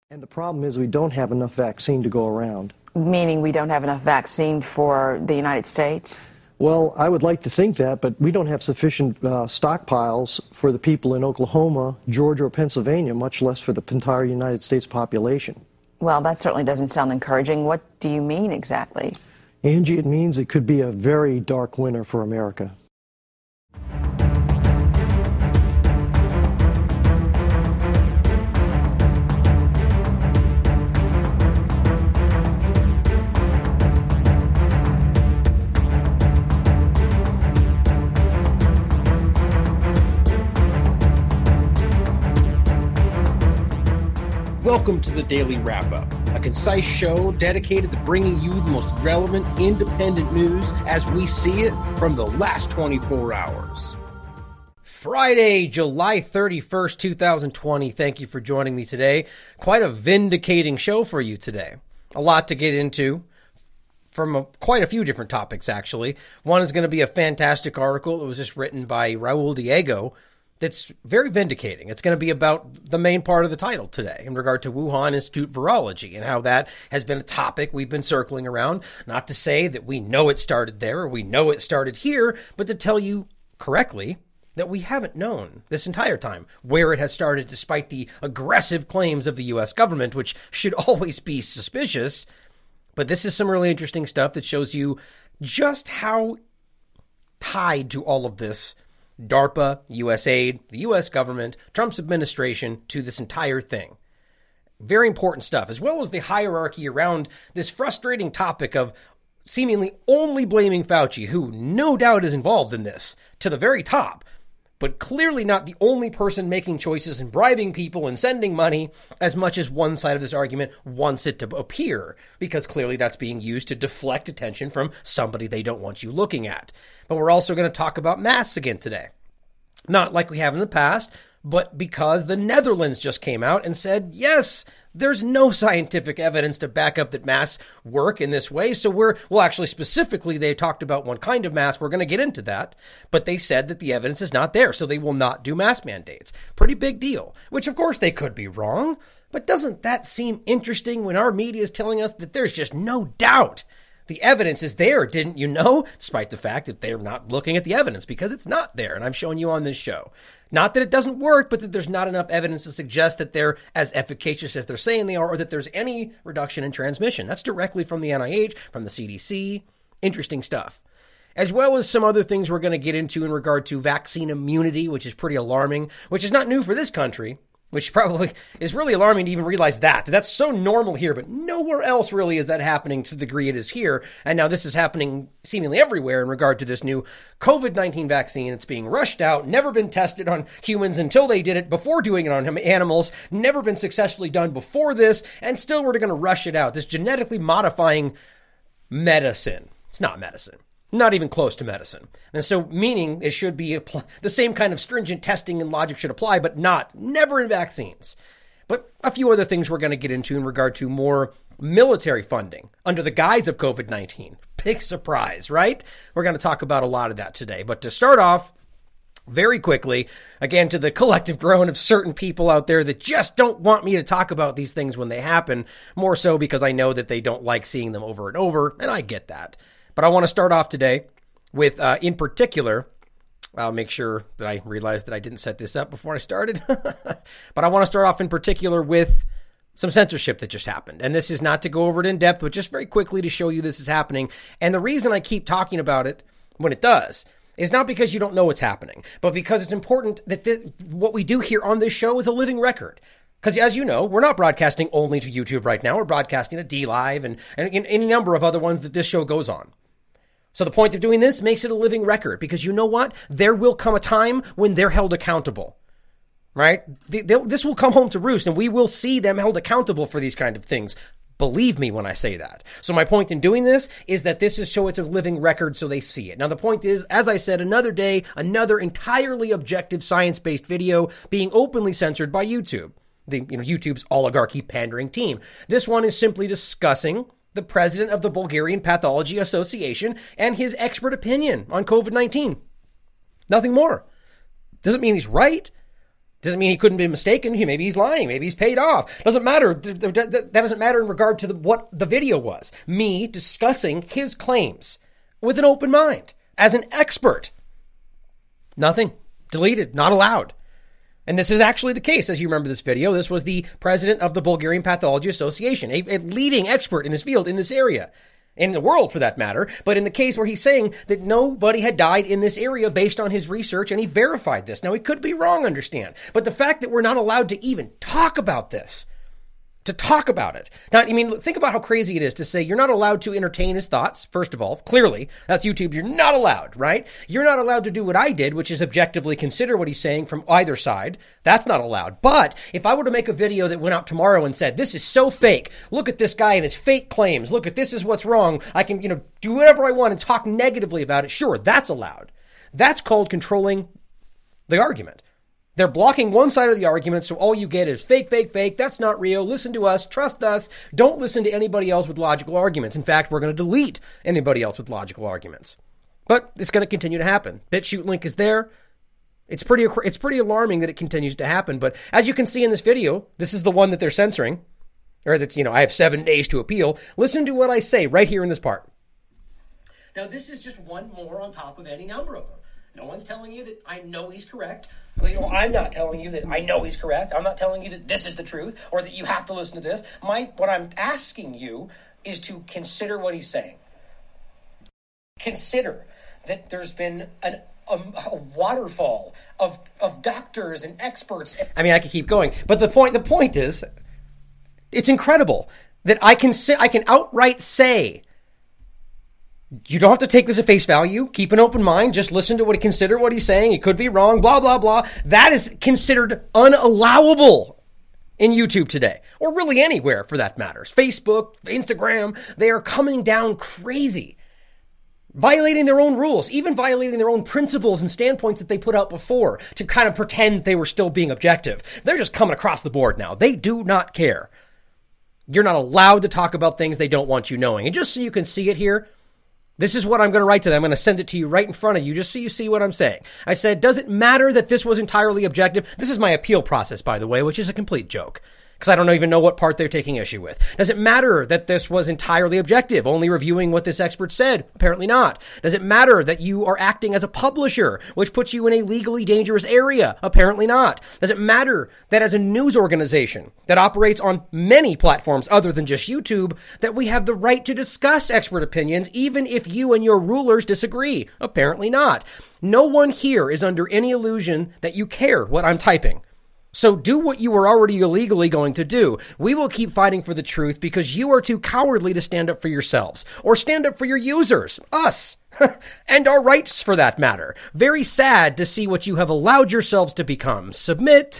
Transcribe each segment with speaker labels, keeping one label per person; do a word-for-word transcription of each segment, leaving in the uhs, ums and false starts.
Speaker 1: And the problem is we don't have enough vaccine to go around.
Speaker 2: Meaning we don't have enough vaccine for the United States?
Speaker 1: Well, I would like to think that, but we don't have sufficient uh, stockpiles for the people in Oklahoma, Georgia, or Pennsylvania, much less for the entire United States population.
Speaker 2: Well, that certainly doesn't sound encouraging. What do you mean exactly?
Speaker 1: Angie, it means it could be a very dark winter for America.
Speaker 3: Welcome to the Daily Wrap-Up, a concise show dedicated to bringing you the most relevant independent news as we see it from the last twenty-four hours. Friday, July thirty-first, twenty twenty. Thank you for joining me today. Quite a vindicating show for you today. A lot to get into from a, quite a few different topics, actually. One is going to be a fantastic article that was just written by Raul Diego that's very vindicating. It's going to be about the main part of the title today in regard to Wuhan Institute Virology and how that has been a topic we've been circling around. Not to say that we know it started there or we know it started here, but to tell you correctly that we haven't known this entire time where it has started, despite the aggressive claims of the U S government, which should always be suspicious. But this is some really interesting stuff that shows you just how tied to all of this DARPA, U S aid, the U S government, Trump's administration to this entire thing. Very important stuff, as well as the hierarchy around this frustrating topic of seemingly only blaming Fauci, who no doubt is involved in this, to the very top, but clearly not the only person making choices and bribing people and sending money as much as one side of this argument wants it to appear, because clearly that's being used to deflect attention from somebody they don't want you looking at. But we're also going to talk about masks again today. Not like we have in the past, but because the Netherlands just came out and said, yes, there's no scientific evidence to back up that masks work in this way. So we're, well, actually, specifically, they talked about one kind of mask. We're going to get into that. But they said that the evidence is not there, so they will not do mask mandates. Pretty big deal, which, of course, they could be wrong. But doesn't that seem interesting when our media is telling us that there's just no doubt the evidence is there, didn't you know? Despite the fact that they're not looking at the evidence because it's not there. And I've shown you on this show. Not that it doesn't work, but that there's not enough evidence to suggest that they're as efficacious as they're saying they are, or that there's any reduction in transmission. That's directly from the N I H, from the C D C. Interesting stuff. As well as some other things we're going to get into in regard to vaccine immunity, which is pretty alarming, which is not new for this country. Which probably is really alarming to even realize that. that. That's so normal here, but nowhere else really is that happening to the degree it is here. And now this is happening seemingly everywhere in regard to this new covid nineteen vaccine that's being rushed out, never been tested on humans until they did it before doing it on animals, never been successfully done before this, and still we're going to rush it out. This genetically modifying medicine. It's not medicine. Not even close to medicine. And so meaning it should be apl- the same kind of stringent testing and logic should apply, but not, never in vaccines. But a few other things we're going to get into in regard to more military funding under the guise of covid nineteen. Big surprise, right? We're going to talk about a lot of that today. But to start off, very quickly, again, to the collective groan of certain people out there that just don't want me to talk about these things when they happen, more so because I know that they don't like seeing them over and over, and I get that. But I want to start off today with, uh, in particular, I'll make sure that I realize that I didn't set this up before I started. But I want to start off in particular with some censorship that just happened. And this is not to go over it in depth, but just very quickly to show you this is happening. And the reason I keep talking about it when it does is not because you don't know what's happening, but because it's important that this, what we do here on this show is a living record. Because as you know, we're not broadcasting only to YouTube right now. We're broadcasting to DLive and, and, and any number of other ones that this show goes on. So the point of doing this makes it a living record because you know what? There will come a time when they're held accountable, right? They, this will come home to roost and we will see them held accountable for these kind of things. Believe me when I say that. So my point in doing this is that this is so it's a living record so they see it. Now the point is, as I said, another day, another entirely objective science-based video being openly censored by YouTube. The, you know, YouTube's oligarchy pandering team. This one is simply discussing the president of the Bulgarian Pathology Association and his expert opinion on covid nineteen. Nothing more. Doesn't mean he's right. Doesn't mean he couldn't be mistaken. Maybe he's lying. Maybe he's paid off. Doesn't matter. That doesn't matter in regard to the, what the video was. Me discussing his claims with an open mind as an expert. Nothing. Deleted. Not allowed. And this is actually the case, as you remember this video. This was the president of the Bulgarian Pathology Association, a, a leading expert in his field in this area, in the world for that matter. But in the case where he's saying that nobody had died in this area based on his research, and he verified this. Now, he could be wrong, understand. But the fact that we're not allowed to even talk about this, to talk about it. Now, I mean, think about how crazy it is to say you're not allowed to entertain his thoughts, first of all. Clearly, that's YouTube. You're not allowed, right? You're not allowed to do what I did, which is objectively consider what he's saying from either side. That's not allowed. But if I were to make a video that went out tomorrow and said, this is so fake, look at this guy and his fake claims, look at this is what's wrong, I can, you know, do whatever I want and talk negatively about it, sure, that's allowed. That's called controlling the argument. They're blocking one side of the argument, so all you get is fake, fake, fake. That's not real. Listen to us. Trust us. Don't listen to anybody else with logical arguments. In fact, we're going to delete anybody else with logical arguments. But it's going to continue to happen. BitChute link is there. It's pretty, it's pretty alarming that it continues to happen. But as you can see in this video, this is the one that they're censoring, or that's, you know, I have seven days to appeal. Listen to what I say right here in this part.
Speaker 4: Now, this is just one more on top of any number of them. No one's telling you that I know he's correct. You know, I'm not telling you that I know he's correct. I'm not telling you that this is the truth or that you have to listen to this. My, what I'm asking you is to consider what he's saying. Consider that there's been an, a, a waterfall of of doctors and experts.
Speaker 3: I mean, I could keep going, but the point the point is, it's incredible that I can say, I can outright say, you don't have to take this at face value. Keep an open mind. Just listen to what he consider what he's saying. He could be wrong, blah, blah, blah. That is considered unallowable in YouTube today, or really anywhere for that matter. Facebook, Instagram, they are coming down crazy, violating their own rules, even violating their own principles and standpoints that they put out before to kind of pretend they were still being objective. They're just coming across the board now. They do not care. You're not allowed to talk about things they don't want you knowing. And just so you can see it here, this is what I'm going to write to them. I'm going to send it to you right in front of you just so you see what I'm saying. I said, does it matter that this was entirely objective? This is my appeal process, by the way, which is a complete joke, because I don't even know what part they're taking issue with. Does it matter that this was entirely objective, only reviewing what this expert said? Apparently not. Does it matter that you are acting as a publisher, which puts you in a legally dangerous area? Apparently not. Does it matter that as a news organization that operates on many platforms other than just YouTube, that we have the right to discuss expert opinions even if you and your rulers disagree? Apparently not. No one here is under any illusion that you care what I'm typing. So do what you were already illegally going to do. We will keep fighting for the truth because you are too cowardly to stand up for yourselves or stand up for your users, us, and our rights for that matter. Very sad to see what you have allowed yourselves to become. Submit.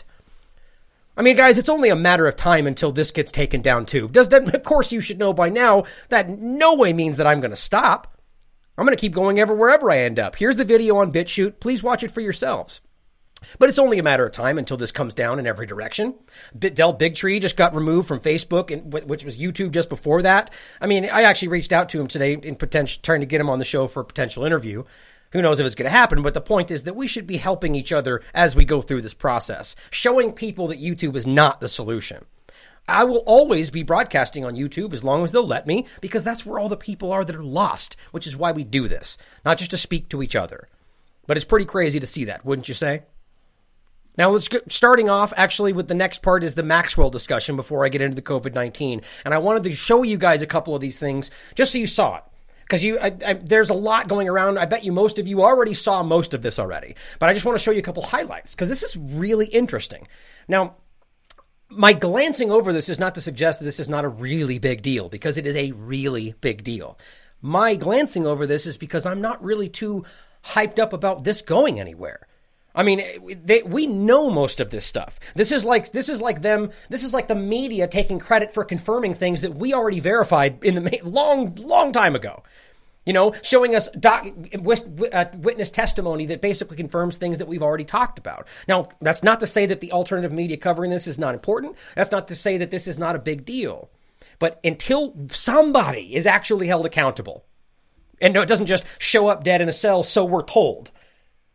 Speaker 3: I mean, guys, it's only a matter of time until this gets taken down too. Does that, of course, you should know by now that no way means that I'm going to stop. I'm going to keep going ever wherever I end up. Here's the video on BitChute. Please watch it for yourselves. But it's only a matter of time until this comes down in every direction. Del Bigtree just got removed from Facebook, and which was YouTube just before that. I mean, I actually reached out to him today in potential, trying to get him on the show for a potential interview. Who knows if it's going to happen, but the point is that we should be helping each other as we go through this process, showing people that YouTube is not the solution. I will always be broadcasting on YouTube as long as they'll let me, because that's where all the people are that are lost, which is why we do this, not just to speak to each other. But it's pretty crazy to see that, wouldn't you say? Now, let's get starting off actually with the next part is the Maxwell discussion before I get into the COVID nineteen. And I wanted to show you guys a couple of these things just so you saw it. Because you, I, I, there's a lot going around. I bet you most of you already saw most of this already. But I just want to show you a couple highlights because this is really interesting. Now, my glancing over this is not to suggest that this is not a really big deal, because it is a really big deal. My glancing over this is because I'm not really too hyped up about this going anywhere. I mean, they, we know most of this stuff. This is like this is like them. This is like the media taking credit for confirming things that we already verified in the long, long time ago. You know, showing us doc, witness testimony that basically confirms things that we've already talked about. Now, that's not to say that the alternative media covering this is not important. That's not to say that this is not a big deal. But until somebody is actually held accountable, and no, it doesn't just show up dead in a cell, so we're told.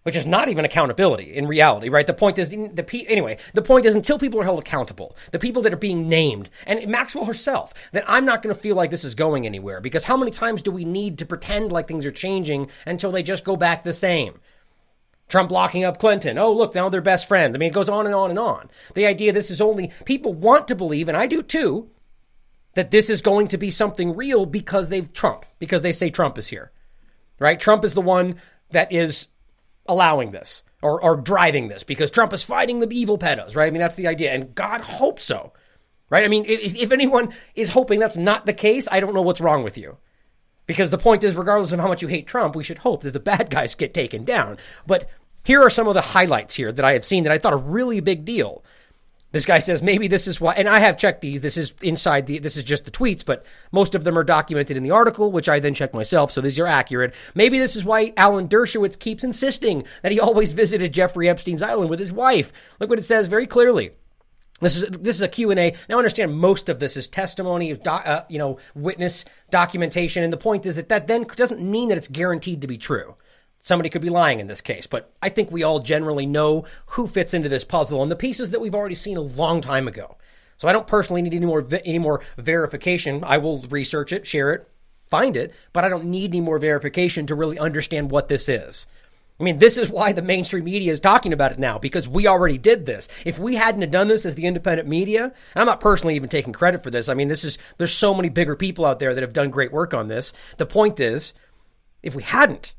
Speaker 3: which is not even accountability in reality, right? The point is, the pe- anyway, the point is until people are held accountable, the people that are being named, and Maxwell herself, that I'm not going to feel like this is going anywhere, because how many times do we need to pretend like things are changing until they just go back the same? Trump locking up Clinton. Oh, look, now they're best friends. I mean, it goes on and on and on. The idea this is only, people want to believe, and I do too, that this is going to be something real because they've Trump, because they say Trump is here, right? Trump is the one that is allowing this or, or driving this because Trump is fighting the evil pedos, right? I mean, that's the idea. And God hopes so, right? I mean, if, if anyone is hoping that's not the case, I don't know what's wrong with you. Because the point is, regardless of how much you hate Trump, we should hope that the bad guys get taken down. But here are some of the highlights here that I have seen that I thought are really big deal. This guy says, maybe this is why, and I have checked these. This is inside the, this is just the tweets, but most of them are documented in the article, which I then checked myself. So these are accurate. Maybe this is why Alan Dershowitz keeps insisting that he always visited Jeffrey Epstein's island with his wife. Look what it says very clearly. This is this is a Q and A. Now, understand most of this is testimony, of do, uh, you know, witness documentation. And the point is that that then doesn't mean that it's guaranteed to be true. Somebody could be lying in this case, but I think we all generally know who fits into this puzzle and the pieces that we've already seen a long time ago. So I don't personally need any more any more verification. I will research it, share it, find it, but I don't need any more verification to really understand what this is. I mean, this is why the mainstream media is talking about it now, because we already did this. If we hadn't have done this as the independent media, and I'm not personally even taking credit for this. I mean, this is, there's so many bigger people out there that have done great work on this. The point is, if we hadn't,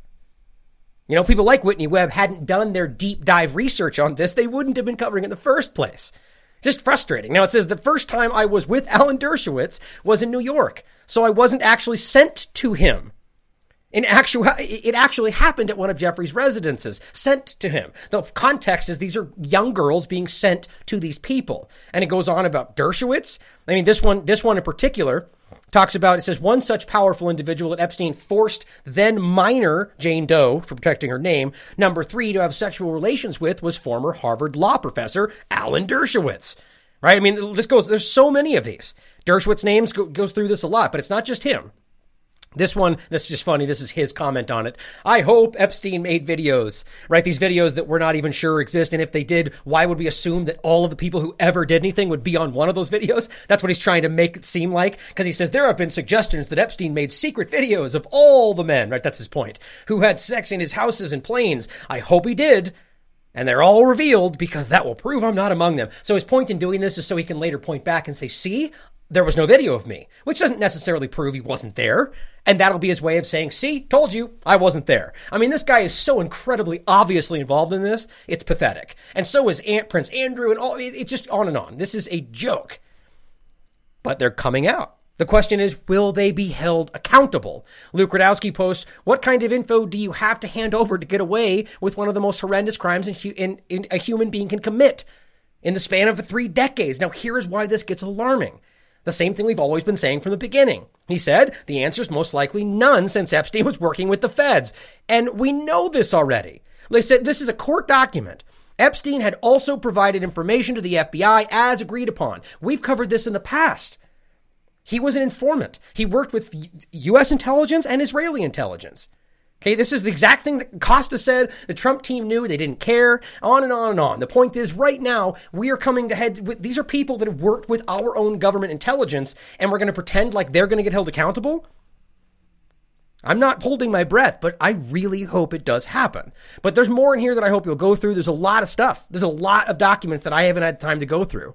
Speaker 3: you know, people like Whitney Webb hadn't done their deep dive research on this, they wouldn't have been covering it in the first place. Just frustrating. Now, it says the first time I was with Alan Dershowitz was in New York, so I wasn't actually sent to him. In actual, it actually happened at one of Jeffrey's residences, sent to him. The context is these are young girls being sent to these people. And it goes on about Dershowitz. I mean, this one, this one in particular talks about, it says, one such powerful individual that Epstein forced then minor Jane Doe, for protecting her name, number three, to have sexual relations with was former Harvard law professor Alan Dershowitz. Right? I mean, this goes, there's so many of these. Dershowitz names go, goes through this a lot, but it's not just him. This one, this is just funny. This is his comment on it. I hope Epstein made videos, right? These videos that we're not even sure exist. And if they did, why would we assume that all of the people who ever did anything would be on one of those videos? That's what he's trying to make it seem like. Because he says there have been suggestions that Epstein made secret videos of all the men, right? That's his point, who had sex in his houses and planes. I hope he did. And they're all revealed because that will prove I'm not among them. So his point in doing this is so he can later point back and say, see, there was no video of me, which doesn't necessarily prove he wasn't there. And that'll be his way of saying, see, told you, I wasn't there. I mean, this guy is so incredibly obviously involved in this. It's pathetic. And so is Aunt Prince Andrew and all. It's just on and on. This is a joke. But they're coming out. The question is, will they be held accountable? Luke Radowski posts, what kind of info do you have to hand over to get away with one of the most horrendous crimes in, in, in a human being can commit in the span of three decades? Now, here is why this gets alarming. The same thing we've always been saying from the beginning. He said the answer is most likely none since Epstein was working with the feds. And we know this already. They said this is a court document. Epstein had also provided information to the F B I as agreed upon. We've covered this in the past. He was an informant. He worked with U S intelligence and Israeli intelligence. Okay, this is the exact thing that Costa said. The Trump team knew. They didn't care. On and on and on. The point is, right now, we are coming to head with, these are people that have worked with our own government intelligence, and we're going to pretend like they're going to get held accountable? I'm not holding my breath, but I really hope it does happen. But there's more in here that I hope you'll go through. There's a lot of stuff. There's a lot of documents that I haven't had time to go through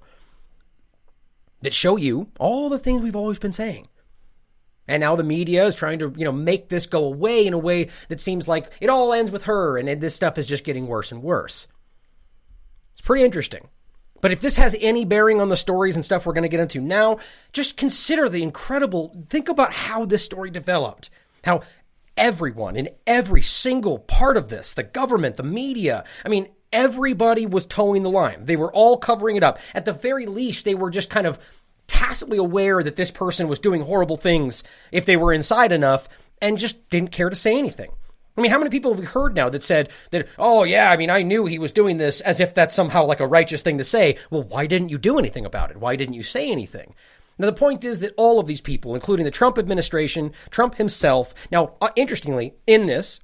Speaker 3: that show you all the things we've always been saying. And now the media is trying to, you know, make this go away in a way that seems like it all ends with her and this stuff is just getting worse and worse. It's pretty interesting. But if this has any bearing on the stories and stuff we're going to get into now, just consider the incredible, think about how this story developed. How everyone in every single part of this, the government, the media, I mean, everybody was towing the line. They were all covering it up. At the very least, they were just kind of tacitly aware that this person was doing horrible things if they were inside enough and just didn't care to say anything. I mean, how many people have we heard now that said that, oh, yeah, I mean, I knew he was doing this, as if that's somehow like a righteous thing to say. Well, why didn't you do anything about it? Why didn't you say anything? Now, the point is that all of these people, including the Trump administration, Trump himself, now, uh, interestingly, in this,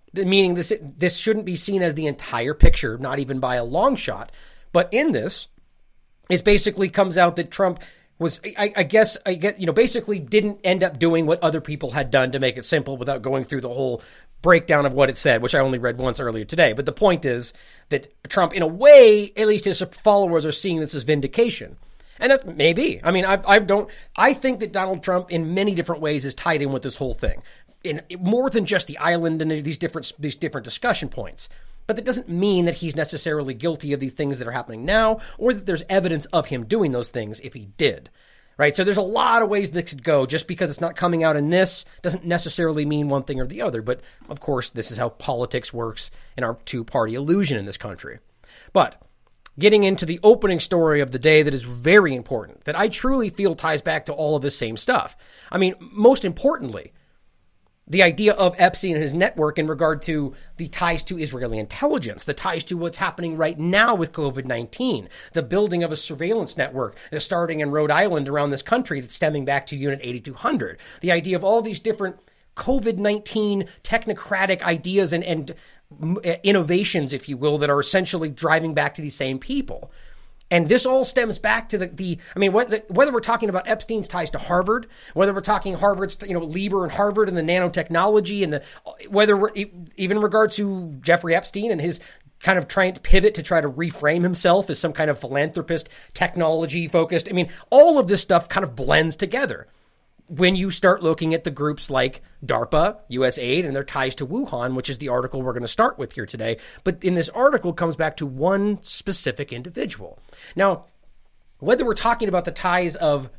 Speaker 3: meaning this this shouldn't be seen as the entire picture, not even by a long shot. But in this, it basically comes out that Trump was, I, I guess, I get, you know, basically didn't end up doing what other people had done, to make it simple, without going through the whole breakdown of what it said, which I only read once earlier today. But the point is that Trump, in a way, at least his followers are seeing this as vindication. And that may be. I mean, I, I don't, I think that Donald Trump in many different ways is tied in with this whole thing, in more than just the island and these different, these different discussion points. But that doesn't mean that he's necessarily guilty of these things that are happening now, or that there's evidence of him doing those things if he did. Right? So there's a lot of ways that could go. Just because it's not coming out in this doesn't necessarily mean one thing or the other. But of course, this is how politics works in our two-party illusion in this country. But getting into the opening story of the day that is very important, that I truly feel ties back to all of this same stuff. I mean, most importantly, the idea of Epstein and his network in regard to the ties to Israeli intelligence, the ties to what's happening right now with COVID nineteen, the building of a surveillance network that's starting in Rhode Island around this country that's stemming back to Unit eighty-two hundred, the idea of all these different COVID nineteen technocratic ideas and, and innovations, if you will, that are essentially driving back to these same people. And this all stems back to the, the I mean, whether, whether we're talking about Epstein's ties to Harvard, whether we're talking Harvard's, you know, Lieber and Harvard and the nanotechnology, and the, whether we're even in regard to Jeffrey Epstein and his kind of trying to pivot to try to reframe himself as some kind of philanthropist, technology focused. I mean, all of this stuff kind of blends together when you start looking at the groups like DARPA, U S A I D, and their ties to Wuhan, which is the article we're going to start with here today. But in this article, it comes back to one specific individual. Now, whether we're talking about the ties of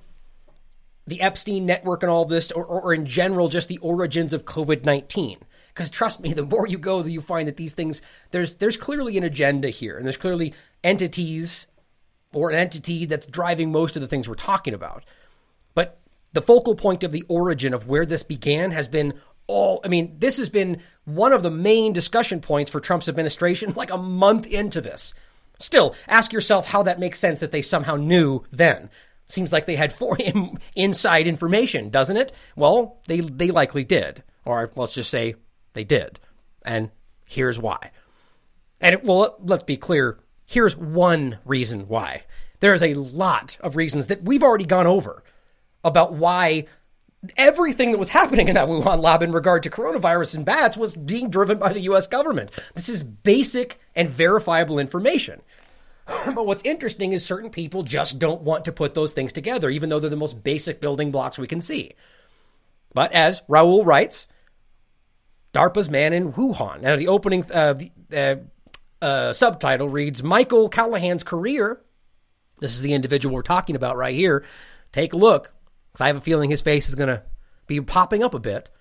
Speaker 3: the Epstein network and all this, or, or, or in general, just the origins of COVID nineteen, because trust me, the more you go, you find that these things, there's there's clearly an agenda here, and there's clearly entities or an entity that's driving most of the things we're talking about. But the focal point of the origin of where this began has been all, I mean, this has been one of the main discussion points for Trump's administration, like a month into this. Still, ask yourself how that makes sense that they somehow knew then. Seems like they had for inside information, doesn't it? Well, they they likely did. Or let's just say they did. And here's why. And it, well, let's be clear. Here's one reason why. There's a lot of reasons that we've already gone over about why everything that was happening in that Wuhan lab in regard to coronavirus and bats was being driven by the U S government. This is basic and verifiable information. But what's interesting is certain people just don't want to put those things together, even though they're the most basic building blocks we can see. But as Raul writes, DARPA's man in Wuhan. Now, the opening uh, the, uh, uh, subtitle reads, Michael Callahan's career. This is the individual we're talking about right here. Take a look, because I have a feeling his face is going to be popping up a bit.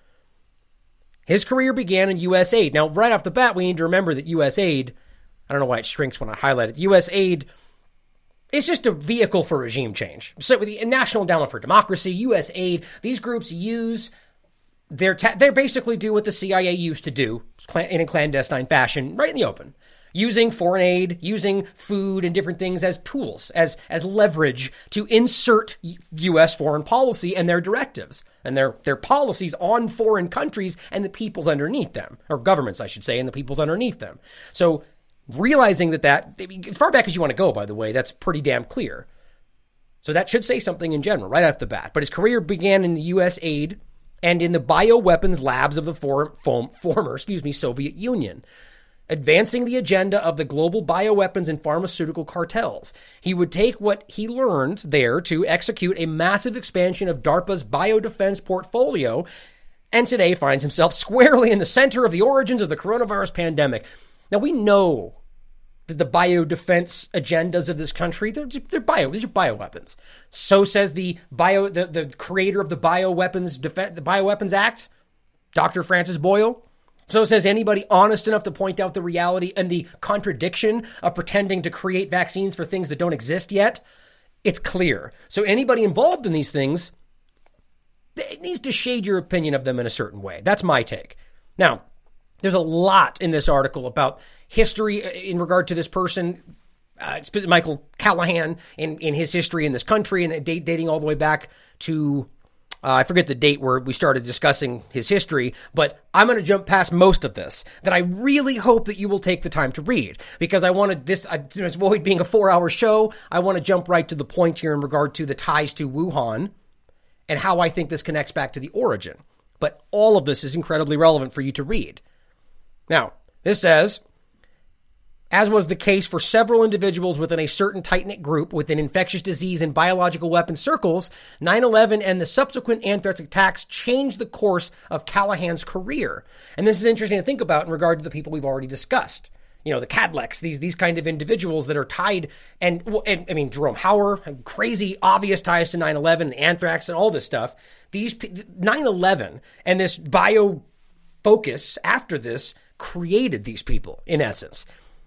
Speaker 3: His career began in U S A I D. Now, right off the bat, we need to remember that U S A I D, I don't know why it shrinks when I highlight it, U S A I D is just a vehicle for regime change. So with the National Endowment for Democracy, U S A I D, these groups use their, ta- they basically do what the C I A used to do in a clandestine fashion, right in the open. Using foreign aid, using food and different things as tools, as as leverage to insert U S foreign policy and their directives and their, their policies on foreign countries and the peoples underneath them, or governments, I should say, and the peoples underneath them. So realizing that that, as far back as you want to go, by the way, that's pretty damn clear. So that should say something in general, right off the bat. But his career began in the U S A I D and in the bioweapons labs of the for, former, excuse me, Soviet Union, advancing the agenda of the global bioweapons and pharmaceutical cartels. He would take what he learned there to execute a massive expansion of DARPA's biodefense portfolio, and today finds himself squarely in the center of the origins of the coronavirus pandemic. Now, we know that the biodefense agendas of this country, they're, they're bio, these are bioweapons. So says the bio, the, the creator of the Bioweapons Def- the Bioweapons Act, Doctor Francis Boyle. So says anybody honest enough to point out the reality and the contradiction of pretending to create vaccines for things that don't exist yet. It's clear. So anybody involved in these things, it needs to shade your opinion of them in a certain way. That's my take. Now, there's a lot in this article about history in regard to this person, uh, Michael Callahan, in, in his history in this country, and date, dating all the way back to Uh, I forget the date where we started discussing his history, but I'm going to jump past most of this that I really hope that you will take the time to read, because I want to this, I, to avoid being a four-hour show. I want to jump right to the point here in regard to the ties to Wuhan and how I think this connects back to the origin. But all of this is incredibly relevant for you to read. Now, this says, as was the case for several individuals within a certain tight-knit group within infectious disease and biological weapons circles, nine eleven and the subsequent anthrax attacks changed the course of Callahan's career. And this is interesting to think about in regard to the people we've already discussed. You know, the Kadleks, these these kind of individuals that are tied, and, and I mean, Jerome Hauer, crazy, obvious ties to nine eleven, the anthrax, and all this stuff. These nine eleven and this bio focus after this created these people, in essence.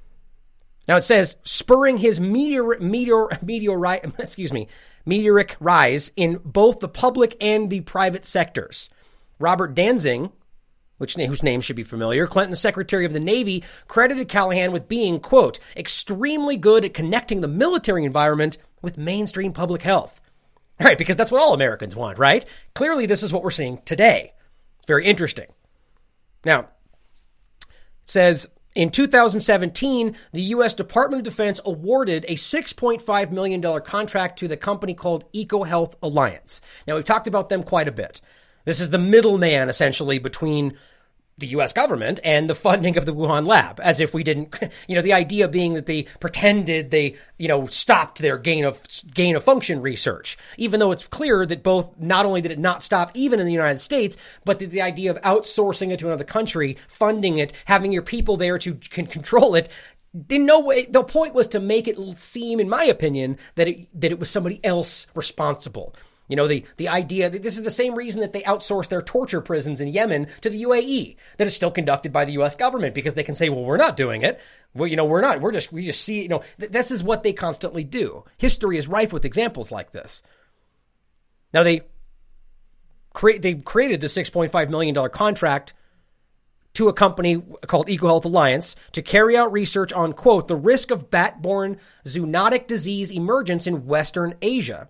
Speaker 3: Now it says, spurring his meteor, meteor, meteorite, excuse me, meteoric rise in both the public and the private sectors. Robert Danzig, which whose name should be familiar, Clinton's Secretary of the Navy, credited Callahan with being, quote, extremely good at connecting the military environment with mainstream public health. All right, because that's what all Americans want, right? Clearly, this is what we're seeing today. It's very interesting. Now, it says, in two thousand seventeen, the U S Department of Defense awarded a six point five million dollars contract to the company called EcoHealth Alliance. Now, we've talked about them quite a bit. This is the middleman, essentially, between the U S government and the funding of the Wuhan lab, as if we didn't, you know, the idea being that they pretended they, you know, stopped their gain of gain of function research, even though it's clear that both, not only did it not stop even in the United States, but that the idea of outsourcing it to another country, funding it, having your people there to can control it, in no way, the point was to make it seem, in my opinion, that it, that it was somebody else responsible. You know, the, the idea that this is the same reason that they outsource their torture prisons in Yemen to the U A E, that is still conducted by the U S government, because they can say, well, we're not doing it. Well, you know, we're not, we're just, we just see, you know, th- this is what they constantly do. History is rife with examples like this. Now they create, they created the six point five million dollars contract to a company called EcoHealth Alliance to carry out research on, quote, the risk of bat-borne zoonotic disease emergence in Western Asia,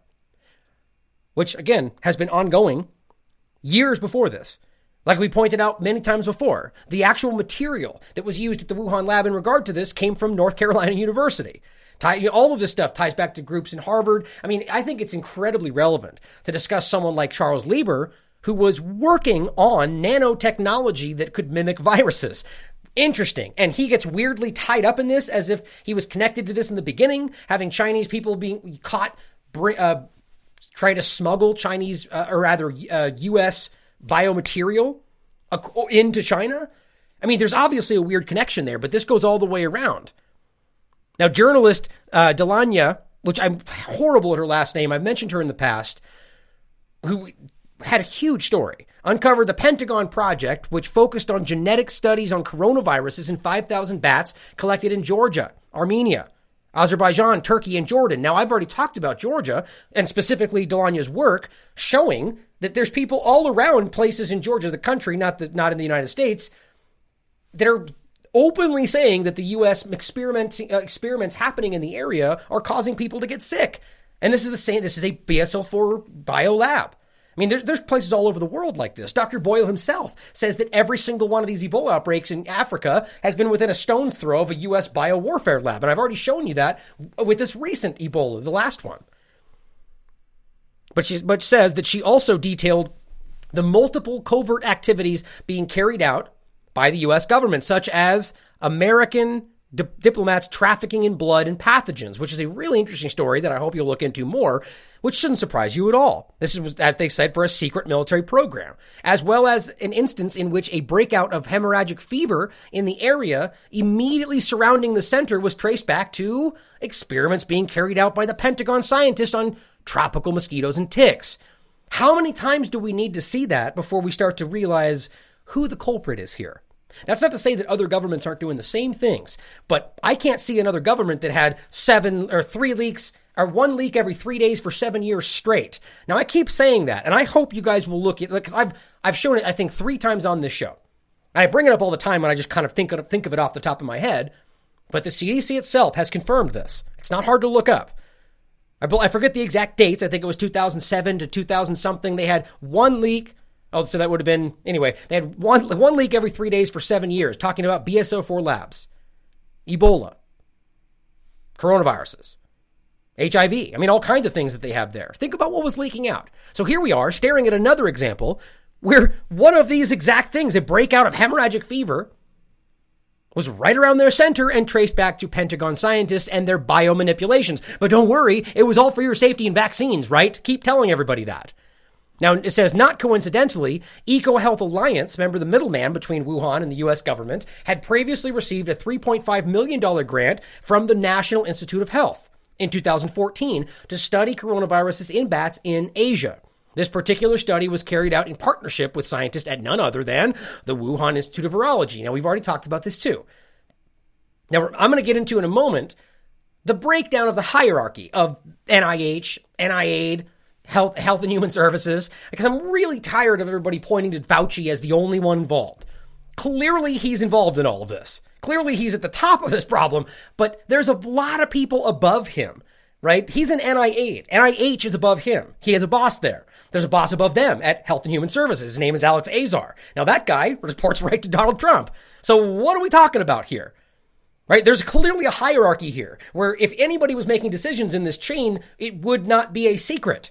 Speaker 3: which, again, has been ongoing years before this. Like we pointed out many times before, the actual material that was used at the Wuhan lab in regard to this came from North Carolina University. All of this stuff ties back to groups in Harvard. I mean, I think it's incredibly relevant to discuss someone like Charles Lieber, who was working on nanotechnology that could mimic viruses. Interesting. And he gets weirdly tied up in this as if he was connected to this in the beginning, having Chinese people being caught uh, trying to smuggle Chinese, uh, or rather uh, U S biomaterial uh, into China. I mean, there's obviously a weird connection there, but this goes all the way around. Now, journalist uh, Delanya, which I'm horrible at her last name, I've mentioned her in the past, who had a huge story, uncovered the Pentagon Project, which focused on genetic studies on coronaviruses in five thousand bats collected in Georgia, Armenia, Azerbaijan, Turkey, and Jordan. Now, I've already talked about Georgia, and specifically Delanya's work, showing that there's people all around places in Georgia, the country, not the, not in the United States, that are openly saying that the U S experiment, uh, experiments happening in the area are causing people to get sick. And this is the same, this is a B S L four biolab. I mean, there's, there's places all over the world like this. Doctor Boyle himself says that every single one of these Ebola outbreaks in Africa has been within a stone's throw of a U S biowarfare lab. And I've already shown you that with this recent Ebola, the last one. But she but says that she also detailed the multiple covert activities being carried out by the U S government, such as American di- diplomats trafficking in blood and pathogens, which is a really interesting story that I hope you'll look into more, which shouldn't surprise you at all. This is, as they said, for a secret military program, as well as an instance in which a breakout of hemorrhagic fever in the area immediately surrounding the center was traced back to experiments being carried out by the Pentagon scientists on tropical mosquitoes and ticks. How many times do we need to see that before we start to realize who the culprit is here? That's not to say that other governments aren't doing the same things, but I can't see another government that had seven or three leaks or one leak every three days for seven years straight. Now, I keep saying that, and I hope you guys will look at it, because I've I've shown it, I think, three times on this show. I bring it up all the time when I just kind of think of, think of it off the top of my head, but the C D C itself has confirmed this. It's not hard to look up. I, I forget the exact dates. I think it was two thousand seven to two thousand something. They had one leak. Oh, so that would have been, anyway, they had one, one leak every three days for seven years talking about B S O four labs, Ebola, coronaviruses, H I V. I mean, all kinds of things that they have there. Think about what was leaking out. So here we are staring at another example where one of these exact things, a breakout of hemorrhagic fever, was right around their center and traced back to Pentagon scientists and their biomanipulations. But don't worry, it was all for your safety and vaccines, right? Keep telling everybody that. Now, it says, not coincidentally, EcoHealth Alliance, remember the middleman between Wuhan and the U S government, had previously received a three point five million dollars grant from the National Institute of Health in two thousand fourteen to study coronaviruses in bats in Asia. This particular study was carried out in partnership with scientists at none other than the Wuhan Institute of Virology. Now, we've already talked about this too. Now, I'm going to get into in a moment the breakdown of the hierarchy of N I H, NIAID, Health, Health and Human Services, because I'm really tired of everybody pointing to Fauci as the only one involved. Clearly, he's involved in all of this. Clearly, he's at the top of this problem, but there's a lot of people above him, right? He's an N I A I D. N I H is above him. He has a boss there. There's a boss above them at Health and Human Services. His name is Alex Azar. Now, that guy reports right to Donald Trump. So what are we talking about here? Right? There's clearly a hierarchy here where if anybody was making decisions in this chain, it would not be a secret.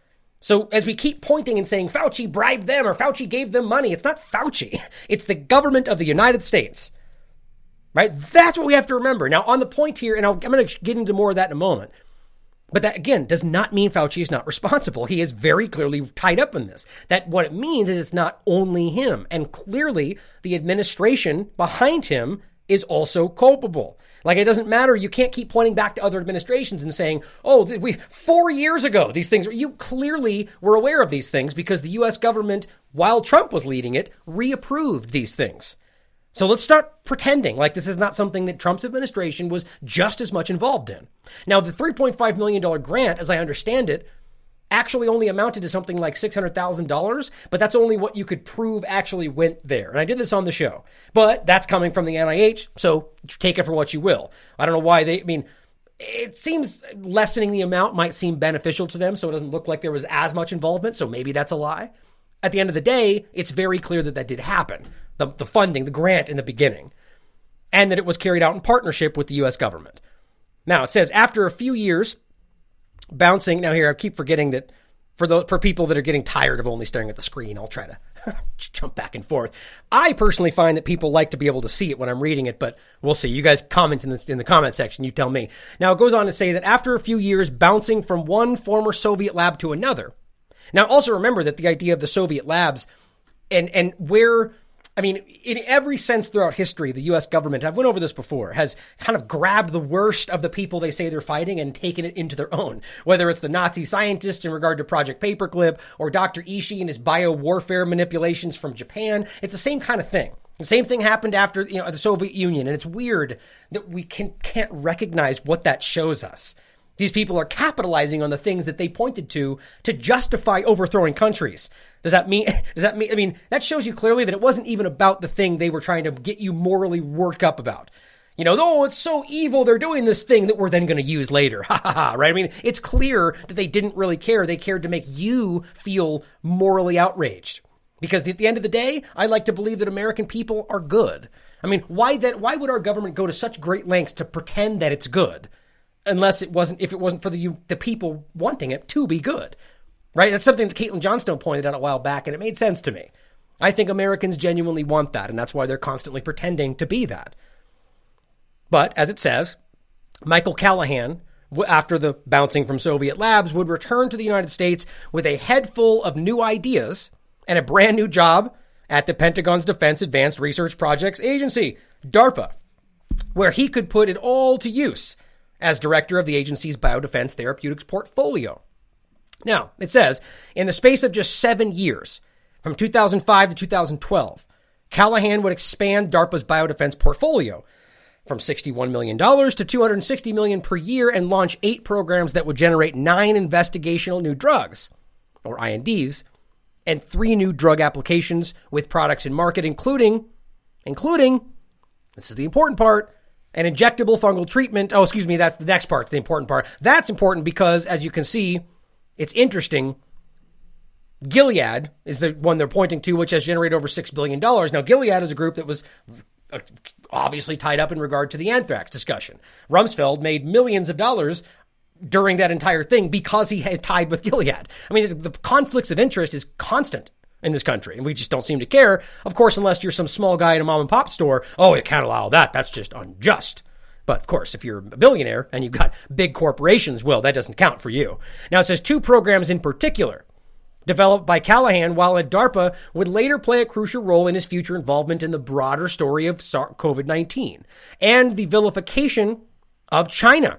Speaker 3: So as we keep pointing and saying Fauci bribed them or Fauci gave them money, it's not Fauci. It's the government of the United States. Right? That's what we have to remember. Now, on the point here, and I'll, I'm going to get into more of that in a moment, but that, again, does not mean Fauci is not responsible. He is very clearly tied up in this. That what it means is it's not only him. And clearly, the administration behind him is also culpable. Like, it doesn't matter. You can't keep pointing back to other administrations and saying, oh, we four years ago, these things, you clearly were aware of these things because the U S government, while Trump was leading it, reapproved these things. So let's start pretending like this is not something that Trump's administration was just as much involved in. Now, the three point five million dollars grant, as I understand it, actually only amounted to something like six hundred thousand dollars, but that's only what you could prove actually went there. And I did this on the show, but that's coming from the N I H, so take it for what you will. I don't know why they, I mean, it seems lessening the amount might seem beneficial to them, so it doesn't look like there was as much involvement, so maybe that's a lie. At the end of the day, it's very clear that that did happen. The, the funding, the grant in the beginning, and that it was carried out in partnership with the U S government. Now, it says after a few years bouncing, now here, I keep forgetting that for the, for people that are getting tired of only staring at the screen, I'll try to jump back and forth. I personally find that people like to be able to see it when I'm reading it, but we'll see. You guys comment in the, in the comment section. You tell me. Now, it goes on to say that after a few years bouncing from one former Soviet lab to another. Now, also remember that the idea of the Soviet labs and, and where, I mean, in every sense throughout history, the U S government, I've went over this before, has kind of grabbed the worst of the people they say they're fighting and taken it into their own. Whether it's the Nazi scientist in regard to Project Paperclip or Doctor Ishii and his biowarfare manipulations from Japan, it's the same kind of thing. The same thing happened after, you know, the Soviet Union, and it's weird that we can, can't recognize what that shows us. These people are capitalizing on the things that they pointed to to justify overthrowing countries. Does that mean, does that mean, I mean, that shows you clearly that it wasn't even about the thing they were trying to get you morally worked up about. You know, oh, it's so evil, they're doing this thing that we're then going to use later. Ha ha ha, right? I mean, it's clear that they didn't really care. They cared to make you feel morally outraged. Because at the end of the day, I like to believe that American people are good. I mean, why that, why would our government go to such great lengths to pretend that it's good? Unless it wasn't, if it wasn't for the the people wanting it to be good, right? That's something that Caitlin Johnstone pointed out a while back, and it made sense to me. I think Americans genuinely want that, and that's why they're constantly pretending to be that. But, as it says, Michael Callahan, after the bouncing from Soviet labs, would return to the United States with a head full of new ideas and a brand new job at the Pentagon's Defense Advanced Research Projects Agency, DARPA, where he could put it all to use as director of the agency's biodefense therapeutics portfolio. Now, it says, in the space of just seven years, from two thousand five to two thousand twelve, Callahan would expand DARPA's biodefense portfolio from sixty-one million dollars to two hundred sixty million dollars per year and launch eight programs that would generate nine investigational new drugs, or I N Ds, and three new drug applications with products in market, including, including, this is the important part, an injectable fungal treatment. Oh, excuse me. That's the next part, the important part. That's important because, as you can see, it's interesting. Gilead is the one they're pointing to, which has generated over six billion dollars. Now, Gilead is a group that was obviously tied up in regard to the anthrax discussion. Rumsfeld made millions of dollars during that entire thing because he had tied with Gilead. I mean, the, the conflicts of interest is constant in this country, and we just don't seem to care. Of course, unless you're some small guy in a mom and pop store. Oh, you can't allow that. That's just unjust. But of course, if you're a billionaire and you've got big corporations, well, that doesn't count for you. Now, it says two programs in particular developed by Callahan while at DARPA would later play a crucial role in his future involvement in the broader story of COVID nineteen and the vilification of China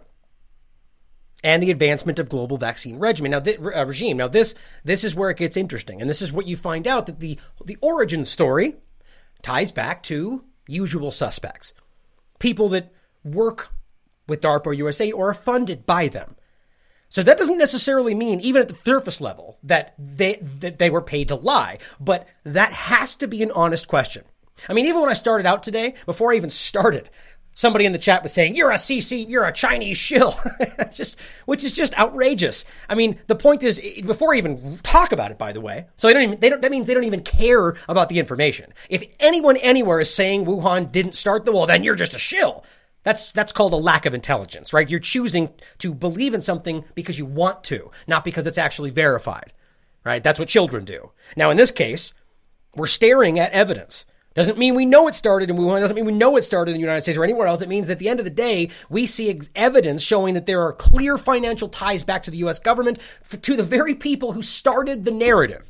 Speaker 3: and the advancement of global vaccine regimen. Now, th- uh, regime. Now, this this is where it gets interesting, and this is what you find out that the the origin story ties back to usual suspects, people that work with DARPA or U S A or are funded by them. So that doesn't necessarily mean, even at the surface level, that they that they were paid to lie. But that has to be an honest question. I mean, even when I started out today, before I even started, somebody in the chat was saying, you're a C C, you're a Chinese shill, just, which is just outrageous. I mean, the point is, before I even talk about it, by the way, so they don't even, they don't, that means they don't even care about the information. If anyone anywhere is saying Wuhan didn't start the war, then you're just a shill. That's that's called a lack of intelligence, right? You're choosing to believe in something because you want to, not because it's actually verified, right? That's what children do. Now, in this case, we're staring at evidence. Doesn't mean we know it started in Wuhan. Doesn't mean we know it started in the United States or anywhere else. It means that at the end of the day, we see ex- evidence showing that there are clear financial ties back to the U S government, f- to the very people who started the narrative.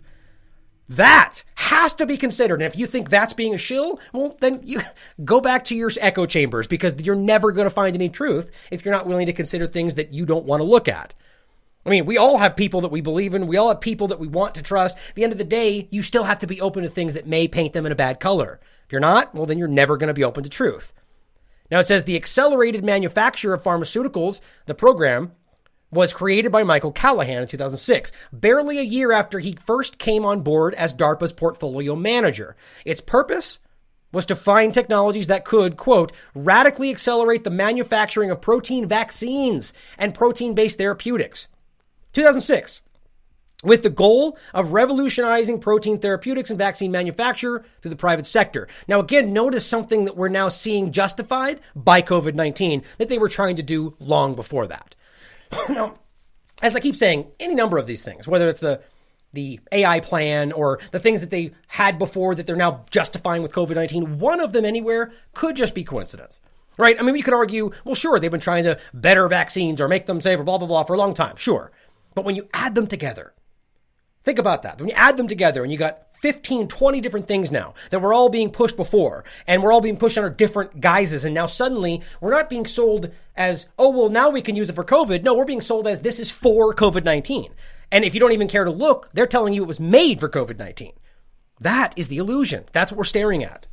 Speaker 3: That has to be considered. And if you think that's being a shill, well, then you go back to your echo chambers, because you're never going to find any truth if you're not willing to consider things that you don't want to look at. I mean, we all have people that we believe in. We all have people that we want to trust. At the end of the day, you still have to be open to things that may paint them in a bad color. If you're not, well, then you're never going to be open to truth. Now, it says the accelerated manufacture of pharmaceuticals, the program, was created by Michael Callahan in two thousand six, barely a year after he first came on board as DARPA's portfolio manager. Its purpose was to find technologies that could, quote, radically accelerate the manufacturing of protein vaccines and protein-based therapeutics. two thousand six, with the goal of revolutionizing protein therapeutics and vaccine manufacture through the private sector. Now, again, notice something that we're now seeing justified by COVID nineteen that they were trying to do long before that. Now, as I keep saying, any number of these things, whether it's the the A I plan or the things that they had before that they're now justifying with COVID nineteen, one of them anywhere could just be coincidence, right? I mean, we could argue, well, sure, they've been trying to better vaccines or make them safer, blah, blah, blah, for a long time, sure. But when you add them together, think about that. When you add them together and you got fifteen, twenty different things now that were all being pushed before, and we're all being pushed under different guises. And now suddenly we're not being sold as, oh, well, now we can use it for COVID. No, we're being sold as this is for COVID nineteen. And if you don't even care to look, they're telling you it was made for COVID nineteen. That is the illusion. That's what we're staring at.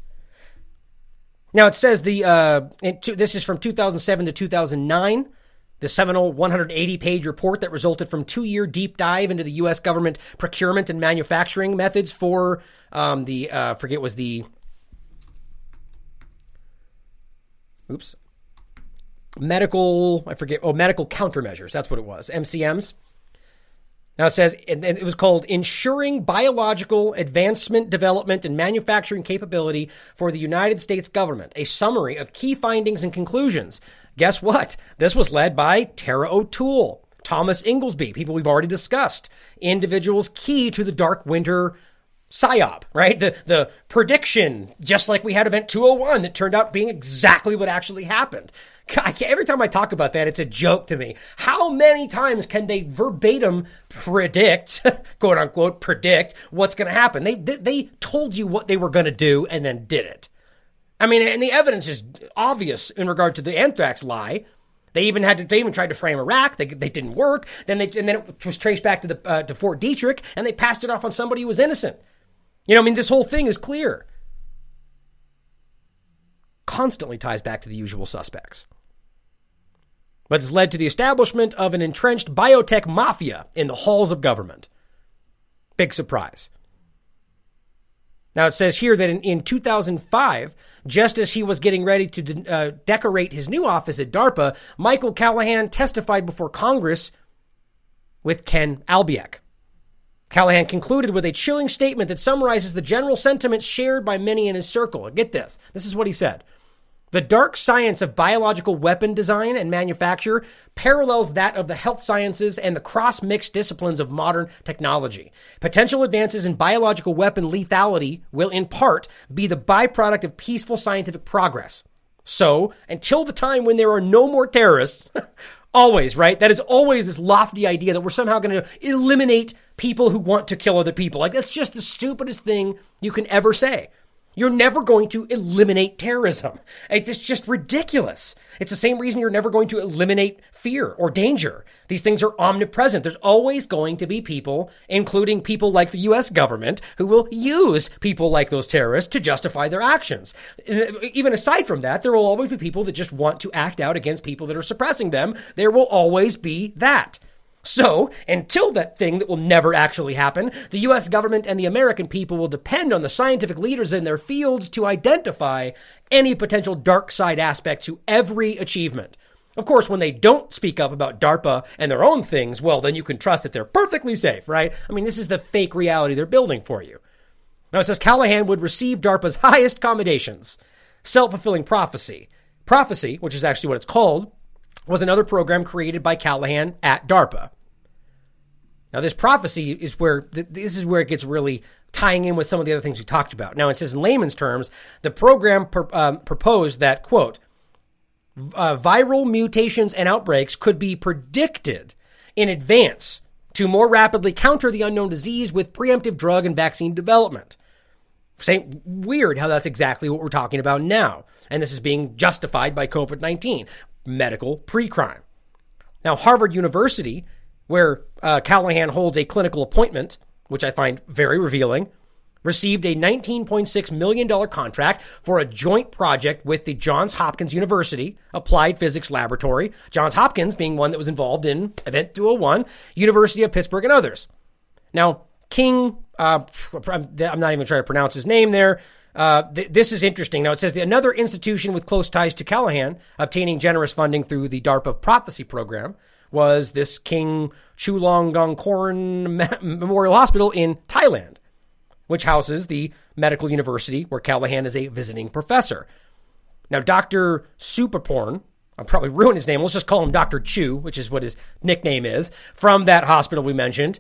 Speaker 3: Now it says the, uh, this is from two thousand seven to two thousand nine. The seminal one hundred eighty page report that resulted from two-year deep dive into the U S government procurement and manufacturing methods for um, the, uh, forget was the, oops, medical, I forget, oh, medical countermeasures. That's what it was, M C Ms. Now it says, and it was called Ensuring Biological Advancement, Development, and Manufacturing Capability for the United States Government, a summary of key findings and conclusions. Guess what? This was led by Tara O'Toole, Thomas Inglesby, people we've already discussed, individuals key to the Dark Winter PSYOP, right? The the prediction, just like we had Event two oh one, that turned out being exactly what actually happened. I can't, every time I talk about that, it's a joke to me. How many times can they verbatim predict, quote unquote, predict what's going to happen? They, they they told you what they were going to do and then did it. I mean, and the evidence is obvious in regard to the anthrax lie. They even had to, they even tried to frame Iraq. They, they didn't work. Then they, and then it was traced back to the, uh, to Fort Detrick, and they passed it off on somebody who was innocent. You know, I mean, this whole thing is clear. Constantly ties back to the usual suspects. But it's led to the establishment of an entrenched biotech mafia in the halls of government. Big surprise. Now, it says here that in, in two thousand five, just as he was getting ready to de- uh, decorate his new office at DARPA, Michael Callahan testified before Congress with Ken Albiak. Callahan concluded with a chilling statement that summarizes the general sentiment shared by many in his circle. Get this. This is what he said. The dark science of biological weapon design and manufacture parallels that of the health sciences and the cross-mixed disciplines of modern technology. Potential advances in biological weapon lethality will in part be the byproduct of peaceful scientific progress. So, until the time when there are no more terrorists, always, right? That is always this lofty idea that we're somehow going to eliminate people who want to kill other people. Like, that's just the stupidest thing you can ever say. You're never going to eliminate terrorism. It's just ridiculous. It's the same reason you're never going to eliminate fear or danger. These things are omnipresent. There's always going to be people, including people like the U S government, who will use people like those terrorists to justify their actions. Even aside from that, there will always be people that just want to act out against people that are suppressing them. There will always be that. So, until that thing that will never actually happen, the U S government and the American people will depend on the scientific leaders in their fields to identify any potential dark side aspect to every achievement. Of course, when they don't speak up about DARPA and their own things, well, then you can trust that they're perfectly safe, right? I mean, this is the fake reality they're building for you. Now, it says Callahan would receive DARPA's highest commendations. Self-fulfilling prophecy. Prophecy, which is actually what it's called, was another program created by Callahan at DARPA. Now, this prophecy is where, this is where it gets really tying in with some of the other things we talked about. Now, it says in layman's terms, the program per, um, proposed that, quote, uh, viral mutations and outbreaks could be predicted in advance to more rapidly counter the unknown disease with preemptive drug and vaccine development. Say, weird how that's exactly what we're talking about now. And this is being justified by covid nineteen. Medical pre-crime. Now, Harvard University, where uh, Callahan holds a clinical appointment, which I find very revealing, received a nineteen point six million dollars contract for a joint project with the Johns Hopkins University Applied Physics Laboratory, Johns Hopkins being one that was involved in Event two oh one, University of Pittsburgh, and others. Now, King, uh, I'm not even trying to pronounce his name there. Uh, th- this is interesting. Now, it says that another institution with close ties to Callahan obtaining generous funding through the DARPA Prophecy Program was this King Chulalongkorn Memorial Hospital in Thailand, which houses the medical university where Callahan is a visiting professor. Now, Doctor Supaporn, I'll probably ruin his name. Let's just call him Doctor Chu, which is what his nickname is, from that hospital we mentioned,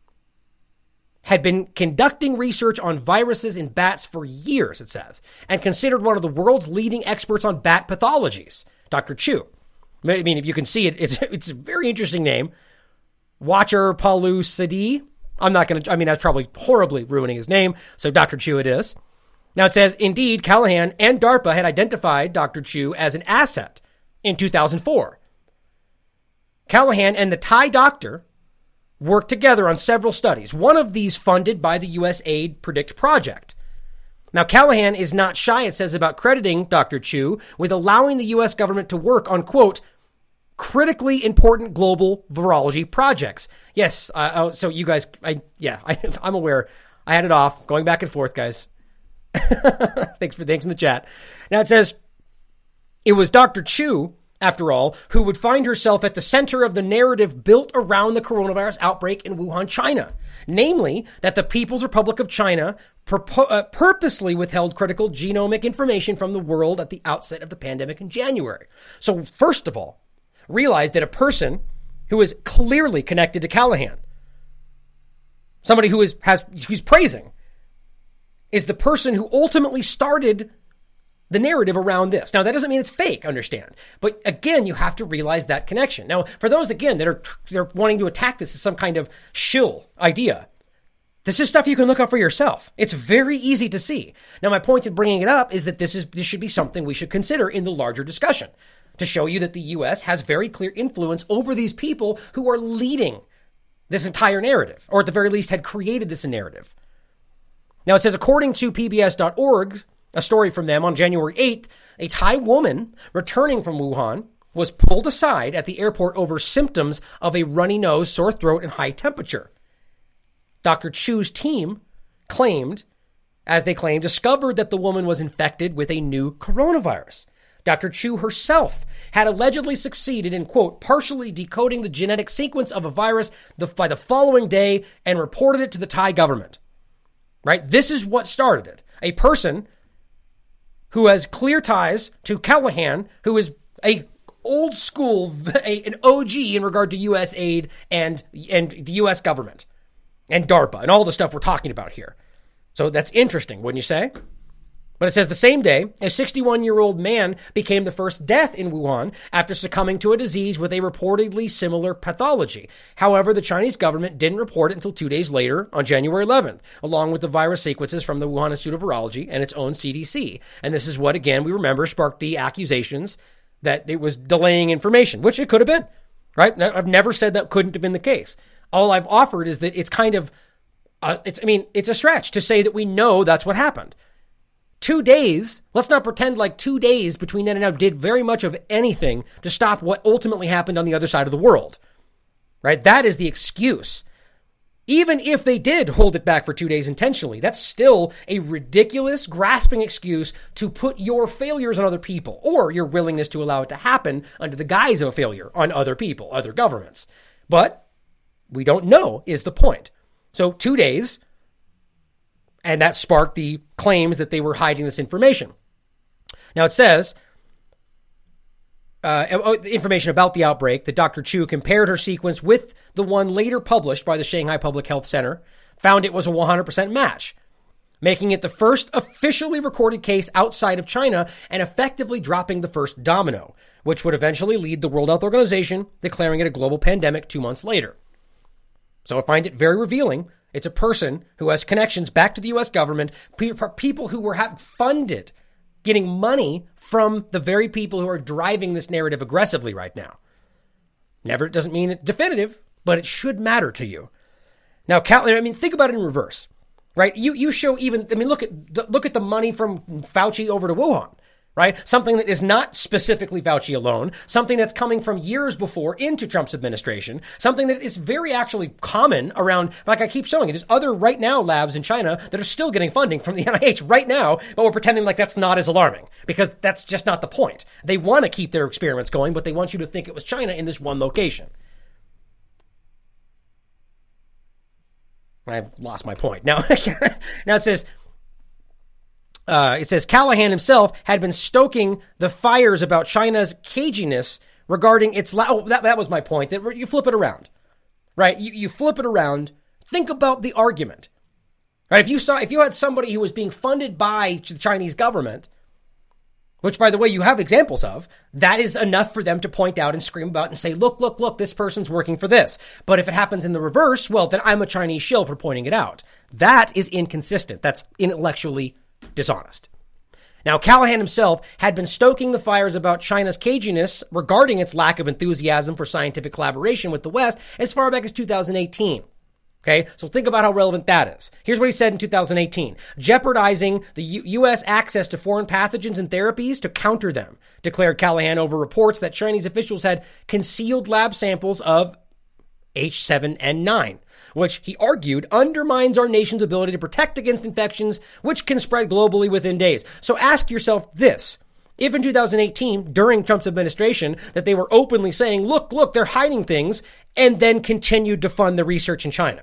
Speaker 3: had been conducting research on viruses in bats for years, it says, and considered one of the world's leading experts on bat pathologies, Doctor Chu. I mean, if you can see it, it's, it's a very interesting name. Watcher Palu Sadi. I'm not going to, I mean, that's probably horribly ruining his name, so Doctor Chu it is. Now, it says, indeed, Callahan and DARPA had identified Doctor Chu as an asset in two thousand four. Callahan and the Thai doctor worked together on several studies, one of these funded by the U S Aid Predict project. Now, Callahan is not shy, it says, about crediting Doctor Chu with allowing the U S government to work on, quote, critically important global virology projects. Yes, uh, so you guys, I, yeah, I, I'm aware. I had it off, going back and forth, guys. thanks for thanks in the chat. Now, it says, it was Doctor Chu, after all, who would find herself at the center of the narrative built around the coronavirus outbreak in Wuhan, China. Namely, that the People's Republic of China purpo- uh, purposely withheld critical genomic information from the world at the outset of the pandemic in January. So, first of all, realize that a person who is clearly connected to Callahan, somebody who is has who's praising, is the person who ultimately started the narrative around this. Now, that doesn't mean it's fake, understand. But again, you have to realize that connection. Now, for those, again, that are they're wanting to attack this as some kind of shill idea, this is stuff you can look up for yourself. It's very easy to see. Now, my point in bringing it up is that this is this should be something we should consider in the larger discussion to show you that the U S has very clear influence over these people who are leading this entire narrative, or at the very least had created this narrative. Now, it says, according to P B S dot org, a story from them on January eighth, a Thai woman returning from Wuhan was pulled aside at the airport over symptoms of a runny nose, sore throat, and high temperature. Doctor Chu's team claimed as they claim, discovered that the woman was infected with a new coronavirus. Doctor Chu herself had allegedly succeeded in, quote, partially decoding the genetic sequence of a virus the, by the following day and reported it to the Thai government. Right? This is what started it. A person who has clear ties to Callahan, who is a old school, a, an O G in regard to U S aid and, and the U S government and DARPA and all the stuff we're talking about here. So that's interesting, wouldn't you say? But it says the same day, a sixty-one-year-old man became the first death in Wuhan after succumbing to a disease with a reportedly similar pathology. However, the Chinese government didn't report it until two days later on January eleventh, along with the virus sequences from the Wuhan Institute of Virology and its own C D C. And this is what, again, we remember sparked the accusations that it was delaying information, which it could have been, right? I've never said that couldn't have been the case. All I've offered is that it's kind of, uh, it's, I mean, it's a stretch to say that we know that's what happened. Two days, let's not pretend like two days between then and now did very much of anything to stop what ultimately happened on the other side of the world, right? That is the excuse. Even if they did hold it back for two days intentionally, that's still a ridiculous, grasping excuse to put your failures on other people or your willingness to allow it to happen under the guise of a failure on other people, other governments. But we don't know is the point. So two days. And that sparked the claims that they were hiding this information. Now it says, uh, information about the outbreak, that Doctor Chu compared her sequence with the one later published by the Shanghai Public Health Center, found it was a one hundred percent match, making it the first officially recorded case outside of China and effectively dropping the first domino, which would eventually lead the World Health Organization declaring it a global pandemic two months later. So I find it very revealing. It's a person who has connections back to the U S government, people who were funded, getting money from the very people who are driving this narrative aggressively right now. Never, it doesn't mean it's definitive, but it should matter to you. Now, I mean, think about it in reverse, right? You you show even, I mean, look at the, look at the money from Fauci over to Wuhan. Right? Something that is not specifically Fauci alone, something that's coming from years before into Trump's administration, something that is very actually common around, like I keep showing you, there's other right now labs in China that are still getting funding from the N I H right now, but we're pretending like that's not as alarming because that's just not the point. They want to keep their experiments going, but they want you to think it was China in this one location. I've lost my point. Now, now it says, Uh, it says Callahan himself had been stoking the fires about China's caginess regarding its... La- oh, that, that was my point. That you flip it around, right? You, you flip it around. Think about the argument, right? If you saw, if you had somebody who was being funded by the Chinese government, which, by the way, you have examples of, that is enough for them to point out and scream about and say, look, look, look, this person's working for this. But if it happens in the reverse, well, then I'm a Chinese shill for pointing it out. That is inconsistent. That's intellectually dishonest. Now, Callahan himself had been stoking the fires about China's caginess regarding its lack of enthusiasm for scientific collaboration with the West as far back as two thousand eighteen. Okay, so think about how relevant that is. Here's what he said in two thousand eighteen. Jeopardizing the U- U.S. access to foreign pathogens and therapies to counter them, declared Callahan over reports that Chinese officials had concealed lab samples of H seven N nine, which he argued undermines our nation's ability to protect against infections, which can spread globally within days. So ask yourself this. If in two thousand eighteen, during Trump's administration, that they were openly saying, look, look, they're hiding things, and then continued to fund the research in China.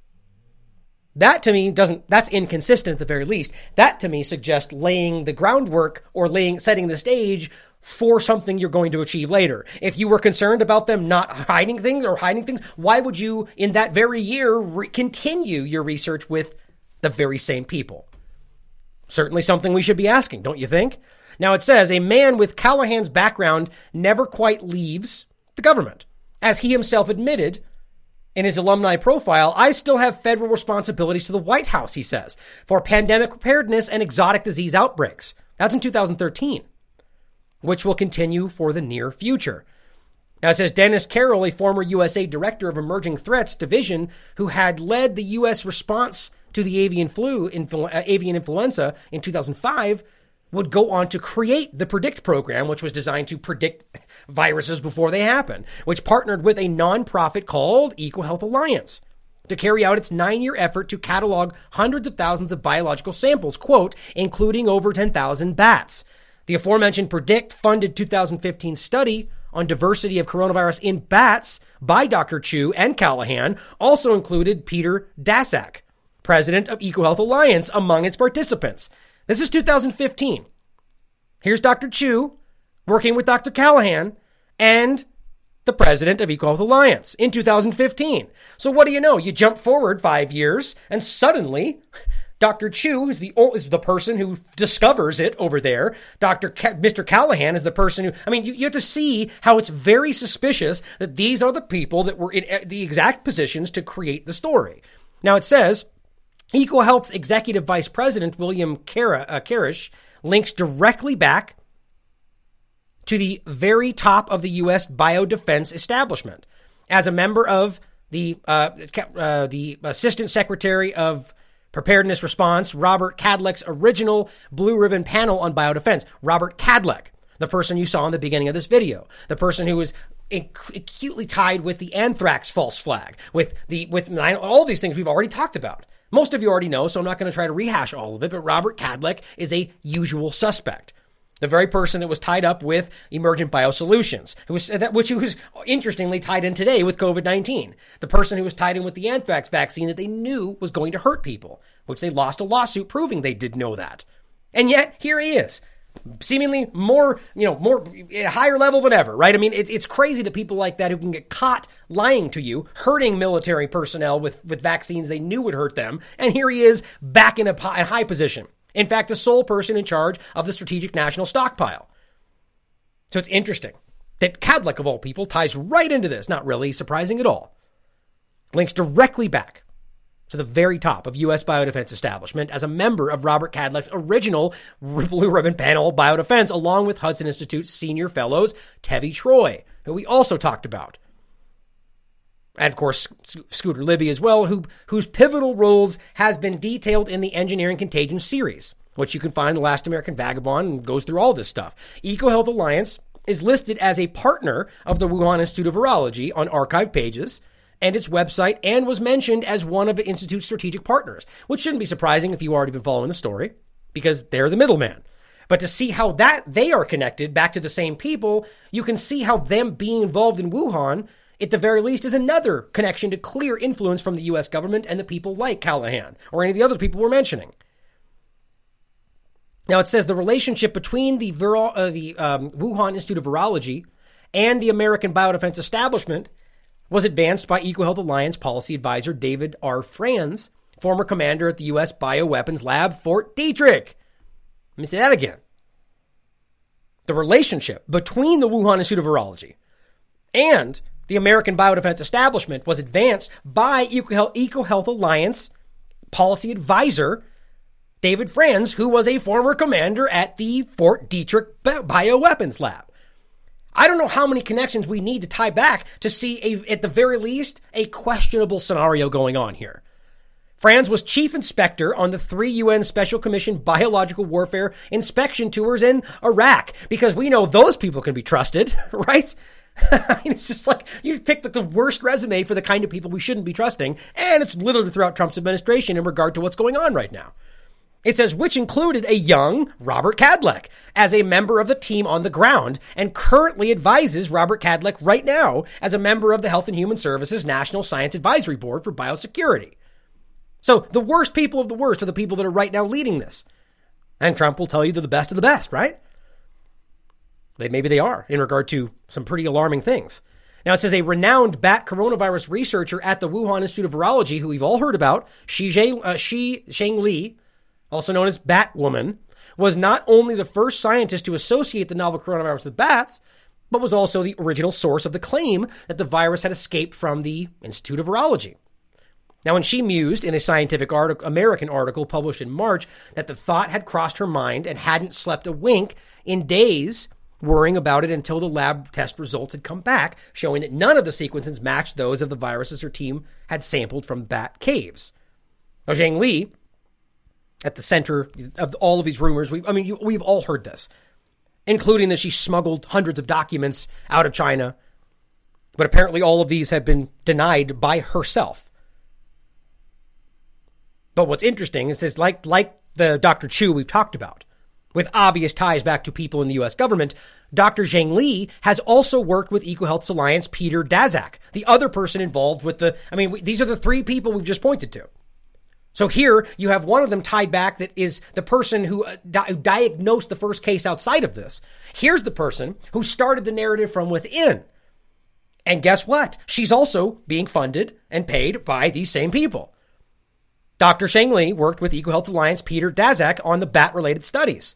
Speaker 3: That to me doesn't, that's inconsistent at the very least. That to me suggests laying the groundwork or laying, setting the stage for something you're going to achieve later. If you were concerned about them not hiding things or hiding things, why would you in that very year re- continue your research with the very same people? Certainly something we should be asking, don't you think? Now it says a man with Callahan's background never quite leaves the government. As he himself admitted in his alumni profile, I still have federal responsibilities to the White House, he says, for pandemic preparedness and exotic disease outbreaks. That's in two thousand thirteen, which will continue for the near future. Now it says Dennis Carroll, a former U S A Director of Emerging Threats Division, who had led the U S response to the avian flu, influ- uh, avian influenza in two thousand five, would go on to create the PREDICT program, which was designed to predict viruses before they happen, which partnered with a nonprofit called EcoHealth Alliance. to carry out its nine-year effort to catalog hundreds of thousands of biological samples, quote, including over ten thousand bats. The aforementioned PREDICT-funded two thousand fifteen study on diversity of coronavirus in bats by Doctor Chu and Callahan also included Peter Daszak, president of EcoHealth Alliance, among its participants. This is two thousand fifteen. Here's Doctor Chu working with Doctor Callahan and the president of EcoHealth Alliance in two thousand fifteen. So what do you know? You jump forward five years and suddenly Doctor Chu is the is the person who discovers it over there. Doctor Ca- Mister Callahan is the person who, I mean, you, you have to see how it's very suspicious that these are the people that were in the exact positions to create the story. Now it says, EcoHealth's executive vice president, William Kara, uh, Karish, links directly back to the very top of the U S biodefense establishment. As a member of the uh, uh, the Assistant Secretary of Preparedness Response, Robert Kadlec's original Blue Ribbon panel on biodefense. Robert Kadlec, the person you saw in the beginning of this video, the person who was acutely tied with the anthrax false flag, with the with all these things we've already talked about. Most of you already know, so I'm not going to try to rehash all of it, but Robert Kadlec is a usual suspect. The very person that was tied up with Emergent Biosolutions, who was that, which was interestingly tied in today with covid nineteen. The person who was tied in with the anthrax vaccine that they knew was going to hurt people, which they lost a lawsuit proving they did know that. And yet, here he is, seemingly more, you know, more at a higher level than ever, right? I mean, it's it's crazy that people like that who can get caught lying to you, hurting military personnel with, with vaccines they knew would hurt them, and here he is back in a high, high position. In fact, the sole person in charge of the Strategic National Stockpile. So it's interesting that Kadlec, of all people, ties right into this. Not really surprising at all. Links directly back to the very top of U S biodefense establishment as a member of Robert Kadlec's original Blue Ribbon panel biodefense, along with Hudson Institute's senior fellows, Tevi Troy, who we also talked about. And, of course, Scooter Libby as well, who whose pivotal roles has been detailed in the Engineering Contagion series, which you can find in The Last American Vagabond and goes through all this stuff. EcoHealth Alliance is listed as a partner of the Wuhan Institute of Virology on archive pages and its website, and was mentioned as one of the Institute's strategic partners, which shouldn't be surprising if you've already been following the story, because they're the middleman. But to see how that they are connected back to the same people, you can see how them being involved in Wuhan, at the very least, is another connection to clear influence from the U S government and the people like Callahan or any of the other people we're mentioning. Now, it says the relationship between the, Viro- uh, the um, Wuhan Institute of Virology and the American biodefense establishment was advanced by EcoHealth Alliance policy advisor David R. Franz, former commander at the U S Bioweapons Lab, Fort Detrick. Let me say that again. The relationship between the Wuhan Institute of Virology and the American biodefense establishment was advanced by EcoHealth, EcoHealth Alliance policy advisor David Franz, who was a former commander at the Fort Detrick Bioweapons Lab. I don't know how many connections we need to tie back to see, a, at the very least, a questionable scenario going on here. Franz was chief inspector on the three U N Special Commission biological warfare inspection tours in Iraq, because we know those people can be trusted, right? I mean, it's just like you picked the worst resume for the kind of people we shouldn't be trusting, and it's literally throughout Trump's administration in regard to what's going on right now. It says, which included a young Robert Kadlec as a member of the team on the ground, and currently advises Robert Kadlec right now as a member of the Health and Human Services National Science Advisory Board for Biosecurity. So the worst people of the worst are the people that are right now leading this. And Trump will tell you they're the best of the best, right? They, maybe they are in regard to some pretty alarming things. Now, it says a renowned bat coronavirus researcher at the Wuhan Institute of Virology, who we've all heard about, Shi, Zhang, uh, Shi Zheng Li, also known as Batwoman, was not only the first scientist to associate the novel coronavirus with bats, but was also the original source of the claim that the virus had escaped from the Institute of Virology. Now, when she mused in a scientific article, American article published in March that the thought had crossed her mind and hadn't slept a wink in days, worrying about it until the lab test results had come back, showing that none of the sequences matched those of the viruses her team had sampled from bat caves. Now, Zhang Li, at the center of all of these rumors, we, I mean, you, we've all heard this, including that she smuggled hundreds of documents out of China, but apparently all of these have been denied by herself. But what's interesting is this, like, like the Doctor Chu we've talked about, with obvious ties back to people in the U S government, Doctor Zheng Li has also worked with EcoHealth's Alliance Peter Daszak, the other person involved with the, I mean, these are the three people we've just pointed to. So here you have one of them tied back that is the person who, uh, di- who diagnosed the first case outside of this. Here's the person who started the narrative from within. And guess what? She's also being funded and paid by these same people. Doctor Zheng Li worked with EcoHealth Alliance Peter Daszak on the bat-related studies.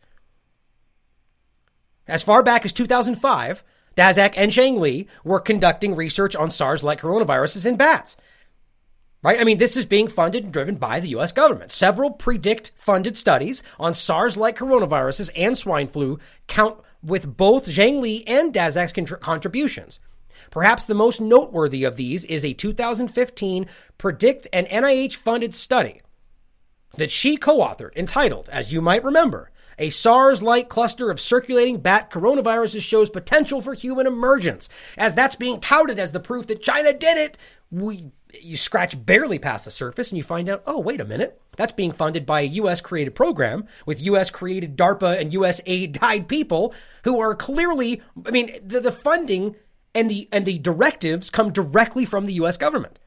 Speaker 3: As far back as two thousand five, Daszak and Zheng Li were conducting research on SARS-like coronaviruses in bats. Right? I mean, this is being funded and driven by the U S government. Several PREDICT-funded studies on SARS-like coronaviruses and swine flu count with both Zheng Li and Daszak's contr- contributions. Perhaps the most noteworthy of these is a two thousand fifteen PREDICT and N I H-funded study that she co-authored entitled, as you might remember, A SARS-like cluster of circulating bat coronaviruses shows potential for human emergence. As that's being touted as the proof that China did it, we you scratch barely past the surface and you find out, oh, wait a minute. That's being funded by a U S-created program with U S-created DARPA and U S aid-tied people who are clearly, I mean, the, the funding and the and the directives come directly from the U S government.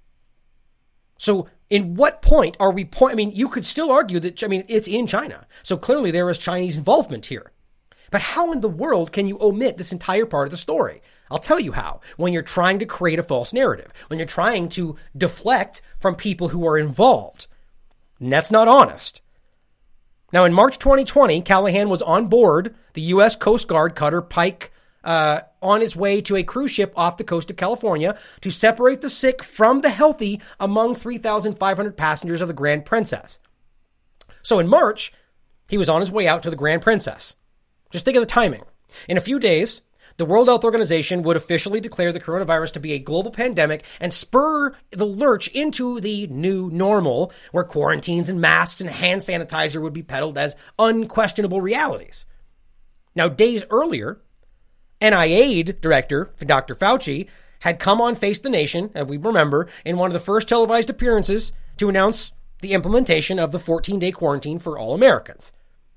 Speaker 3: So in what point are we point? I mean, you could still argue that, I mean, it's in China. So clearly there is Chinese involvement here. But how in the world can you omit this entire part of the story? I'll tell you how. When you're trying to create a false narrative, when you're trying to deflect from people who are involved. And that's not honest. Now, in March twenty twenty, Callahan was on board the U S Coast Guard cutter Pike uh, on his way to a cruise ship off the coast of California to separate the sick from the healthy among three thousand five hundred passengers of the Grand Princess. So in March, he was on his way out to the Grand Princess. Just think of the timing. In a few days, the World Health Organization would officially declare the coronavirus to be a global pandemic and spur the lurch into the new normal, where quarantines and masks and hand sanitizer would be peddled as unquestionable realities. Now, days earlier, N I A director Doctor Fauci had come on Face the Nation, and we remember, in one of the first televised appearances to announce the implementation of the fourteen-day quarantine for all Americans.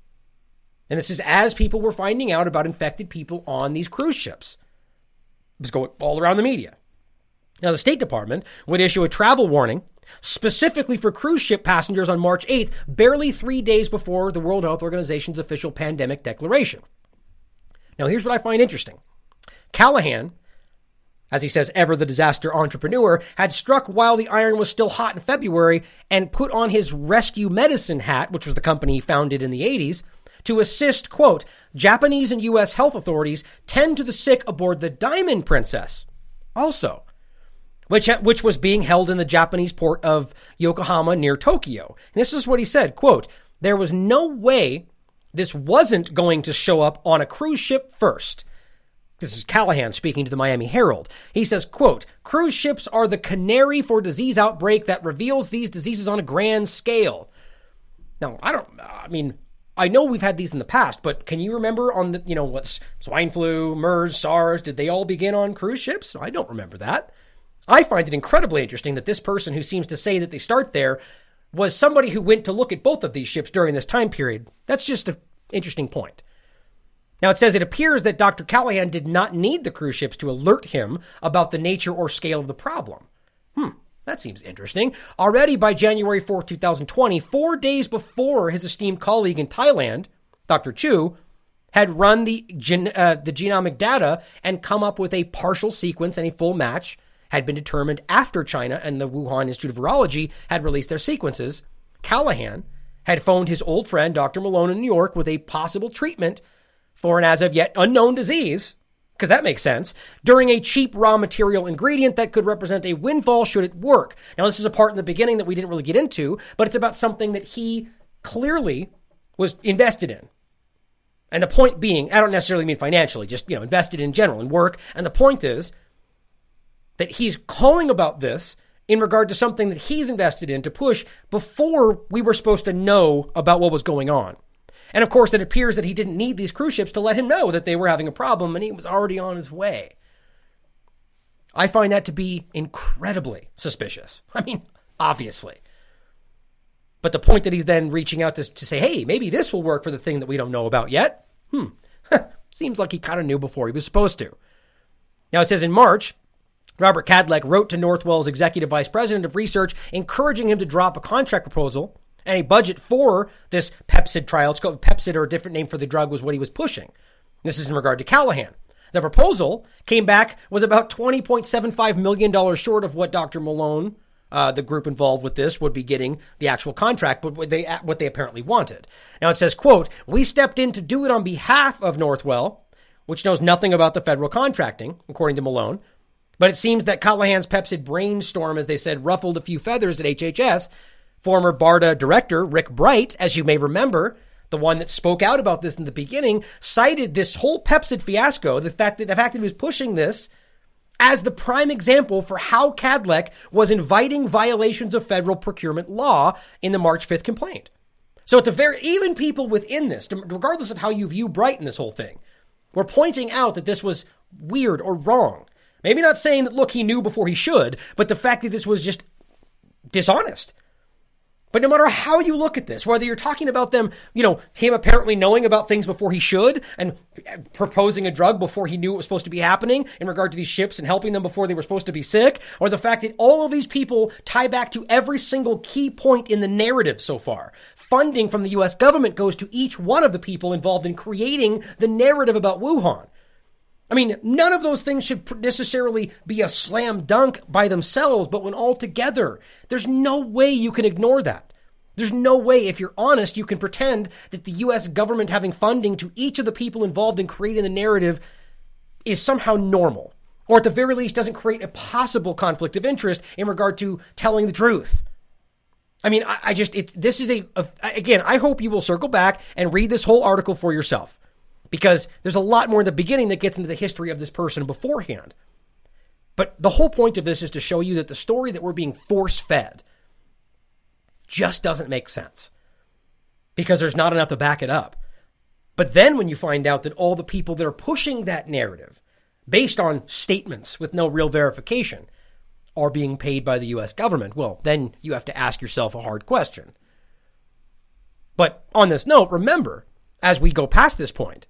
Speaker 3: And this is as people were finding out about infected people on these cruise ships. It was going all around the media. Now, the State Department would issue a travel warning specifically for cruise ship passengers on March eighth, barely three days before the World Health Organization's official pandemic declaration. Now, here's what I find interesting. Callahan, as he says, ever the disaster entrepreneur, had struck while the iron was still hot in February and put on his Rescue Medicine hat, which was the company he founded in the eighties, to assist, quote, Japanese and U S health authorities tend to the sick aboard the Diamond Princess, also, which which was being held in the Japanese port of Yokohama near Tokyo. And this is what he said, quote, there was no way this wasn't going to show up on a cruise ship first. This is Callahan speaking to the Miami Herald. He says, quote, cruise ships are the canary for disease outbreak that reveals these diseases on a grand scale. Now, I don't, I mean, I know we've had these in the past, but can you remember on the, you know, what's swine flu, MERS, SARS, did they all begin on cruise ships? I don't remember that. I find it incredibly interesting that this person who seems to say that they start there was somebody who went to look at both of these ships during this time period. That's just an interesting point. Now, it says it appears that Doctor Callahan did not need the cruise ships to alert him about the nature or scale of the problem. Hmm. That seems interesting. Already by January fourth, twenty twenty, four days before his esteemed colleague in Thailand, Doctor Chu, had run the gen, uh, the genomic data and come up with a partial sequence, and a full match had been determined after China and the Wuhan Institute of Virology had released their sequences. Callahan had phoned his old friend, Doctor Malone in New York, with a possible treatment for an as of yet unknown disease, because that makes sense, during a cheap raw material ingredient that could represent a windfall should it work. Now, this is a part in the beginning that we didn't really get into, but it's about something that he clearly was invested in. And the point being, I don't necessarily mean financially, just, you know, invested in general in work. And the point is that he's calling about this in regard to something that he's invested in to push before we were supposed to know about what was going on. And of course, it appears that he didn't need these cruise ships to let him know that they were having a problem, and he was already on his way. I find that to be incredibly suspicious. I mean, obviously. But the point that he's then reaching out to, to say, hey, maybe this will work for the thing that we don't know about yet. Hmm. Seems like he kind of knew before he was supposed to. Now, it says in March, Robert Kadlec wrote to Northwell's executive vice president of research, encouraging him to drop a contract proposal and a budget for this Pepcid trial. It's called Pepcid, or a different name for the drug was what he was pushing. This is in regard to Callahan. The proposal came back, was about twenty point seven five million dollars short of what Doctor Malone, uh, the group involved with this, would be getting the actual contract, but what they, what they apparently wanted. Now it says, quote, we stepped in to do it on behalf of Northwell, which knows nothing about the federal contracting, according to Malone. But it seems that Callahan's Pepcid brainstorm, as they said, ruffled a few feathers at H H S. Former BARDA director Rick Bright, as you may remember, the one that spoke out about this in the beginning, cited this whole Pepcid fiasco, the fact that the fact that he was pushing this, as the prime example for how Kadlec was inviting violations of federal procurement law in the March fifth complaint. So at the very, even people within this, regardless of how you view Bright in this whole thing, were pointing out that this was weird or wrong. Maybe not saying that, look, he knew before he should, but the fact that this was just dishonest. But no matter how you look at this, whether you're talking about them, you know, him apparently knowing about things before he should and proposing a drug before he knew it was supposed to be happening in regard to these ships and helping them before they were supposed to be sick, or the fact that all of these people tie back to every single key point in the narrative so far. Funding from the U S government goes to each one of the people involved in creating the narrative about Wuhan. I mean, none of those things should necessarily be a slam dunk by themselves, but when all together, there's no way you can ignore that. There's no way, if you're honest, you can pretend that the U S government having funding to each of the people involved in creating the narrative is somehow normal, or at the very least doesn't create a possible conflict of interest in regard to telling the truth. I mean, I, I just, it's, this is a, a, again, I hope you will circle back and read this whole article for yourself. Because there's a lot more in the beginning that gets into the history of this person beforehand. But the whole point of this is to show you that the story that we're being force-fed just doesn't make sense. Because there's not enough to back it up. But then when you find out that all the people that are pushing that narrative, based on statements with no real verification, are being paid by the U S government, well, then you have to ask yourself a hard question. But on this note, remember, as we go past this point,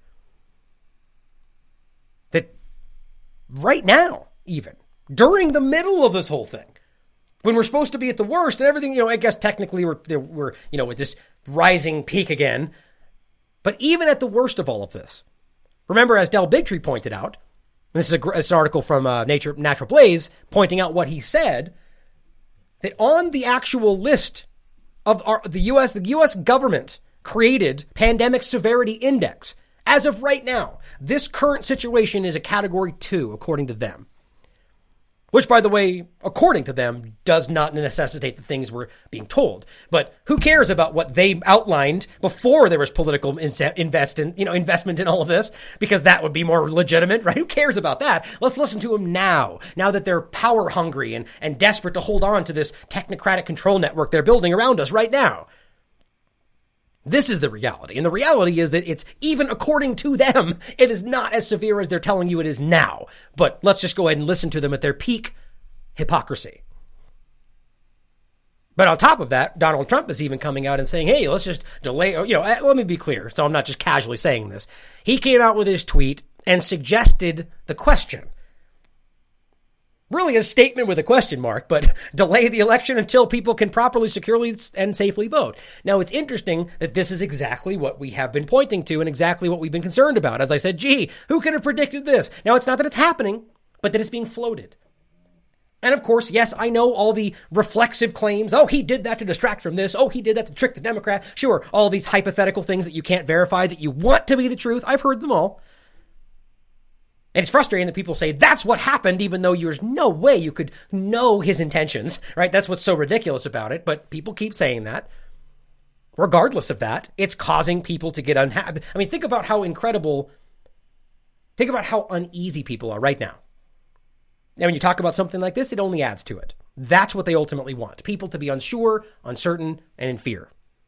Speaker 3: that right now, even, during the middle of this whole thing, when we're supposed to be at the worst and everything, you know, I guess technically we're, we're you know, with this rising peak again. But even at the worst of all of this, remember, as Del Bigtree pointed out, this is a, it's an article from uh, Nature, Natural Blaze pointing out what he said, that on the actual list of our, the U S, the U S government created pandemic severity index. As of right now, this current situation is a category two, according to them. Which, by the way, according to them, does not necessitate the things we're being told. But who cares about what they outlined before there was political invest in, you know, investment in all of this? Because that would be more legitimate, right? Who cares about that? Let's listen to them now, now that they're power hungry and, and desperate to hold on to this technocratic control network they're building around us right now. This is the reality. And the reality is that it's, even according to them, it is not as severe as they're telling you it is now. But let's just go ahead and listen to them at their peak hypocrisy. But on top of that, Donald Trump is even coming out and saying, hey, let's just delay, you know, let me be clear. So I'm not just casually saying this. He came out with his tweet and suggested the question. Really a statement with a question mark, but delay the election until people can properly, securely, and safely vote. Now, it's interesting that this is exactly what we have been pointing to and exactly what we've been concerned about. As I said, gee, who could have predicted this? Now, it's not that it's happening, but that it's being floated. And of course, yes, I know all the reflexive claims. Oh, he did that to distract from this. Oh, he did that to trick the Democrat. Sure, all these hypothetical things that you can't verify, that you want to be the truth. I've heard them all. And it's frustrating that people say that's what happened, even though there's no way you could know his intentions, right? That's what's so ridiculous about it. But people keep saying that. Regardless of that, it's causing people to get unhappy. I mean, think about how incredible, think about how uneasy people are right now. And when you talk about something like this, it only adds to it. That's what they ultimately want. People to be unsure, uncertain, and in fear.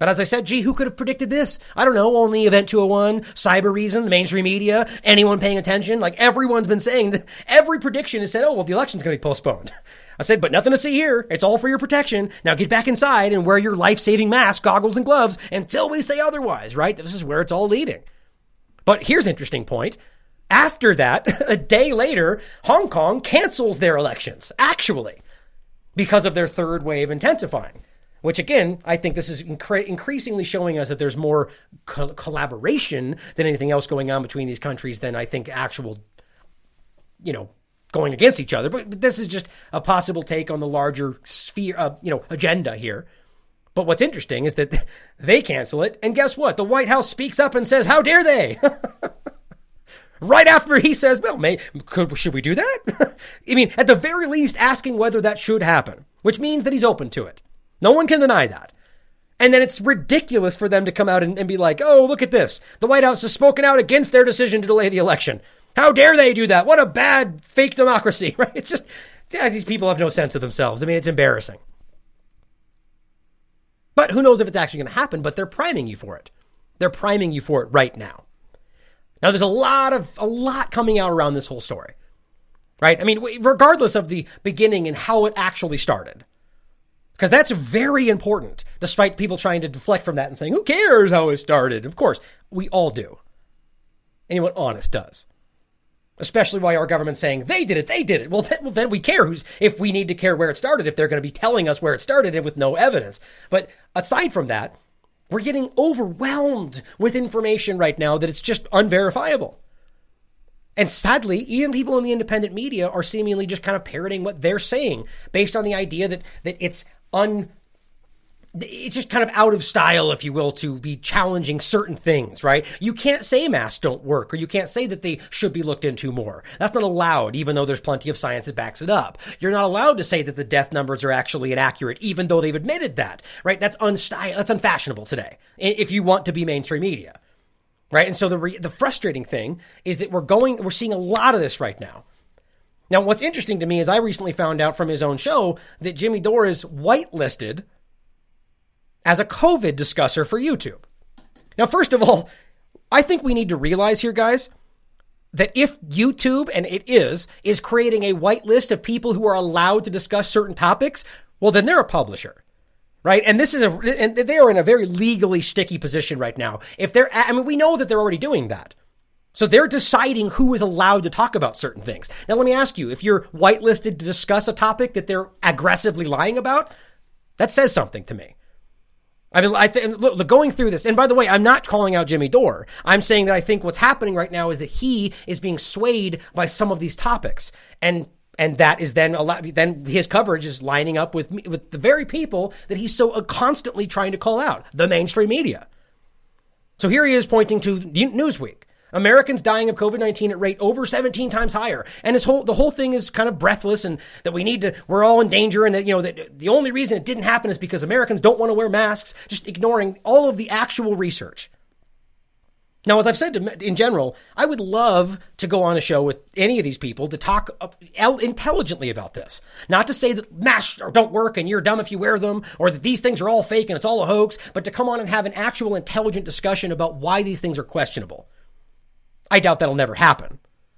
Speaker 3: But as I said, gee, who could have predicted this? I don't know, only Event two oh one, Cyber Reason, the mainstream media, anyone paying attention. Like, everyone's been saying that every prediction has said, oh, well, the election's going to be postponed. I said, but nothing to see here. It's all for your protection. Now get back inside and wear your life-saving mask, goggles, and gloves until we say otherwise, right? This is where it's all leading. But here's an interesting point. After that, a day later, Hong Kong cancels their elections, actually, because of their third wave intensifying. Which, again, I think this is incre- increasingly showing us that there's more co- collaboration than anything else going on between these countries than I think actual, you know, going against each other. But this is just a possible take on the larger sphere, uh, you know, agenda here. But what's interesting is that they cancel it. And guess what? The White House speaks up and says, how dare they? Right after he says, well, may, could, should we do that? I mean, at the very least, asking whether that should happen, which means that he's open to it. No one can deny that. And then it's ridiculous for them to come out and, and be like, oh, look at this. The White House has spoken out against their decision to delay the election. How dare they do that? What a bad fake democracy, right? It's just, yeah, these people have no sense of themselves. I mean, it's embarrassing. But who knows if it's actually going to happen, but they're priming you for it. They're priming you for it right now. Now, there's a lot of, a lot coming out around this whole story, right? I mean, regardless of the beginning and how it actually started. Because that's very important, despite people trying to deflect from that and saying, who cares how it started? Of course, we all do. Anyone honest does. Especially why our government's saying, they did it, they did it. Well, then, well, then we care who's, if we need to care where it started, if they're going to be telling us where it started and with no evidence. But aside from that, we're getting overwhelmed with information right now that it's just unverifiable. And sadly, even people in the independent media are seemingly just kind of parroting what they're saying based on the idea that, that it's un, it's just kind of out of style, if you will, to be challenging certain things, right? You can't say masks don't work, or you can't say that they should be looked into more. That's not allowed, even though there's plenty of science that backs it up. You're not allowed to say that the death numbers are actually inaccurate, even though they've admitted that, right? That's unstyle, that's unfashionable today, if you want to be mainstream media, right? And so the re- the frustrating thing is that we're going, we're seeing a lot of this right now. Now, what's interesting to me is I recently found out from his own show that Jimmy Dore is whitelisted as a COVID discusser for YouTube. Now, first of all, I think we need to realize here, guys, that if YouTube, and it is, is creating a whitelist of people who are allowed to discuss certain topics, well, then they're a publisher, right? And this is a, and they are in a very legally sticky position right now. If they're, I mean, we know that they're already doing that. So they're deciding who is allowed to talk about certain things. Now, let me ask you, if you're whitelisted to discuss a topic that they're aggressively lying about, that says something to me. I mean, I think, look, going through this, and by the way, I'm not calling out Jimmy Dore. I'm saying that I think what's happening right now is that he is being swayed by some of these topics. And, and that is then a lot, then his coverage is lining up with, with the very people that he's so constantly trying to call out, the mainstream media. So here he is pointing to Newsweek. Americans dying of COVID nineteen at rate over seventeen times higher. And his whole, the whole thing is kind of breathless, and that we need to, we're all in danger, and that, you know, that the only reason it didn't happen is because Americans don't want to wear masks, just ignoring all of the actual research. Now, as I've said to, in general, I would love to go on a show with any of these people to talk intelligently about this. Not to say that masks don't work and you're dumb if you wear them, or that these things are all fake and it's all a hoax, but to come on and have an actual intelligent discussion about why these things are questionable. I doubt that'll never happen.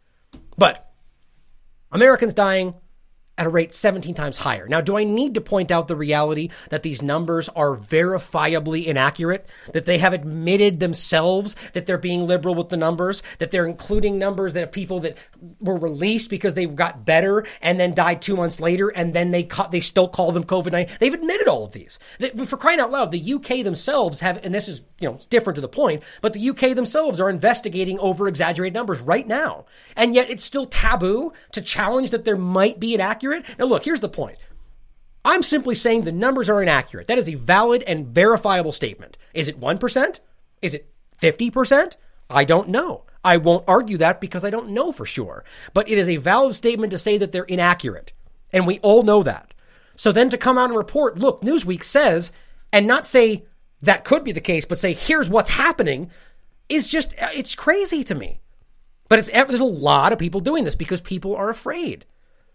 Speaker 3: But Americans dying at a rate seventeen times higher. Now, do I need to point out the reality that these numbers are verifiably inaccurate? That they have admitted themselves that they're being liberal with the numbers? That they're including numbers that of people that were released because they got better and then died two months later, and then they ca- they still call them COVID nineteen? They've admitted all of these. They, for crying out loud, the U K themselves have, and this is, you know, different to the point, but the U K themselves are investigating over-exaggerated numbers right now. And yet it's still taboo to challenge that there might be inaccurate. Now, look, here's the point. I'm simply saying the numbers are inaccurate. That is a valid and verifiable statement. Is it one percent? Is it fifty percent? I don't know. I won't argue that because I don't know for sure. But it is a valid statement to say that they're inaccurate. And we all know that. So then to come out and report, look, Newsweek says, and not say that could be the case, but say, here's what's happening, is just, it's crazy to me. But it's, there's a lot of people doing this because people are afraid.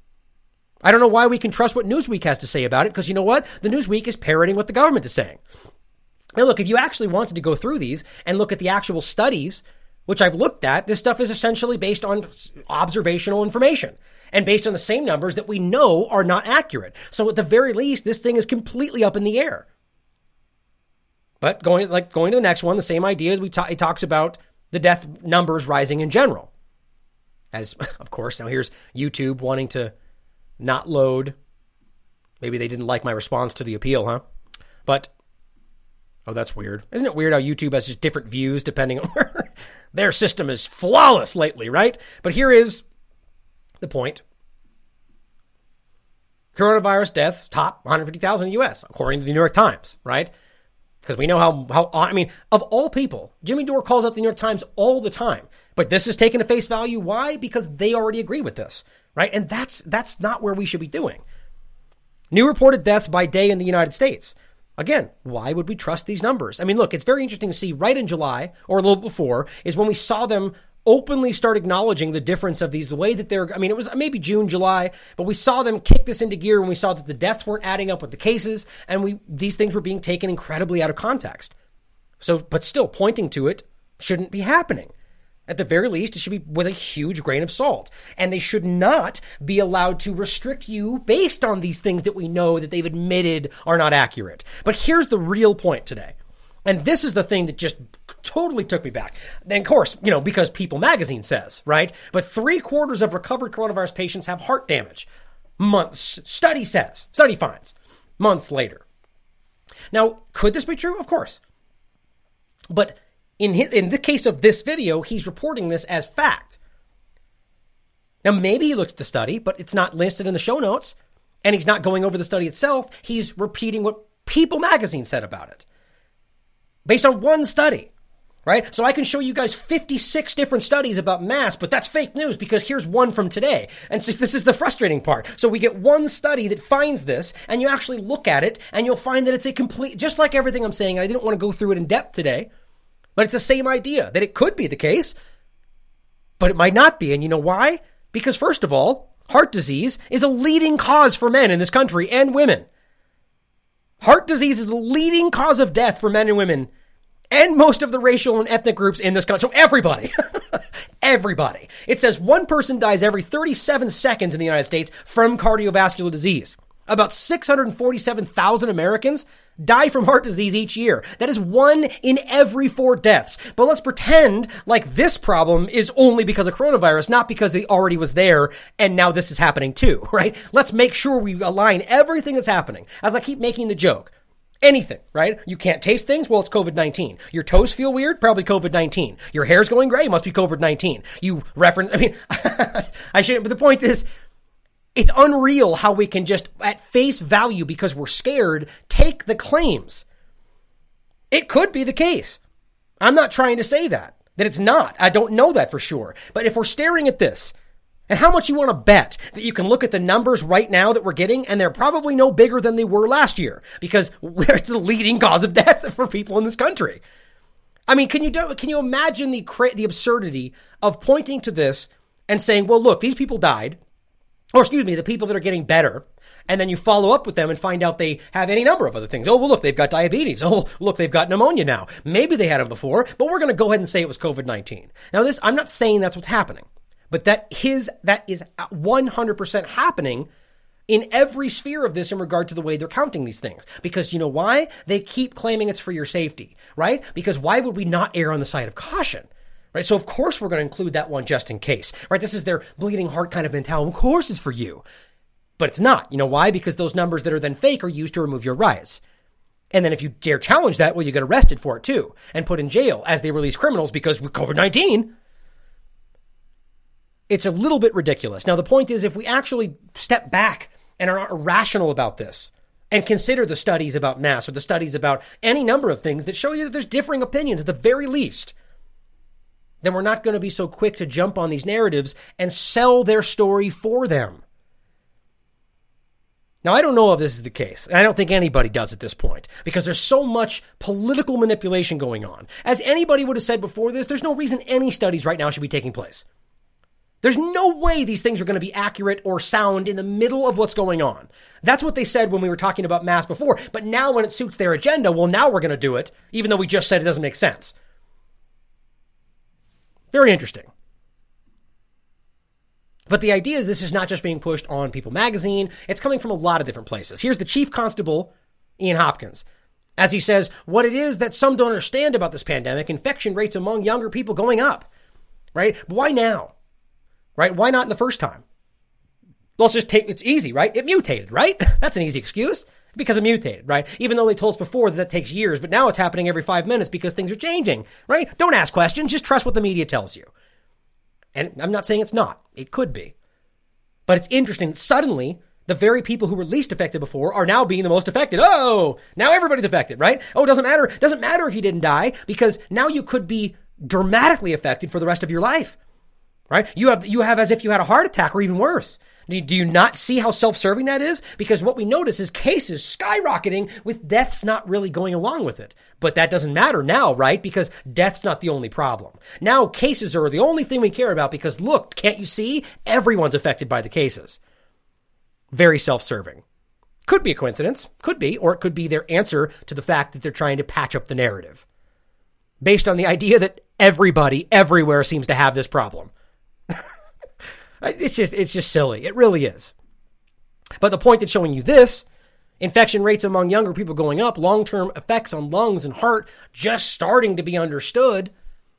Speaker 3: I don't know why we can trust what Newsweek has to say about it, because you know what? The Newsweek is parroting what the government is saying. Now, look, if you actually wanted to go through these and look at the actual studies, which I've looked at, this stuff is essentially based on observational information and based on the same numbers that we know are not accurate. So at the very least, this thing is completely up in the air. But going like going to the next one, the same idea as we ta- it talks about the death numbers rising in general. As, of course, now here's YouTube wanting to not load. Maybe they didn't like my response to the appeal, huh? But, oh, that's weird. Isn't it weird how YouTube has just different views depending on where their system is flawless lately, right? But here is the point. Coronavirus deaths top one hundred fifty thousand in the U S, according to the New York Times, right? Because we know how, how, I mean, of all people, Jimmy Dore calls out the New York Times all the time. But this is taken at face value. Why? Because they already agree with this, right? And that's that's not where we should be doing. New reported deaths by day in the United States. Again, why would we trust these numbers? I mean, look, it's very interesting to see right in July, or a little before, is when we saw them openly start acknowledging the difference of these, the way that they're, I mean, it was maybe June, July, but we saw them kick this into gear when we saw that the deaths weren't adding up with the cases, and we these things were being taken incredibly out of context. So, but still, pointing to it shouldn't be happening. At the very least, it should be with a huge grain of salt. And they should not be allowed to restrict you based on these things that we know that they've admitted are not accurate. But here's the real point today. And this is the thing that just totally took me back. And of course, you know, because People magazine says, right? But three quarters of recovered coronavirus patients have heart damage. Months, study says, study finds, months later. Now, could this be true? Of course. But in his, in the case of this video, he's reporting this as fact. Now, maybe he looked at the study, but it's not listed in the show notes, and he's not going over the study itself. He's repeating what People magazine said about it. Based on one study, right? So I can show you guys fifty-six different studies about masks, but that's fake news because here's one from today. And so this is the frustrating part. So we get one study that finds this, and you actually look at it, and you'll find that it's a complete, just like everything I'm saying, and I didn't want to go through it in depth today, but it's the same idea, that it could be the case, but it might not be. And you know why? Because first of all, heart disease is a leading cause for men in this country and women. Heart disease is the leading cause of death for men and women and most of the racial and ethnic groups in this country. So everybody, everybody. It says one person dies every thirty-seven seconds in the United States from cardiovascular disease. About six hundred forty-seven thousand Americans die from heart disease each year. That is one in every four deaths. But let's pretend like this problem is only because of coronavirus, not because it already was there and now this is happening too, right? Let's make sure we align everything that's happening. As I keep making the joke, anything, right? You can't taste things? Well, it's covid nineteen. Your toes feel weird? Probably covid nineteen. Your hair's going gray? Must be covid nineteen. You reference, I mean, I shouldn't, but the point is, it's unreal how we can just, at face value, because we're scared, take the claims. It could be the case. I'm not trying to say that, that it's not. I don't know that for sure. But if we're staring at this, and how much you want to bet that you can look at the numbers right now that we're getting, and they're probably no bigger than they were last year, because we're the leading cause of death for people in this country. I mean, can you do, can you imagine the cra- the absurdity of pointing to this and saying, well, look, these people died. Or excuse me, the people that are getting better, and then you follow up with them and find out they have any number of other things. Oh, well, look, they've got diabetes. Oh, look, they've got pneumonia now. Maybe they had them before, but we're going to go ahead and say it was covid nineteen. Now, this, I'm not saying that's what's happening, but that his, that is one hundred percent happening in every sphere of this in regard to the way they're counting these things. Because you know why? They keep claiming it's for your safety, right? Because why would we not err on the side of caution? Right, so of course we're going to include that one just in case, right? This is their bleeding heart kind of mentality. Of course it's for you, but it's not. You know why? Because those numbers that are then fake are used to remove your rights. And then if you dare challenge that, well, you get arrested for it too and put in jail as they release criminals because with covid nineteen, it's a little bit ridiculous. Now, the point is, if we actually step back and are not irrational about this and consider the studies about masks or the studies about any number of things that show you that there's differing opinions at the very least, then we're not going to be so quick to jump on these narratives and sell their story for them. Now, I don't know if this is the case. And I don't think anybody does at this point because there's so much political manipulation going on. As anybody would have said before this, there's no reason any studies right now should be taking place. There's no way these things are going to be accurate or sound in the middle of what's going on. That's what they said when we were talking about masks before. But now when it suits their agenda, well, now we're going to do it, even though we just said it doesn't make sense. Very interesting. But the idea is this is not just being pushed on People magazine. It's coming from a lot of different places. Here's the chief constable, Ian Hopkins, as he says, what it is that some don't understand about this pandemic, infection rates among younger people going up, right? But why now? Right? Why not in the first time? Let's just take, it's easy, right? It mutated, right? That's an easy excuse because it mutated, right? Even though they told us before that that takes years, but now it's happening every five minutes because things are changing, right? Don't ask questions. Just trust what the media tells you. And I'm not saying it's not. It could be. But it's interesting that suddenly the very people who were least affected before are now being the most affected. Oh, now everybody's affected, right? Oh, it doesn't matter. It doesn't matter if you didn't die because now you could be dramatically affected for the rest of your life. Right? You have, you have as if you had a heart attack or even worse. Do you not see how self-serving that is? Because what we notice is cases skyrocketing with deaths not really going along with it. But that doesn't matter now, right? Because death's not the only problem. Now cases are the only thing we care about because look, can't you see? Everyone's affected by the cases. Very self-serving. Could be a coincidence. Could be. Or it could be their answer to the fact that they're trying to patch up the narrative. Based on the idea that everybody everywhere seems to have this problem. It's just, it's just silly. It really is. But the point that's showing you this, infection rates among younger people going up, long-term effects on lungs and heart just starting to be understood.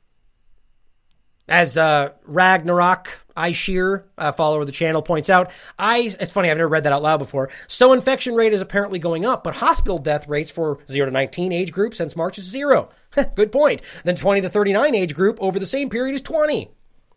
Speaker 3: As uh, Ragnarok Aishir, a follower of the channel, points out, I, it's funny, I've never read that out loud before. So infection rate is apparently going up, but hospital death rates for zero to nineteen age group since March is zero. Good point. Then twenty to thirty-nine age group over the same period is twenty.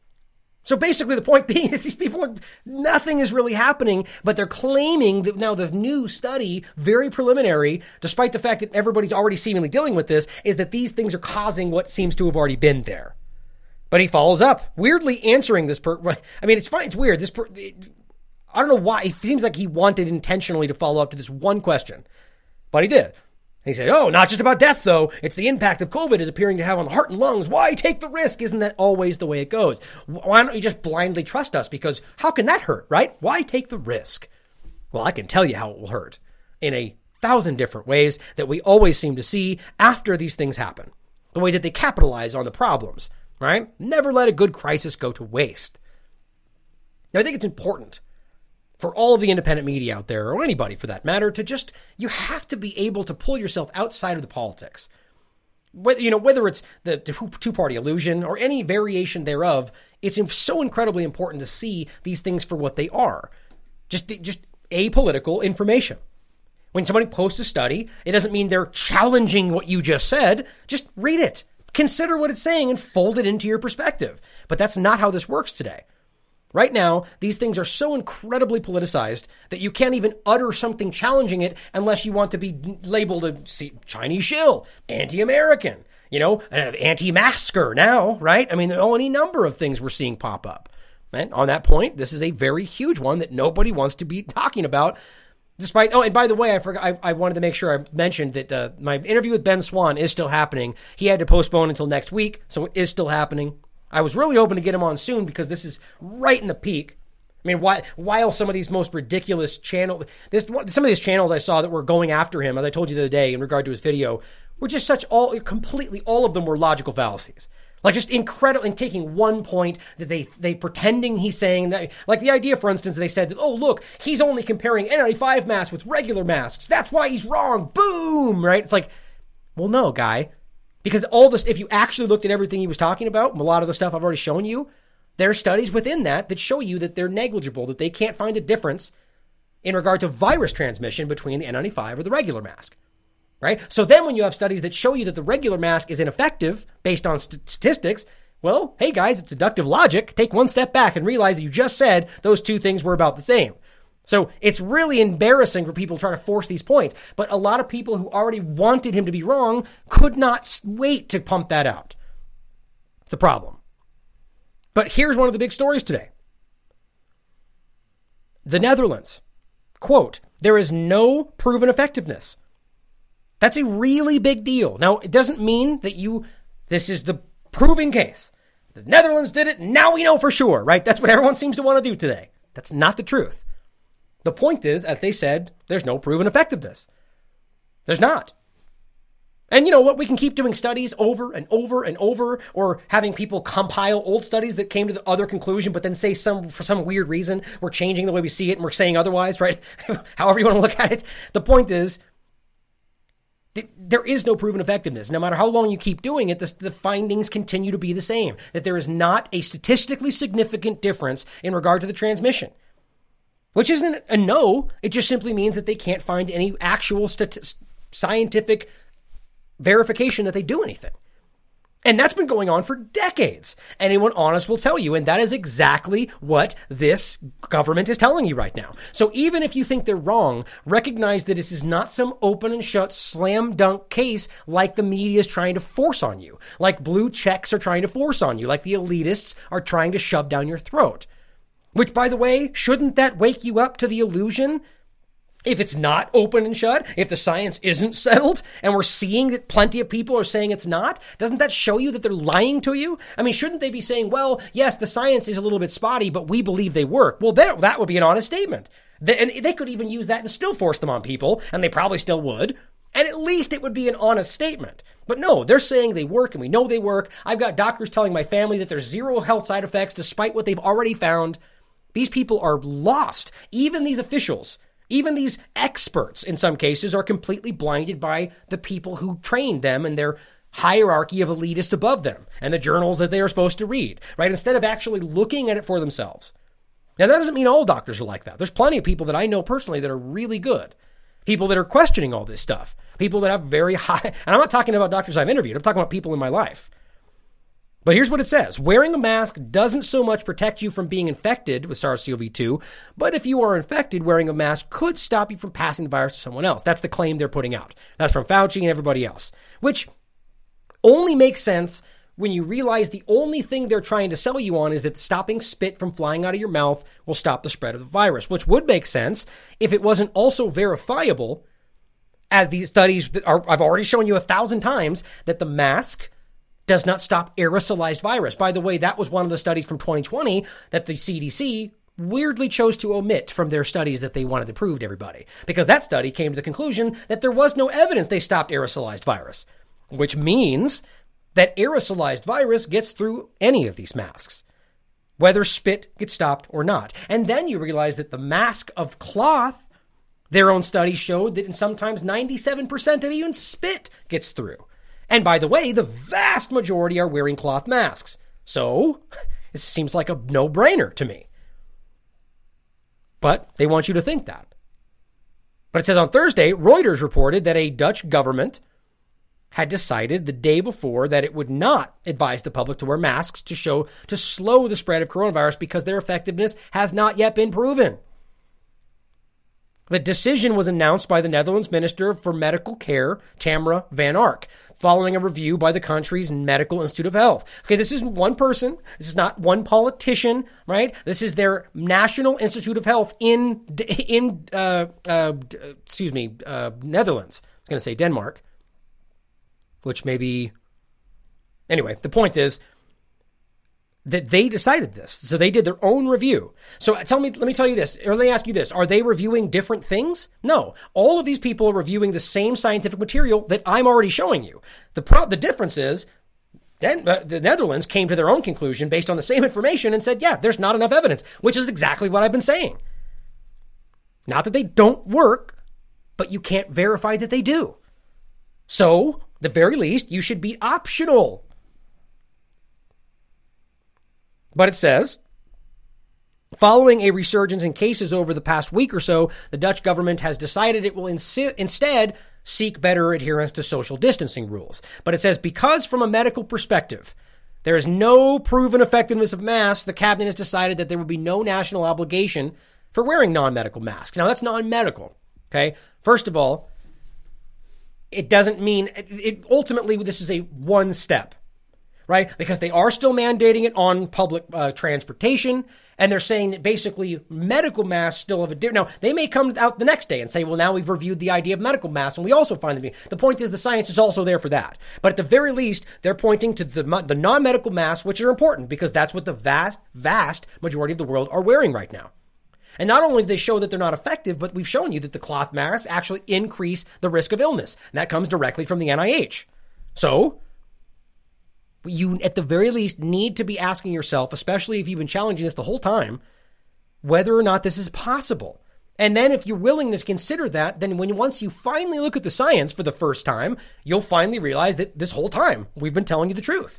Speaker 3: So basically the point being that these people are, nothing is really happening, but they're claiming that now the new study, very preliminary, despite the fact that everybody's already seemingly dealing with this, is that these things are causing what seems to have already been there. But he follows up, weirdly answering this per, I mean, it's fine, it's weird. This per, it, I don't know why, it seems like he wanted intentionally to follow up to this one question, but he did. He said, oh, not just about death, though. It's the impact of COVID is appearing to have on the heart and lungs. Why take the risk? Isn't that always the way it goes? Why don't you just blindly trust us? Because how can that hurt, right? Why take the risk? Well, I can tell you how it will hurt in a thousand different ways that we always seem to see after these things happen. The way that they capitalize on the problems, right? Never let a good crisis go to waste. Now, I think it's important for all of the independent media out there, or anybody for that matter, to just, you have to be able to pull yourself outside of the politics. Whether, you know, whether it's the two-party illusion or any variation thereof, it's so incredibly important to see these things for what they are. Just, just apolitical information. When somebody posts a study, it doesn't mean they're challenging what you just said. Just read it. Consider what it's saying and fold it into your perspective. But that's not how this works today. Right now, these things are so incredibly politicized that you can't even utter something challenging it unless you want to be labeled a Chinese shill, anti-American, you know, anti-masker now, right? I mean, there are any number of things we're seeing pop up. And on that point, this is a very huge one that nobody wants to be talking about. Despite, oh, and by the way, I forgot, I, I wanted to make sure I mentioned that uh, my interview with Ben Swan is still happening. He had to postpone until next week, so it is still happening. I was really hoping to get him on soon because this is right in the peak. I mean, why, while some of these most ridiculous channels, this, some of these channels I saw that were going after him, as I told you the other day in regard to his video, were just such all, completely, all of them were logical fallacies. Like just incredible, and taking one point that they, they pretending he's saying that, like the idea, for instance, they said that, oh, look, he's only comparing N ninety-five masks with regular masks. That's why he's wrong. Boom, right? It's like, well, no, guy. Because all this, if you actually looked at everything he was talking about, a lot of the stuff I've already shown you, there are studies within that that show you that they're negligible, that they can't find a difference in regard to virus transmission between the N ninety-five or the regular mask, right? So then when you have studies that show you that the regular mask is ineffective based on st- statistics, well, hey guys, it's deductive logic. Take one step back and realize that you just said those two things were about the same. So it's really embarrassing for people trying to force these points. But a lot of people who already wanted him to be wrong could not wait to pump that out. It's a problem. But here's one of the big stories today. The Netherlands, quote, there is no proven effectiveness. That's a really big deal. Now, it doesn't mean that you, this is the proving case. The Netherlands did it. Now we know for sure, right? That's what everyone seems to want to do today. That's not the truth. The point is, as they said, there's no proven effectiveness. There's not. And you know what? We can keep doing studies over and over and over, or having people compile old studies that came to the other conclusion, but then say some, for some weird reason, we're changing the way we see it and we're saying otherwise, right? However you want to look at it. The point is, there is no proven effectiveness. No matter how long you keep doing it, the, the findings continue to be the same, that there is not a statistically significant difference in regard to the transmission, which isn't a no. It just simply means that they can't find any actual stati- scientific verification that they do anything. And that's been going on for decades. Anyone honest will tell you. And that is exactly what this government is telling you right now. So even if you think they're wrong, recognize that this is not some open and shut slam dunk case like the media is trying to force on you, like blue checks are trying to force on you, like the elitists are trying to shove down your throat. Which, by the way, shouldn't that wake you up to the illusion? If it's not open and shut, if the science isn't settled, and we're seeing that plenty of people are saying it's not, doesn't that show you that they're lying to you? I mean, shouldn't they be saying, well, yes, the science is a little bit spotty, but we believe they work? Well, that, that would be an honest statement. They, and they could even use that and still force them on people, and they probably still would. And at least it would be an honest statement. But no, they're saying they work, and we know they work. I've got doctors telling my family that there's zero health side effects despite what they've already found. These people are lost. Even these officials, even these experts in some cases, are completely blinded by the people who trained them and their hierarchy of elitists above them and the journals that they are supposed to read, right? Instead of actually looking at it for themselves. Now, that doesn't mean all doctors are like that. There's plenty of people that I know personally that are really good. People that are questioning all this stuff. People that have very high, and I'm not talking about doctors I've interviewed. I'm talking about people in my life. But here's what it says. Wearing a mask doesn't so much protect you from being infected with SARS-C o V two, but if you are infected, wearing a mask could stop you from passing the virus to someone else. That's the claim they're putting out. That's from Fauci and everybody else, which only makes sense when you realize the only thing they're trying to sell you on is that stopping spit from flying out of your mouth will stop the spread of the virus, which would make sense if it wasn't also verifiable, as these studies that are, I've already shown you a thousand times, that the mask does not stop aerosolized virus. By the way, that was one of the studies from twenty twenty that the C D C weirdly chose to omit from their studies that they wanted to prove to everybody, because that study came to the conclusion that there was no evidence they stopped aerosolized virus, which means that aerosolized virus gets through any of these masks, whether spit gets stopped or not. And then you realize that the mask of cloth, their own study showed that in sometimes ninety-seven percent of even spit gets through. And by the way, the vast majority are wearing cloth masks. So it seems like a no-brainer to me. But they want you to think that. But it says on Thursday, Reuters reported that a Dutch government had decided the day before that it would not advise the public to wear masks to show to slow the spread of coronavirus because their effectiveness has not yet been proven. The decision was announced by the Netherlands Minister for Medical Care, Tamara van Ark, following a review by the country's Medical Institute of Health. Okay, this isn't one person. This is not one politician, right? This is their National Institute of Health in, in uh, uh, excuse me, uh, Netherlands. I was going to say Denmark, which maybe, anyway, the point is that they decided this. So they did their own review. So tell me, let me tell you this, or let me ask you this. Are they reviewing different things? No. All of these people are reviewing the same scientific material that I'm already showing you. The pro- the difference is then uh, the Netherlands came to their own conclusion based on the same information and said, yeah, there's not enough evidence, which is exactly what I've been saying. Not that they don't work, but you can't verify that they do. So, at the very least, you should be optional. But it says, following a resurgence in cases over the past week or so, the Dutch government has decided it will insi- instead seek better adherence to social distancing rules. But it says, because from a medical perspective, there is no proven effectiveness of masks, the cabinet has decided that there will be no national obligation for wearing non-medical masks. Now, that's non-medical, okay? First of all, it doesn't mean, it, it ultimately, this is a one step. right? Because they are still mandating it on public uh, transportation. And they're saying that basically medical masks still have a different. Now, they may come out the next day and say, well, now we've reviewed the idea of medical masks, and we also find them. The point is the science is also there for that. But at the very least, they're pointing to the, the non-medical masks, which are important because that's what the vast, vast majority of the world are wearing right now. And not only do they show that they're not effective, but we've shown you that the cloth masks actually increase the risk of illness. And that comes directly from the N I H. So you, at the very least, need to be asking yourself, especially if you've been challenging this the whole time, whether or not this is possible. And then if you're willing to consider that, then when once you finally look at the science for the first time, you'll finally realize that this whole time we've been telling you the truth.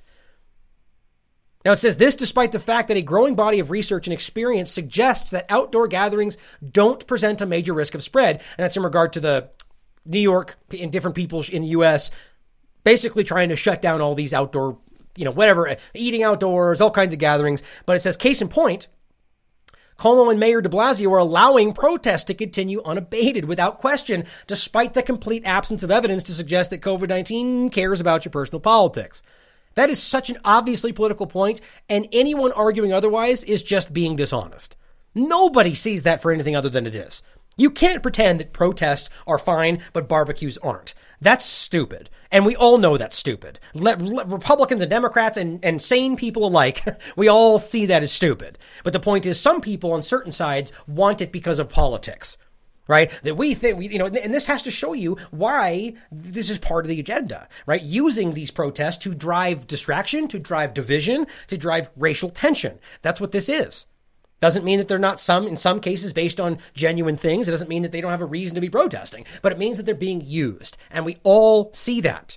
Speaker 3: Now, it says this despite the fact that a growing body of research and experience suggests that outdoor gatherings don't present a major risk of spread. And that's in regard to the New York and different people in the U S basically trying to shut down all these outdoor, you know, whatever, eating outdoors, all kinds of gatherings. But it says, case in point, Cuomo and Mayor de Blasio are allowing protests to continue unabated without question, despite the complete absence of evidence to suggest that COVID nineteen cares about your personal politics. That is such an obviously political point, and anyone arguing otherwise is just being dishonest. Nobody sees that for anything other than it is. You can't pretend that protests are fine, but barbecues aren't. That's stupid. And we all know that's stupid. Le- le- Republicans and Democrats and, and sane people alike, we all see that as stupid. But the point is, some people on certain sides want it because of politics. Right? That we think, we, you know, and this has to show you why this is part of the agenda, right? Using these protests to drive distraction, to drive division, to drive racial tension. That's what this is. Doesn't mean that they're not some, in some cases, based on genuine things. It doesn't mean that they don't have a reason to be protesting, but it means that they're being used. And we all see that.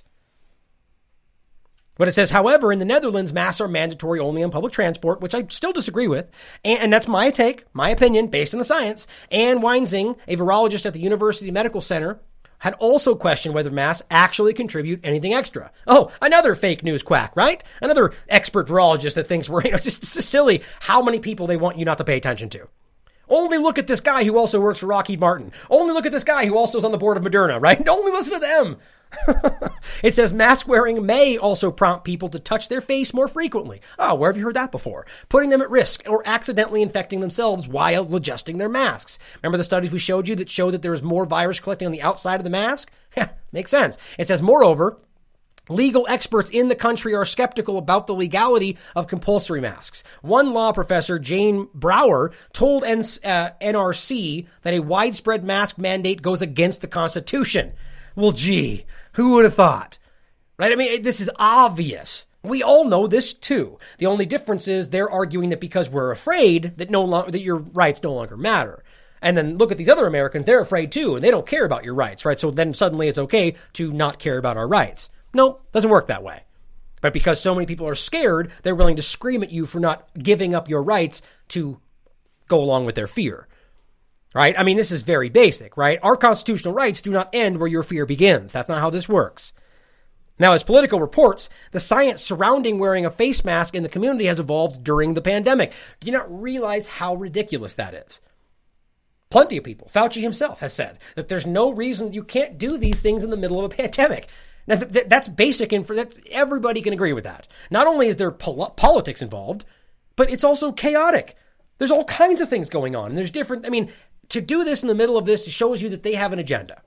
Speaker 3: But it says, however, in the Netherlands, masks are mandatory only on public transport, which I still disagree with. And, and that's my take, my opinion, based on the science. Anne Weinsing, a virologist at the University Medical Center, had also questioned whether masks actually contribute anything extra. Oh, another fake news quack, right? Another expert virologist that thinks we're, you know, it's just, it's just silly how many people they want you not to pay attention to. Only look at this guy who also works for Lockheed Martin. Only look at this guy who also is on the board of Moderna, right? Only listen to them. It says mask wearing may also prompt people to touch their face more frequently. Oh, where have you heard that before? Putting them at risk or accidentally infecting themselves while adjusting their masks. Remember the studies we showed you that show that there's more virus collecting on the outside of the mask? Makes sense. It says, moreover, legal experts in the country are skeptical about the legality of compulsory masks. One law professor, Jane Brower, told N R C that a widespread mask mandate goes against the Constitution. Well, gee, who would have thought? Right? I mean, this is obvious. We all know this too. The only difference is they're arguing that because we're afraid that no longer that your rights no longer matter. And then look at these other Americans, they're afraid too, and they don't care about your rights, right? So then suddenly it's okay to not care about our rights. No, doesn't work that way. But because so many people are scared, they're willing to scream at you for not giving up your rights to go along with their fear. Right? I mean, this is very basic, right? Our constitutional rights do not end where your fear begins. That's not how this works. Now, as Politico reports, the science surrounding wearing a face mask in the community has evolved during the pandemic. Do you not realize how ridiculous that is? Plenty of people, Fauci himself has said that there's no reason you can't do these things in the middle of a pandemic. Now, th- th- that's basic, and for that, everybody can agree with that. Not only is there pol- politics involved, but it's also chaotic. There's all kinds of things going on, and there's different, I mean, to do this in the middle of this shows you that they have an agenda.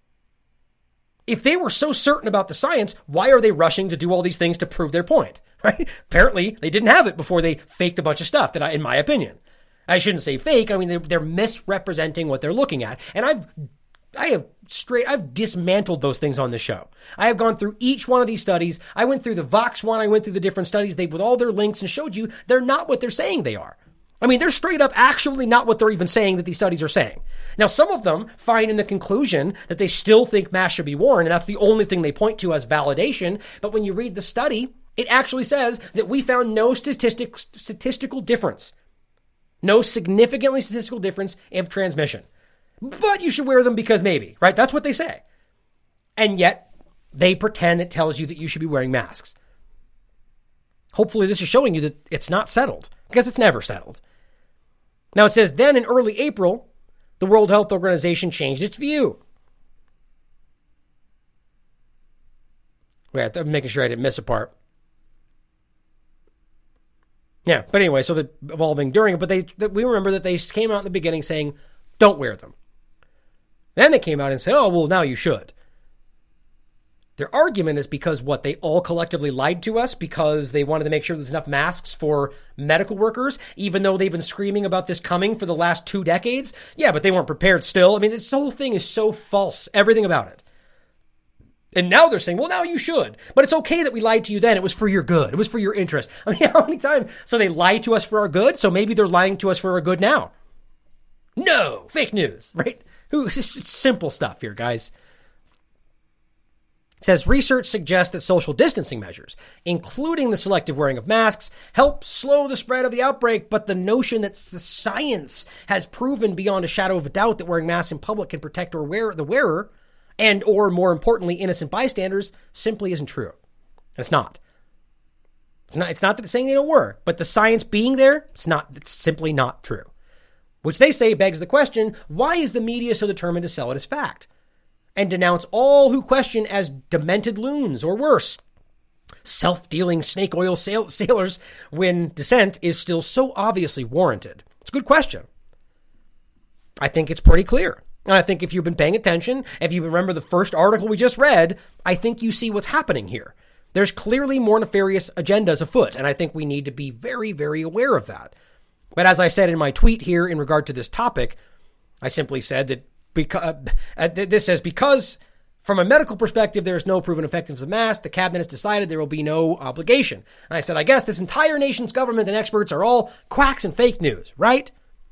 Speaker 3: If they were so certain about the science, why are they rushing to do all these things to prove their point? Right? Apparently, they didn't have it before they faked a bunch of stuff, that I, in my opinion. I shouldn't say fake. I mean, they're, they're misrepresenting what they're looking at. And I've, I have straight, I've dismantled those things on the show. I have gone through each one of these studies. I went through the Vox one. I went through the different studies they with all their links and showed you they're not what they're saying they are. I mean, they're straight up actually not what they're even saying that these studies are saying. Now, some of them find in the conclusion that they still think masks should be worn, and that's the only thing they point to as validation. But when you read the study, it actually says that we found no statistic, statistical difference, no significantly statistical difference of transmission. But you should wear them because maybe, right? That's what they say. And yet, they pretend it tells you that you should be wearing masks. Hopefully, this is showing you that it's not settled, because it's never settled. Now, it says, then in early April, the World Health Organization changed its view. Wait, I'm making sure I didn't miss a part. Yeah, but anyway, so the evolving during it, but they, that we remember that they came out in the beginning saying, don't wear them. Then they came out and said, oh, well, now you should. Their argument is because what, they all collectively lied to us because they wanted to make sure there's enough masks for medical workers, even though they've been screaming about this coming for the last two decades. Yeah, but they weren't prepared still. I mean, this whole thing is so false, everything about it. And now they're saying, well, now you should. But it's okay that we lied to you then. It was for your good. It was for your interest. I mean, how many times? So they lied to us for our good. So maybe they're lying to us for our good now. No, fake news, right? It's simple stuff here, guys. It says research suggests that social distancing measures, including the selective wearing of masks, help slow the spread of the outbreak. But the notion that the science has proven beyond a shadow of a doubt that wearing masks in public can protect or wear the wearer and or more importantly, innocent bystanders simply isn't true. It's not. It's not, it's not that it's saying they don't work, but the science being there, it's not, it's simply not true. Which they say begs the question, why is the media so determined to sell it as fact? And denounce all who question as demented loons or worse, self-dealing snake oil sail- sailors when dissent is still so obviously warranted? It's a good question. I think it's pretty clear. And I think if you've been paying attention, if you remember the first article we just read, I think you see what's happening here. There's clearly more nefarious agendas afoot, and I think we need to be very, very aware of that. But as I said in my tweet here in regard to this topic, I simply said that because, uh, this says, because from a medical perspective, there is no proven effectiveness of masks, the cabinet has decided there will be no obligation. And I said, I guess this entire nation's government and experts are all quacks and fake news, right?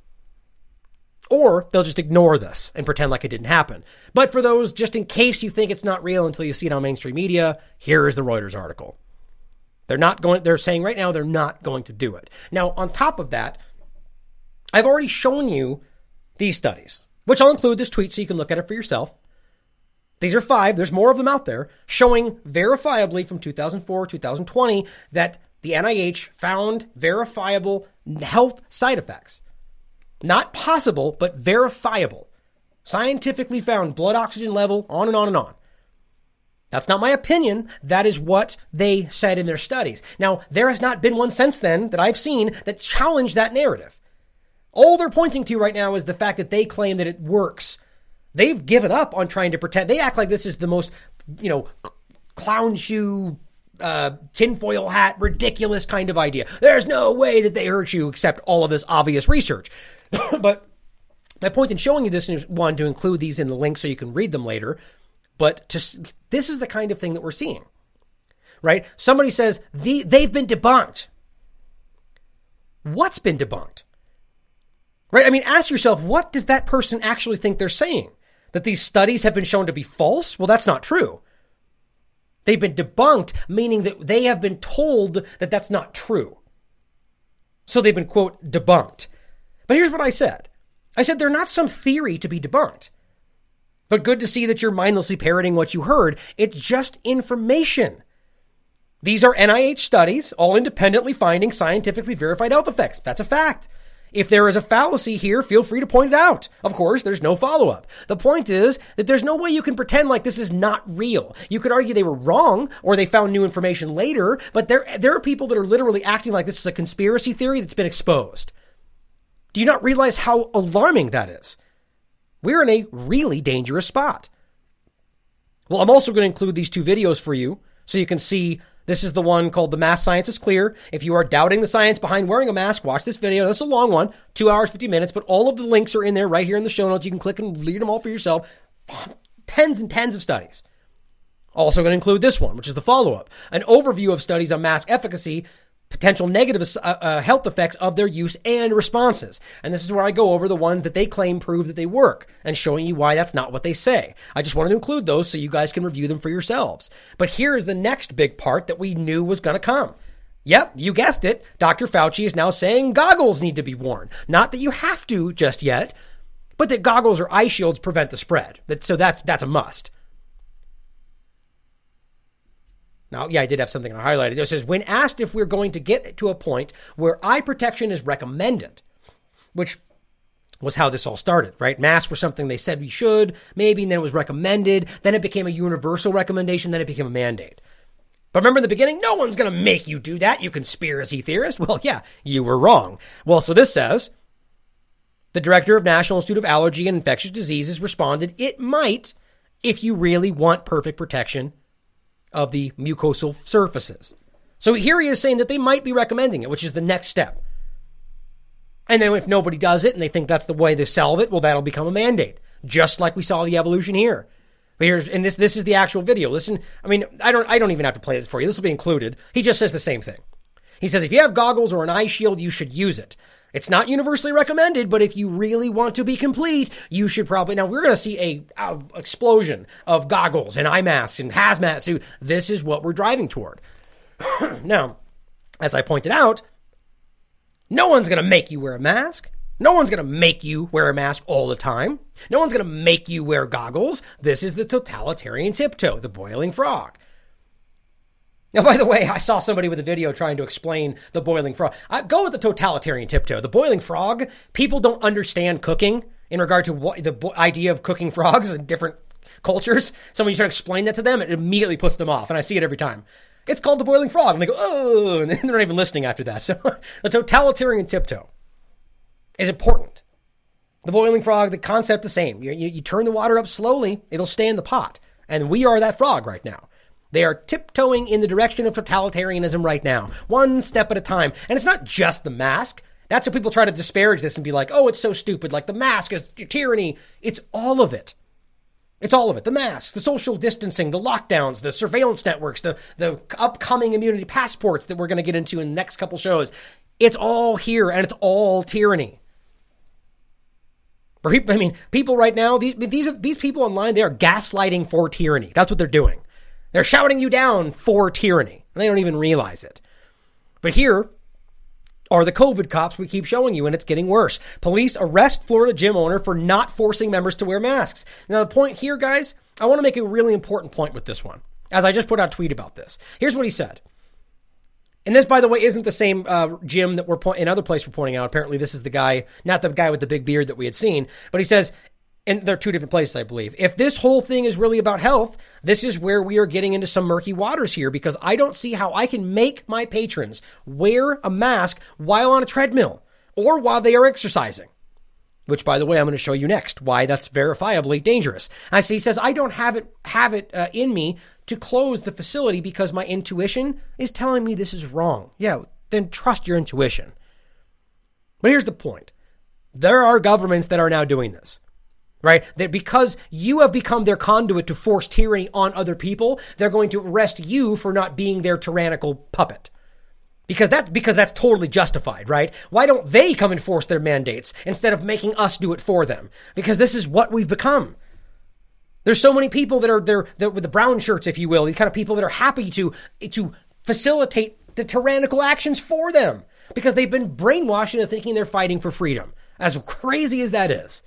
Speaker 3: Or they'll just ignore this and pretend like it didn't happen. But for those, just in case you think it's not real until you see it on mainstream media, here is the Reuters article. They're not going, they're saying right now they're not going to do it. Now, on top of that, I've already shown you these studies, which I'll include this tweet so you can look at it for yourself. These are five. There's more of them out there showing verifiably from two thousand four, two thousand twenty that the N I H found verifiable health side effects. Not possible, but verifiable. Scientifically found blood oxygen level, on and on and on. That's not my opinion. That is what they said in their studies. Now, there has not been one since then that I've seen that challenged that narrative. All they're pointing to right now is the fact that they claim that it works. They've given up on trying to pretend. They act like this is the most, you know, clown shoe, uh, tinfoil hat, ridiculous kind of idea. There's no way that they hurt you except all of this obvious research. But my point in showing you this is, one, to include these in the link so you can read them later. But to, this is the kind of thing that we're seeing, right? Somebody says the, they've been debunked. What's been debunked? Right? I mean, ask yourself, what does that person actually think they're saying? That these studies have been shown to be false? Well, that's not true. They've been debunked, meaning that they have been told that that's not true. So they've been, quote, debunked. But here's what I said. I said they're not some theory to be debunked. But good to see that you're mindlessly parroting what you heard. It's just information. These are N I H studies, all independently finding scientifically verified health effects. That's a fact. If there is a fallacy here, feel free to point it out. Of course, there's no follow-up. The point is that there's no way you can pretend like this is not real. You could argue they were wrong or they found new information later, but there, there are people that are literally acting like this is a conspiracy theory that's been exposed. Do you not realize how alarming that is? We're in a really dangerous spot. Well, I'm also going to include these two videos for you so you can see. This is the one called The Mask Science is Clear. If you are doubting the science behind wearing a mask, watch this video. This is a long one, two hours, fifty minutes, but all of the links are in there right here in the show notes. You can click and read them all for yourself. Tens and tens of studies. Also going to include this one, which is the follow-up. An overview of studies on mask efficacy, potential negative uh, uh, health effects of their use and responses. And this is where I go over the ones that they claim prove that they work and showing you why that's not what they say. I just wanted to include those so you guys can review them for yourselves. But here is the next big part that we knew was going to come. Yep, you guessed it. Doctor Fauci is now saying goggles need to be worn. Not that you have to just yet, but that goggles or eye shields prevent the spread. That, so that's, that's a must. Now, yeah, I did have something I highlighted. It says, when asked if we're going to get to a point where eye protection is recommended, which was how this all started, right? Masks were something they said we should, maybe, and then it was recommended. Then it became a universal recommendation. Then it became a mandate. But remember in the beginning, no one's going to make you do that, you conspiracy theorist. Well, yeah, you were wrong. Well, so this says, the director of National Institute of Allergy and Infectious Diseases responded, it might if you really want perfect protection of the mucosal surfaces. So here he is saying that they might be recommending it, which is the next step. And then if nobody does it and they think that's the way to solve it, well, that'll become a mandate, just like we saw the evolution here. But here's, and this, this is the actual video. Listen, I mean, I don't, I don't even have to play this for you. This will be included. He just says the same thing. He says, if you have goggles or an eye shield, you should use it. It's not universally recommended, but if you really want to be complete, you should probably, now we're going to see a, a explosion of goggles and eye masks and hazmat suit. This is what we're driving toward. Now, as I pointed out, no one's going to make you wear a mask. No one's going to make you wear a mask all the time. No one's going to make you wear goggles. This is the totalitarian tiptoe, the boiling frog. Now, by the way, I saw somebody with a video trying to explain the boiling frog. I go with the totalitarian tiptoe. The boiling frog, people don't understand cooking in regard to what the bo- idea of cooking frogs in different cultures. So when you try to explain that to them, it immediately puts them off. And I see it every time. It's called the boiling frog. And they go, oh, and they're not even listening after that. So the totalitarian tiptoe is important. The boiling frog, the concept the same. You, you, you turn the water up slowly, it'll stay in the pot. And we are that frog right now. They are tiptoeing in the direction of totalitarianism right now, one step at a time. And it's not just the mask. That's how people try to disparage this and be like, oh, it's so stupid. Like the mask is tyranny. It's all of it. It's all of it. The masks, the social distancing, the lockdowns, the surveillance networks, the, the upcoming immunity passports that we're going to get into in the next couple shows. It's all here and it's all tyranny. I mean, people right now, these, these, are, these people online, they are gaslighting for tyranny. That's what they're doing. They're shouting you down for tyranny. And they don't even realize it. But here are the COVID cops we keep showing you, and it's getting worse. Police arrest Florida gym owner for not forcing members to wear masks. Now, the point here, guys, I want to make a really important point with this one, as I just put out a tweet about this. Here's what he said. And this, by the way, isn't the same uh, gym that we're po- in other place we're pointing out. Apparently, this is the guy, not the guy with the big beard that we had seen. But he says, and they're two different places, I believe. If this whole thing is really about health, this is where we are getting into some murky waters here, because I don't see how I can make my patrons wear a mask while on a treadmill or while they are exercising. Which, by the way, I'm going to show you next why that's verifiably dangerous. As he says, I don't have it have it uh, in me to close the facility because my intuition is telling me this is wrong. Yeah, then trust your intuition. But here's the point. There are governments that are now doing this, right? That because you have become their conduit to force tyranny on other people, they're going to arrest you for not being their tyrannical puppet. Because that, because that's totally justified, right? Why don't they come and force their mandates instead of making us do it for them? Because this is what we've become. There's so many people that are there with the brown shirts, if you will, these kind of people that are happy to, to facilitate the tyrannical actions for them because they've been brainwashed into thinking they're fighting for freedom. As crazy as that is.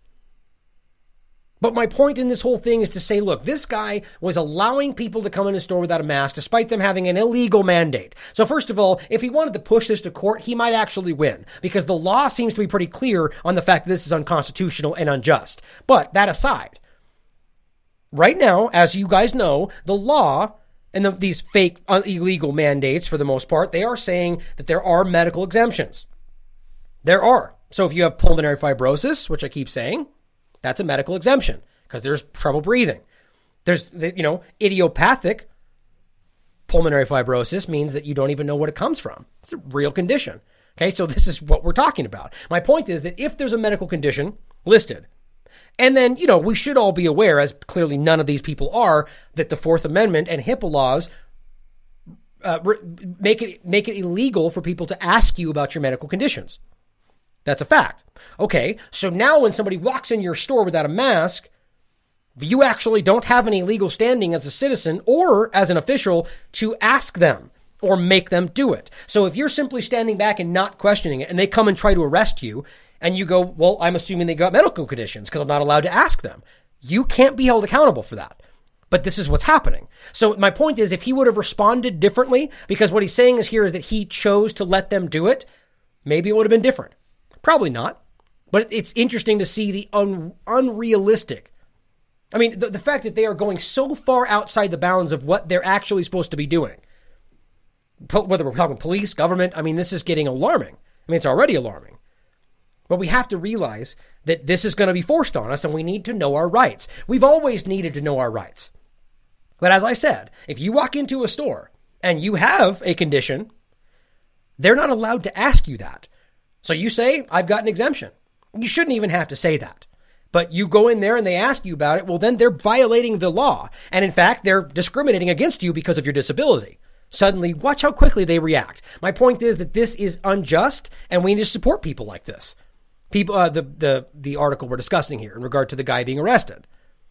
Speaker 3: But my point in this whole thing is to say, look, this guy was allowing people to come in a store without a mask, despite them having an illegal mandate. So first of all, if he wanted to push this to court, he might actually win, because the law seems to be pretty clear on the fact that this is unconstitutional and unjust. But that aside, right now, as you guys know, the law and the, these fake uh, illegal mandates, for the most part, they are saying that there are medical exemptions. There are. So if you have pulmonary fibrosis, which I keep saying, that's a medical exemption because there's trouble breathing. There's, you know, idiopathic pulmonary fibrosis means that you don't even know what it comes from. It's a real condition. Okay, so this is what we're talking about. My point is that if there's a medical condition listed, and then, you know, we should all be aware, as clearly none of these people are, that the Fourth Amendment and HIPAA laws uh, make it make it illegal for people to ask you about your medical conditions. That's a fact. Okay, so now when somebody walks in your store without a mask, you actually don't have any legal standing as a citizen or as an official to ask them or make them do it. So if you're simply standing back and not questioning it, and they come and try to arrest you, and you go, well, I'm assuming they got medical conditions because I'm not allowed to ask them. You can't be held accountable for that. But this is what's happening. So my point is, if he would have responded differently, because what he's saying is here is that he chose to let them do it, maybe it would have been different. Probably not. But it's interesting to see the un- unrealistic I mean, the, the fact that they are going so far outside the bounds of what they're actually supposed to be doing, whether we're talking police, government, I mean, this is getting alarming. I mean, it's already alarming. But we have to realize that this is going to be forced on us, and we need to know our rights. We've always needed to know our rights. But as I said, if you walk into a store and you have a condition, they're not allowed to ask you that. So you say, I've got an exemption. You shouldn't even have to say that. But you go in there and they ask you about it, well, then they're violating the law. And in fact, they're discriminating against you because of your disability. Suddenly, watch how quickly they react. My point is that this is unjust, and we need to support people like this. People, uh, the, the, the article we're discussing here in regard to the guy being arrested.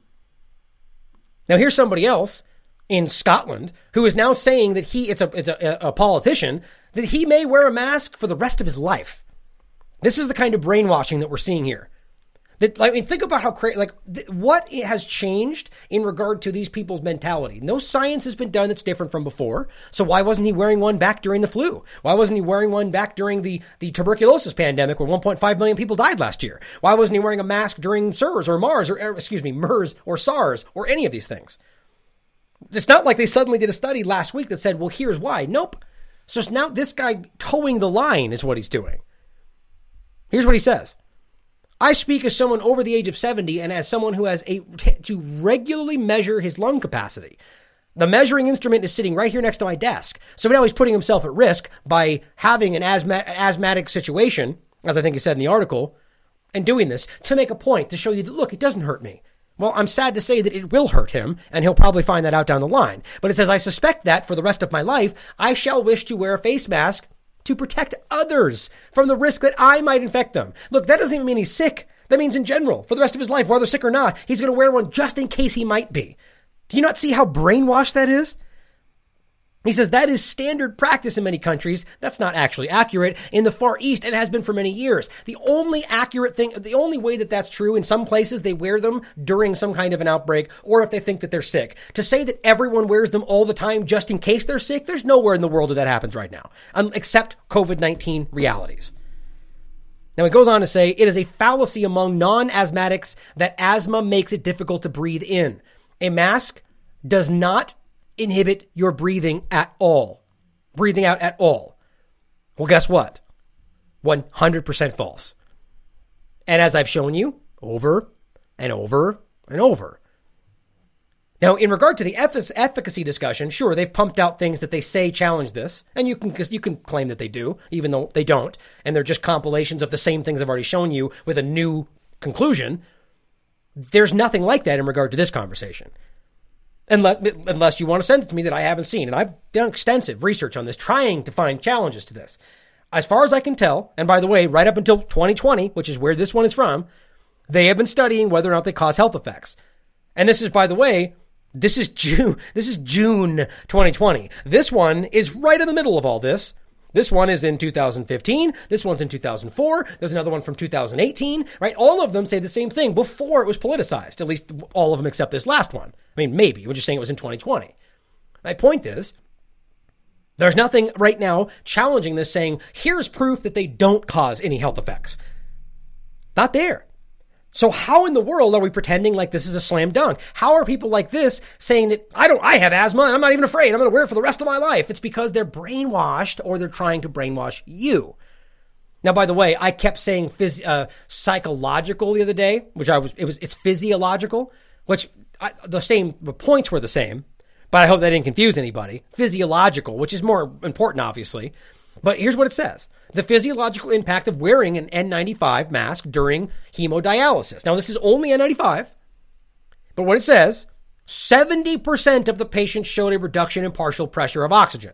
Speaker 3: Now, here's somebody else in Scotland who is now saying that he, it's a, it's a, a politician, that he may wear a mask for the rest of his life. This is the kind of brainwashing that we're seeing here. That, I mean, think about how crazy, like, th- what has changed in regard to these people's mentality. No science has been done that's different from before. So why wasn't he wearing one back during the flu? Why wasn't he wearing one back during the, the tuberculosis pandemic where one point five million people died last year? Why wasn't he wearing a mask during SARS or MARS or, excuse me, MERS or SARS or any of these things? It's not like they suddenly did a study last week that said, well, here's why. Nope. So now this guy towing the line is what he's doing. Here's what he says. I speak as someone over the age of seventy and as someone who has a, to regularly measure his lung capacity. The measuring instrument is sitting right here next to my desk. So now he's putting himself at risk by having an asthma, asthmatic situation, as I think he said in the article, and doing this to make a point to show you that, look, it doesn't hurt me. Well, I'm sad to say that it will hurt him, and he'll probably find that out down the line. But it says, I suspect that for the rest of my life, I shall wish to wear a face mask to protect others from the risk that I might infect them. Look, that doesn't even mean he's sick. That means in general, for the rest of his life, whether sick or not, he's going to wear one just in case he might be. Do you not see how brainwashed that is? He says that is standard practice in many countries. That's not actually accurate. In the Far East, it has been for many years. The only accurate thing, the only way that that's true, in some places they wear them during some kind of an outbreak or if they think that they're sick. To say that everyone wears them all the time just in case they're sick, there's nowhere in the world that that happens right now, um, except covid nineteen realities. Now, he goes on to say, it is a fallacy among non-asthmatics that asthma makes it difficult to breathe in. A mask does not inhibit your breathing at all. Breathing out at all. Well, guess what? one hundred percent false. And as I've shown you over and over and over. Now, in regard to the efficacy discussion, sure, they've pumped out things that they say challenge this, and you can you can claim that they do, even though they don't, and they're just compilations of the same things I've already shown you with a new conclusion. There's nothing like that in regard to this conversation. Unless, unless you want to send it to me that I haven't seen. And I've done extensive research on this, trying to find challenges to this. As far as I can tell, and by the way, right up until twenty twenty, which is where this one is from, they have been studying whether or not they cause health effects. And this is, by the way, this is June, this is June twenty twenty. This one is right in the middle of all this. This one is in two thousand fifteen. This one's in two thousand four. There's another one from two thousand eighteen, right? All of them say the same thing before it was politicized, at least all of them except this last one. I mean, maybe. We're just saying it was in twenty twenty. My point is, there's nothing right now challenging this saying, here's proof that they don't cause any health effects. Not there. So how in the world are we pretending like this is a slam dunk? How are people like this saying that I don't, I have asthma and I'm not even afraid. I'm going to wear it for the rest of my life. It's because they're brainwashed or they're trying to brainwash you. Now, by the way, I kept saying phys- uh, psychological the other day, which I was, it was, it's physiological, which I, the same, the points were the same, but I hope that didn't confuse anybody. Physiological, which is more important, obviously. But here's what it says. The physiological impact of wearing an N ninety-five mask during hemodialysis. Now, this is only N ninety-five, but what it says, seventy percent of the patients showed a reduction in partial pressure of oxygen.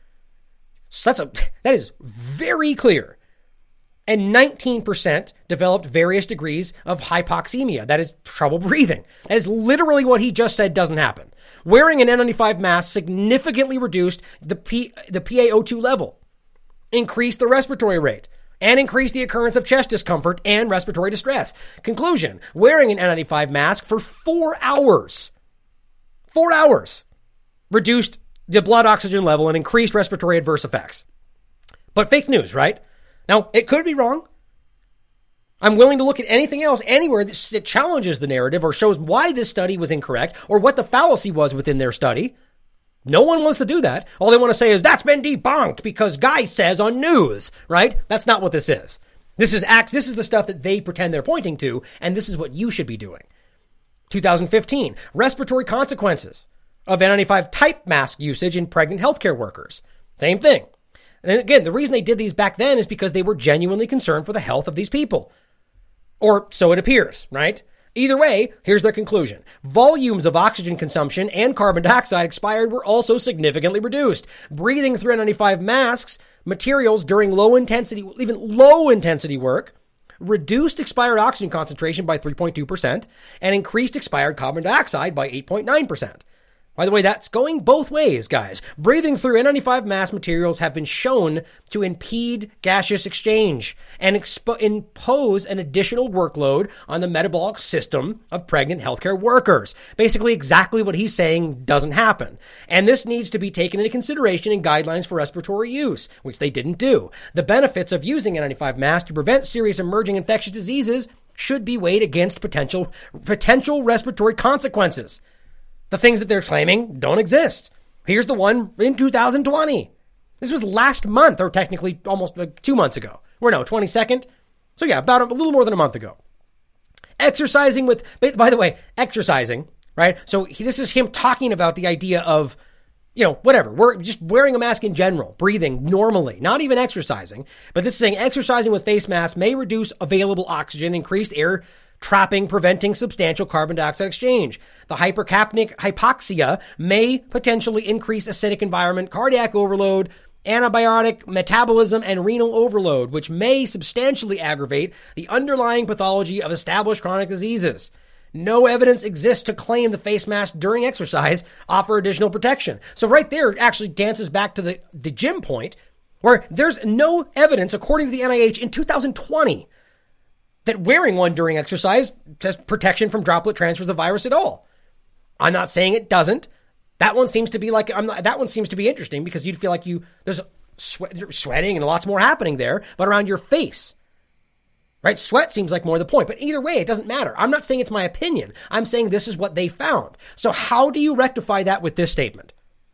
Speaker 3: So that's a, that is very clear. And nineteen percent developed various degrees of hypoxemia. That is trouble breathing. That is literally what he just said doesn't happen. Wearing an N ninety-five mask significantly reduced the P, the P A O two level, increased the respiratory rate, and increased the occurrence of chest discomfort and respiratory distress. Conclusion, wearing an N ninety-five mask for four hours, four hours, reduced the blood oxygen level and increased respiratory adverse effects. But fake news, right? Now, it could be wrong. I'm willing to look at anything else anywhere that, that challenges the narrative or shows why this study was incorrect or what the fallacy was within their study. No one wants to do that. All they want to say is, that's been debunked because Guy says on news, right? That's not what this is. This is act. This is the stuff that they pretend they're pointing to, and this is what you should be doing. two thousand fifteen, respiratory consequences of N ninety-five type mask usage in pregnant healthcare workers. Same thing. And again, the reason they did these back then is because they were genuinely concerned for the health of these people. Or so it appears, right? Either way, here's their conclusion. Volumes of oxygen consumption and carbon dioxide expired were also significantly reduced. Breathing through N ninety-five masks materials during low intensity, even low intensity work, reduced expired oxygen concentration by three point two percent and increased expired carbon dioxide by eight point nine percent. By the way, that's going both ways, guys. Breathing through N ninety-five mask materials have been shown to impede gaseous exchange and expo- impose an additional workload on the metabolic system of pregnant healthcare workers. Basically, exactly what he's saying doesn't happen. And this needs to be taken into consideration in guidelines for respiratory use, which they didn't do. The benefits of using N ninety-five masks to prevent serious emerging infectious diseases should be weighed against potential potential respiratory consequences. The things that they're claiming don't exist. Here's the one in two thousand twenty. This was last month, or technically almost like two months ago. Or no, twenty-second. So yeah, about a, a little more than a month ago. Exercising with, by the way, exercising, right? So he, this is him talking about the idea of, you know, whatever. We're just wearing a mask in general, breathing normally, not even exercising. But this is saying exercising with face masks may reduce available oxygen, increase air trapping, preventing substantial carbon dioxide exchange. The hypercapnic hypoxia may potentially increase acidic environment, cardiac overload, antibiotic metabolism, and renal overload, which may substantially aggravate the underlying pathology of established chronic diseases. No evidence exists to claim the face mask during exercise offer additional protection. So right there it actually dances back to the, the gym point, where there's no evidence, according to the N I H in two thousand twenty, that wearing one during exercise has protection from droplet transfers of the virus at all. I'm not saying it doesn't. That one seems to be like, I'm not, that one seems to be interesting because you'd feel like you, there's sweat, sweating and lots more happening there, but around your face, right? Sweat seems like more the point, but either way, it doesn't matter. I'm not saying it's my opinion. I'm saying this is what they found. So how do you rectify that with this statement?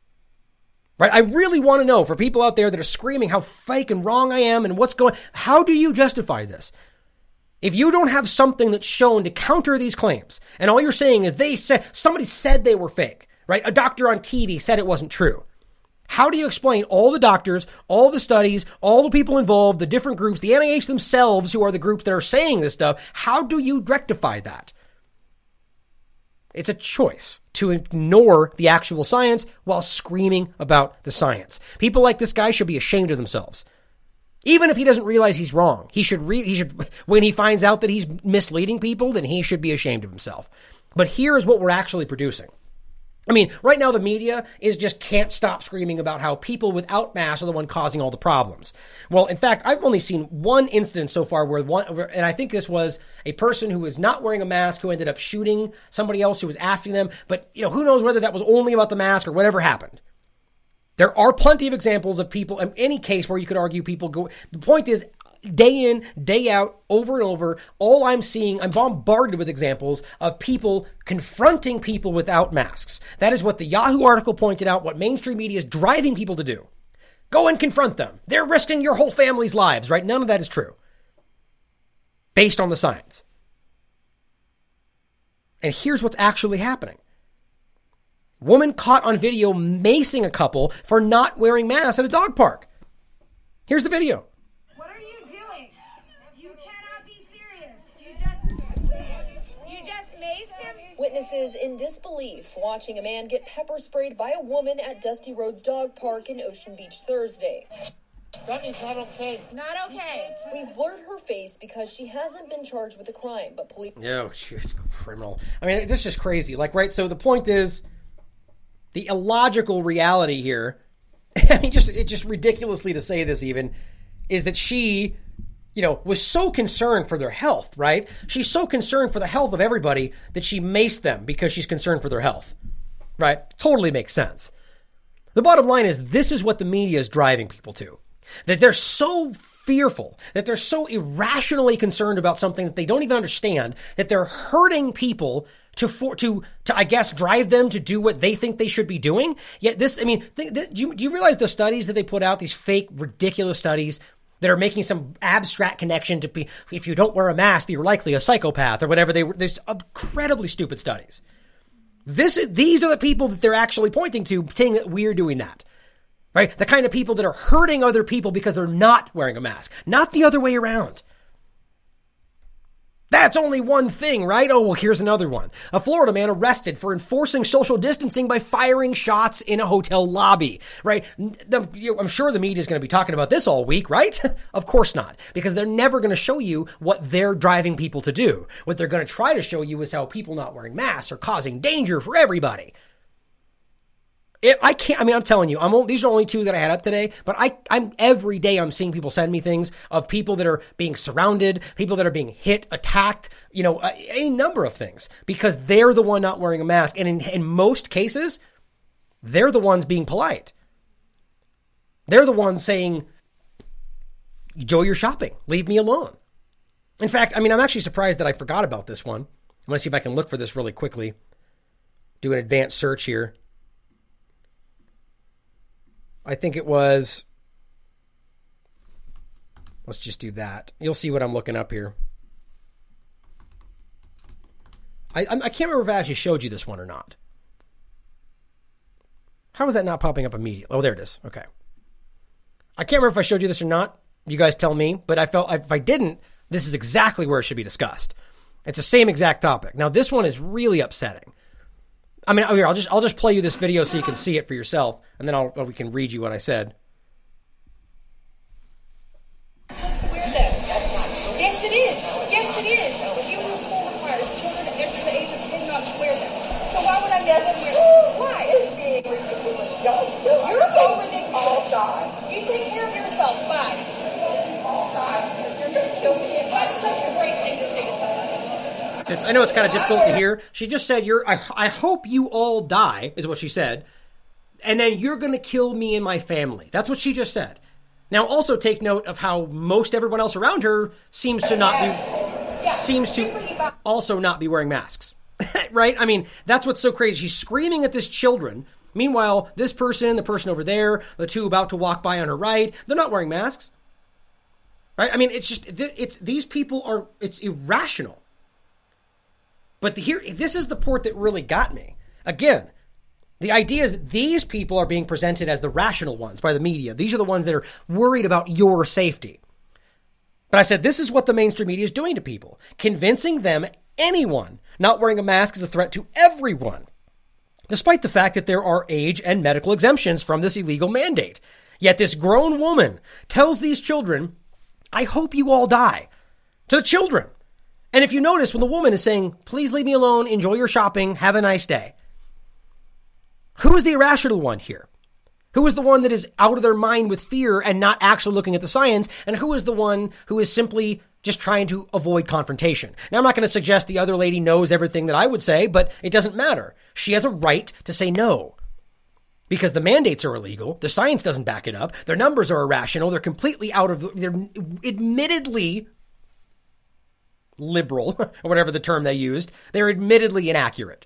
Speaker 3: Right? I really want to know, for people out there that are screaming how fake and wrong I am and what's going, how do you justify this? If you don't have something that's shown to counter these claims, and all you're saying is they said, somebody said they were fake, right? A doctor on T V said it wasn't true. How do you explain all the doctors, all the studies, all the people involved, the different groups, the N I H themselves, who are the groups that are saying this stuff? How do you rectify that? It's a choice to ignore the actual science while screaming about the science. People like this guy should be ashamed of themselves. Even if he doesn't realize he's wrong, he should, re- he should, when he finds out that he's misleading people, then he should be ashamed of himself. But here is what we're actually producing. I mean, right now the media is just can't stop screaming about how people without masks are the one causing all the problems. Well, in fact, I've only seen one incident so far where one, and I think this was a person who was not wearing a mask who ended up shooting somebody else who was asking them. But, you know, who knows whether that was only about the mask or whatever happened. There are plenty of examples of people, in any case where you could argue people go. The point is, day in, day out, over and over, all I'm seeing, I'm bombarded with examples of people confronting people without masks. That is what the Yahoo article pointed out, what mainstream media is driving people to do. Go and confront them. They're risking your whole family's lives, right? None of that is true, based on the science. And here's what's actually happening. Woman caught on video macing a couple for not wearing masks at a dog park. Here's the video.
Speaker 5: What are you doing? You cannot be serious. You just, you just maced him?
Speaker 6: Witnesses in disbelief watching a man get pepper sprayed by a woman at Dusty Roads Dog Park in Ocean Beach Thursday.
Speaker 5: That is not okay. Not okay.
Speaker 6: We've blurred her face because she hasn't been charged with a crime, but police...
Speaker 3: Yeah, she's criminal. I mean, this is just crazy. Like, right, so the point is, the illogical reality here, I mean, just it's just ridiculously to say this even, is that she, you know, was so concerned for their health, right? She's so concerned for the health of everybody that she maced them because she's concerned for their health, right? Totally makes sense. The bottom line is this is what the media is driving people to. that they're so fearful, that they're so irrationally concerned about something that they don't even understand, that they're hurting people to, for, to, to, I guess, drive them to do what they think they should be doing. Yet this, I mean, th- th- do you, do you realize the studies that they put out, these fake, ridiculous studies that are making some abstract connection to be, if you don't wear a mask, you're likely a psychopath or whatever. They were, there's incredibly stupid studies. This, these are the people that they're actually pointing to, saying that we're doing that. Right? The kind of people that are hurting other people because they're not wearing a mask, not the other way around. That's only one thing, right? Oh, well, here's another one. A Florida man arrested for enforcing social distancing by firing shots in a hotel lobby, right? The, you know, I'm sure the media is going to be talking about this all week, right? Of course not, because they're never going to show you what they're driving people to do. What they're going to try to show you is how people not wearing masks are causing danger for everybody. It, I can't, I mean, I'm telling you, I'm only, these are only two that I had up today, but I, I'm every day I'm seeing people send me things of people that are being surrounded, people that are being hit, attacked, you know, a, any number of things because they're the one not wearing a mask. And in, in most cases, they're the ones being polite. They're the ones saying, enjoy your shopping, leave me alone. In fact, I mean, I'm actually surprised that I forgot about this one. I'm going to see if I can look for this really quickly. Do an advanced search here. I think it was, let's just do that. You'll see what I'm looking up here. I, I can't remember if I actually showed you this one or not. How is that not popping up immediately? Oh, there it is. Okay. I can't remember if I showed you this or not. You guys tell me. But I felt if I didn't, this is exactly where it should be discussed. It's the same exact topic. Now, this one is really upsetting. I mean, here, I'll just I'll just play you this video so you can see it for yourself, and then I'll we can read you what I said.
Speaker 6: Yes, it is. Yes, it is. Even the school requires children under the age of ten not to wear them. So why would I never wear them? Why? You're so ridiculous. You take care of yourself. Bye. You're going to kill me. That's such a great thing to say to somebody.
Speaker 3: I know it's kind of difficult to hear. She just said, "You're. I, I hope you all die," is what she said. And then you're going to kill me and my family. That's what she just said. Now, also take note of how most everyone else around her seems to not be, seems to also not be wearing masks. Right? I mean, that's what's so crazy. She's screaming at this children. Meanwhile, this person, the person over there, the two about to walk by on her right, they're not wearing masks. Right? I mean, it's just, it's, these people are, it's irrational. But the, here, this is the part that really got me. Again, the idea is that these people are being presented as the rational ones by the media. These are the ones that are worried about your safety. But I said, this is what the mainstream media is doing to people. Convincing them, anyone not wearing a mask is a threat to everyone. Despite the fact that there are age and medical exemptions from this illegal mandate. Yet this grown woman tells these children, I hope you all die. To the children. And if you notice, when the woman is saying, please leave me alone, enjoy your shopping, have a nice day. Who is the irrational one here? Who is the one that is out of their mind with fear and not actually looking at the science? And who is the one who is simply just trying to avoid confrontation? Now, I'm not going to suggest the other lady knows everything that I would say, but it doesn't matter. She has a right to say no. Because the mandates are illegal. The science doesn't back it up. Their numbers are irrational. They're completely out of, they're admittedly liberal, or whatever the term they used. They're admittedly inaccurate.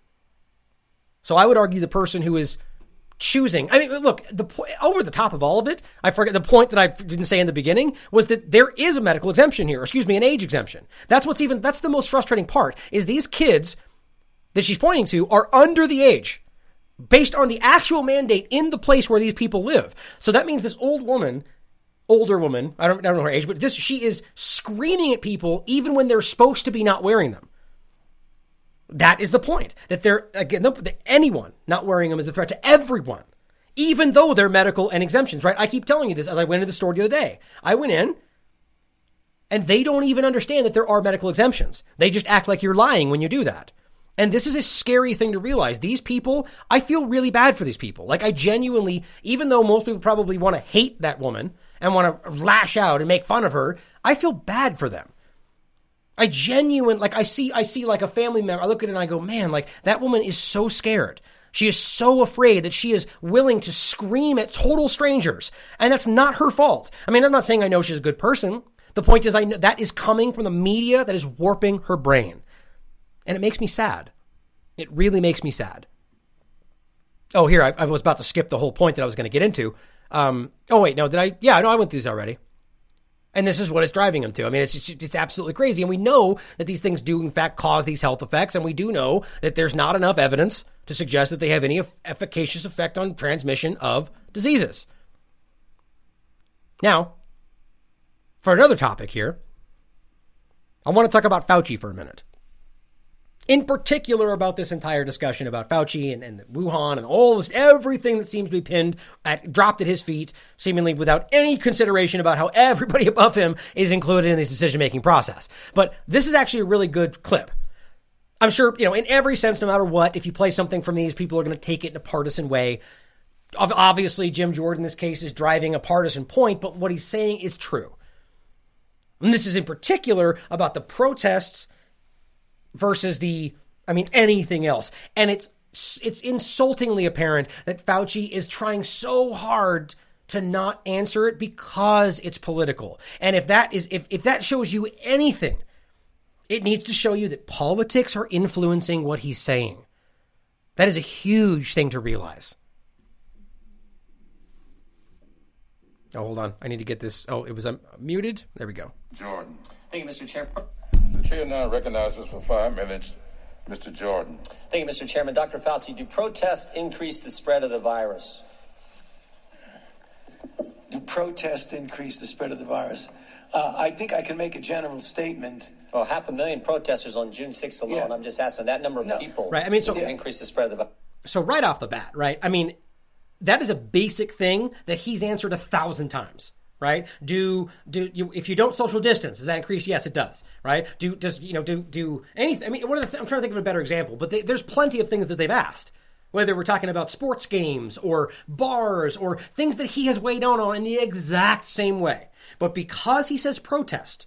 Speaker 3: So I would argue the person who is choosing, I mean, look, the over the top of all of it, I forget the point that I didn't say in the beginning was that there is a medical exemption here, or excuse me, an age exemption. That's what's even, that's the most frustrating part, is these kids that she's pointing to are under the age based on the actual mandate in the place where these people live. So that means this old woman, older woman, I don't, I don't know her age, but this, she is screaming at people even when they're supposed to be not wearing them. That is the point, that they're, again, anyone not wearing them is a threat to everyone, even though they're medical and exemptions, right? I keep telling you this as I went into the store the other day. I went in and they don't even understand that there are medical exemptions. They just act like you're lying when you do that. And this is a scary thing to realize. These people, I feel really bad for these people. Like I genuinely, even though most people probably want to hate that woman and want to lash out and make fun of her, I feel bad for them. I genuine, like I see, I see like a family member, I look at it and I go, man, like that woman is so scared She is so afraid that she is willing to scream at total strangers. And that's not her fault. I mean, I'm not saying I know she's a good person. The point is, I know that is coming from the media that is warping her brain. And it makes me sad. It really makes me sad. Oh, here, I, I was about to skip the whole point that I was going to get into. Um, oh, wait, no, did I? Yeah, no, I went through this already. And this is what it's driving him to. I mean, it's just, it's absolutely crazy. And we know that these things do, in fact, cause these health effects. And we do know that there's not enough evidence to suggest that they have any efficacious effect on transmission of diseases. Now, for another topic here, I want to talk about Fauci for a minute. In particular about this entire discussion about Fauci and, and Wuhan and all this, everything that seems to be pinned at, dropped at his feet, seemingly without any consideration about how everybody above him is included in this decision-making process. But this is actually a really good clip. I'm sure, you know, in every sense, no matter what, if you play something from these, people are going to take it in a partisan way. Obviously, Jim Jordan in this case is driving a partisan point, but what he's saying is true. And this is in particular about the protests versus the, I mean, anything else. And it's it's insultingly apparent that Fauci is trying so hard to not answer it because it's political. And if that is if, if that shows you anything, it needs to show you that politics are influencing what he's saying. That is a huge thing to realize. Oh, hold on. I need to get this. Oh, it was um, muted. There we go.
Speaker 7: Jordan.
Speaker 8: Thank you, Mister Chairman.
Speaker 7: The chair now recognizes for five minutes Mister Jordan.
Speaker 8: Thank you, Mister Chairman. Doctor Fauci, do protests increase the spread of the virus?
Speaker 9: Do protests increase the spread of the virus? Uh, I think I can make a general statement.
Speaker 8: Well, half a million protesters on June sixth alone. Yeah. I'm just asking that number of no. people.
Speaker 3: Right. I mean, so
Speaker 8: to increase the spread of the virus.
Speaker 3: So right off the bat, right? I mean, that is a basic thing that he's answered a thousand times. Right? Do do you if you don't social distance, does that increase? Yes, it does. Right? Do does you know do do anything? I mean, what are the th- I'm trying to think of a better example, but they, there's plenty of things that they've asked, whether we're talking about sports games or bars or things that he has weighed on on in the exact same way. But because he says protest,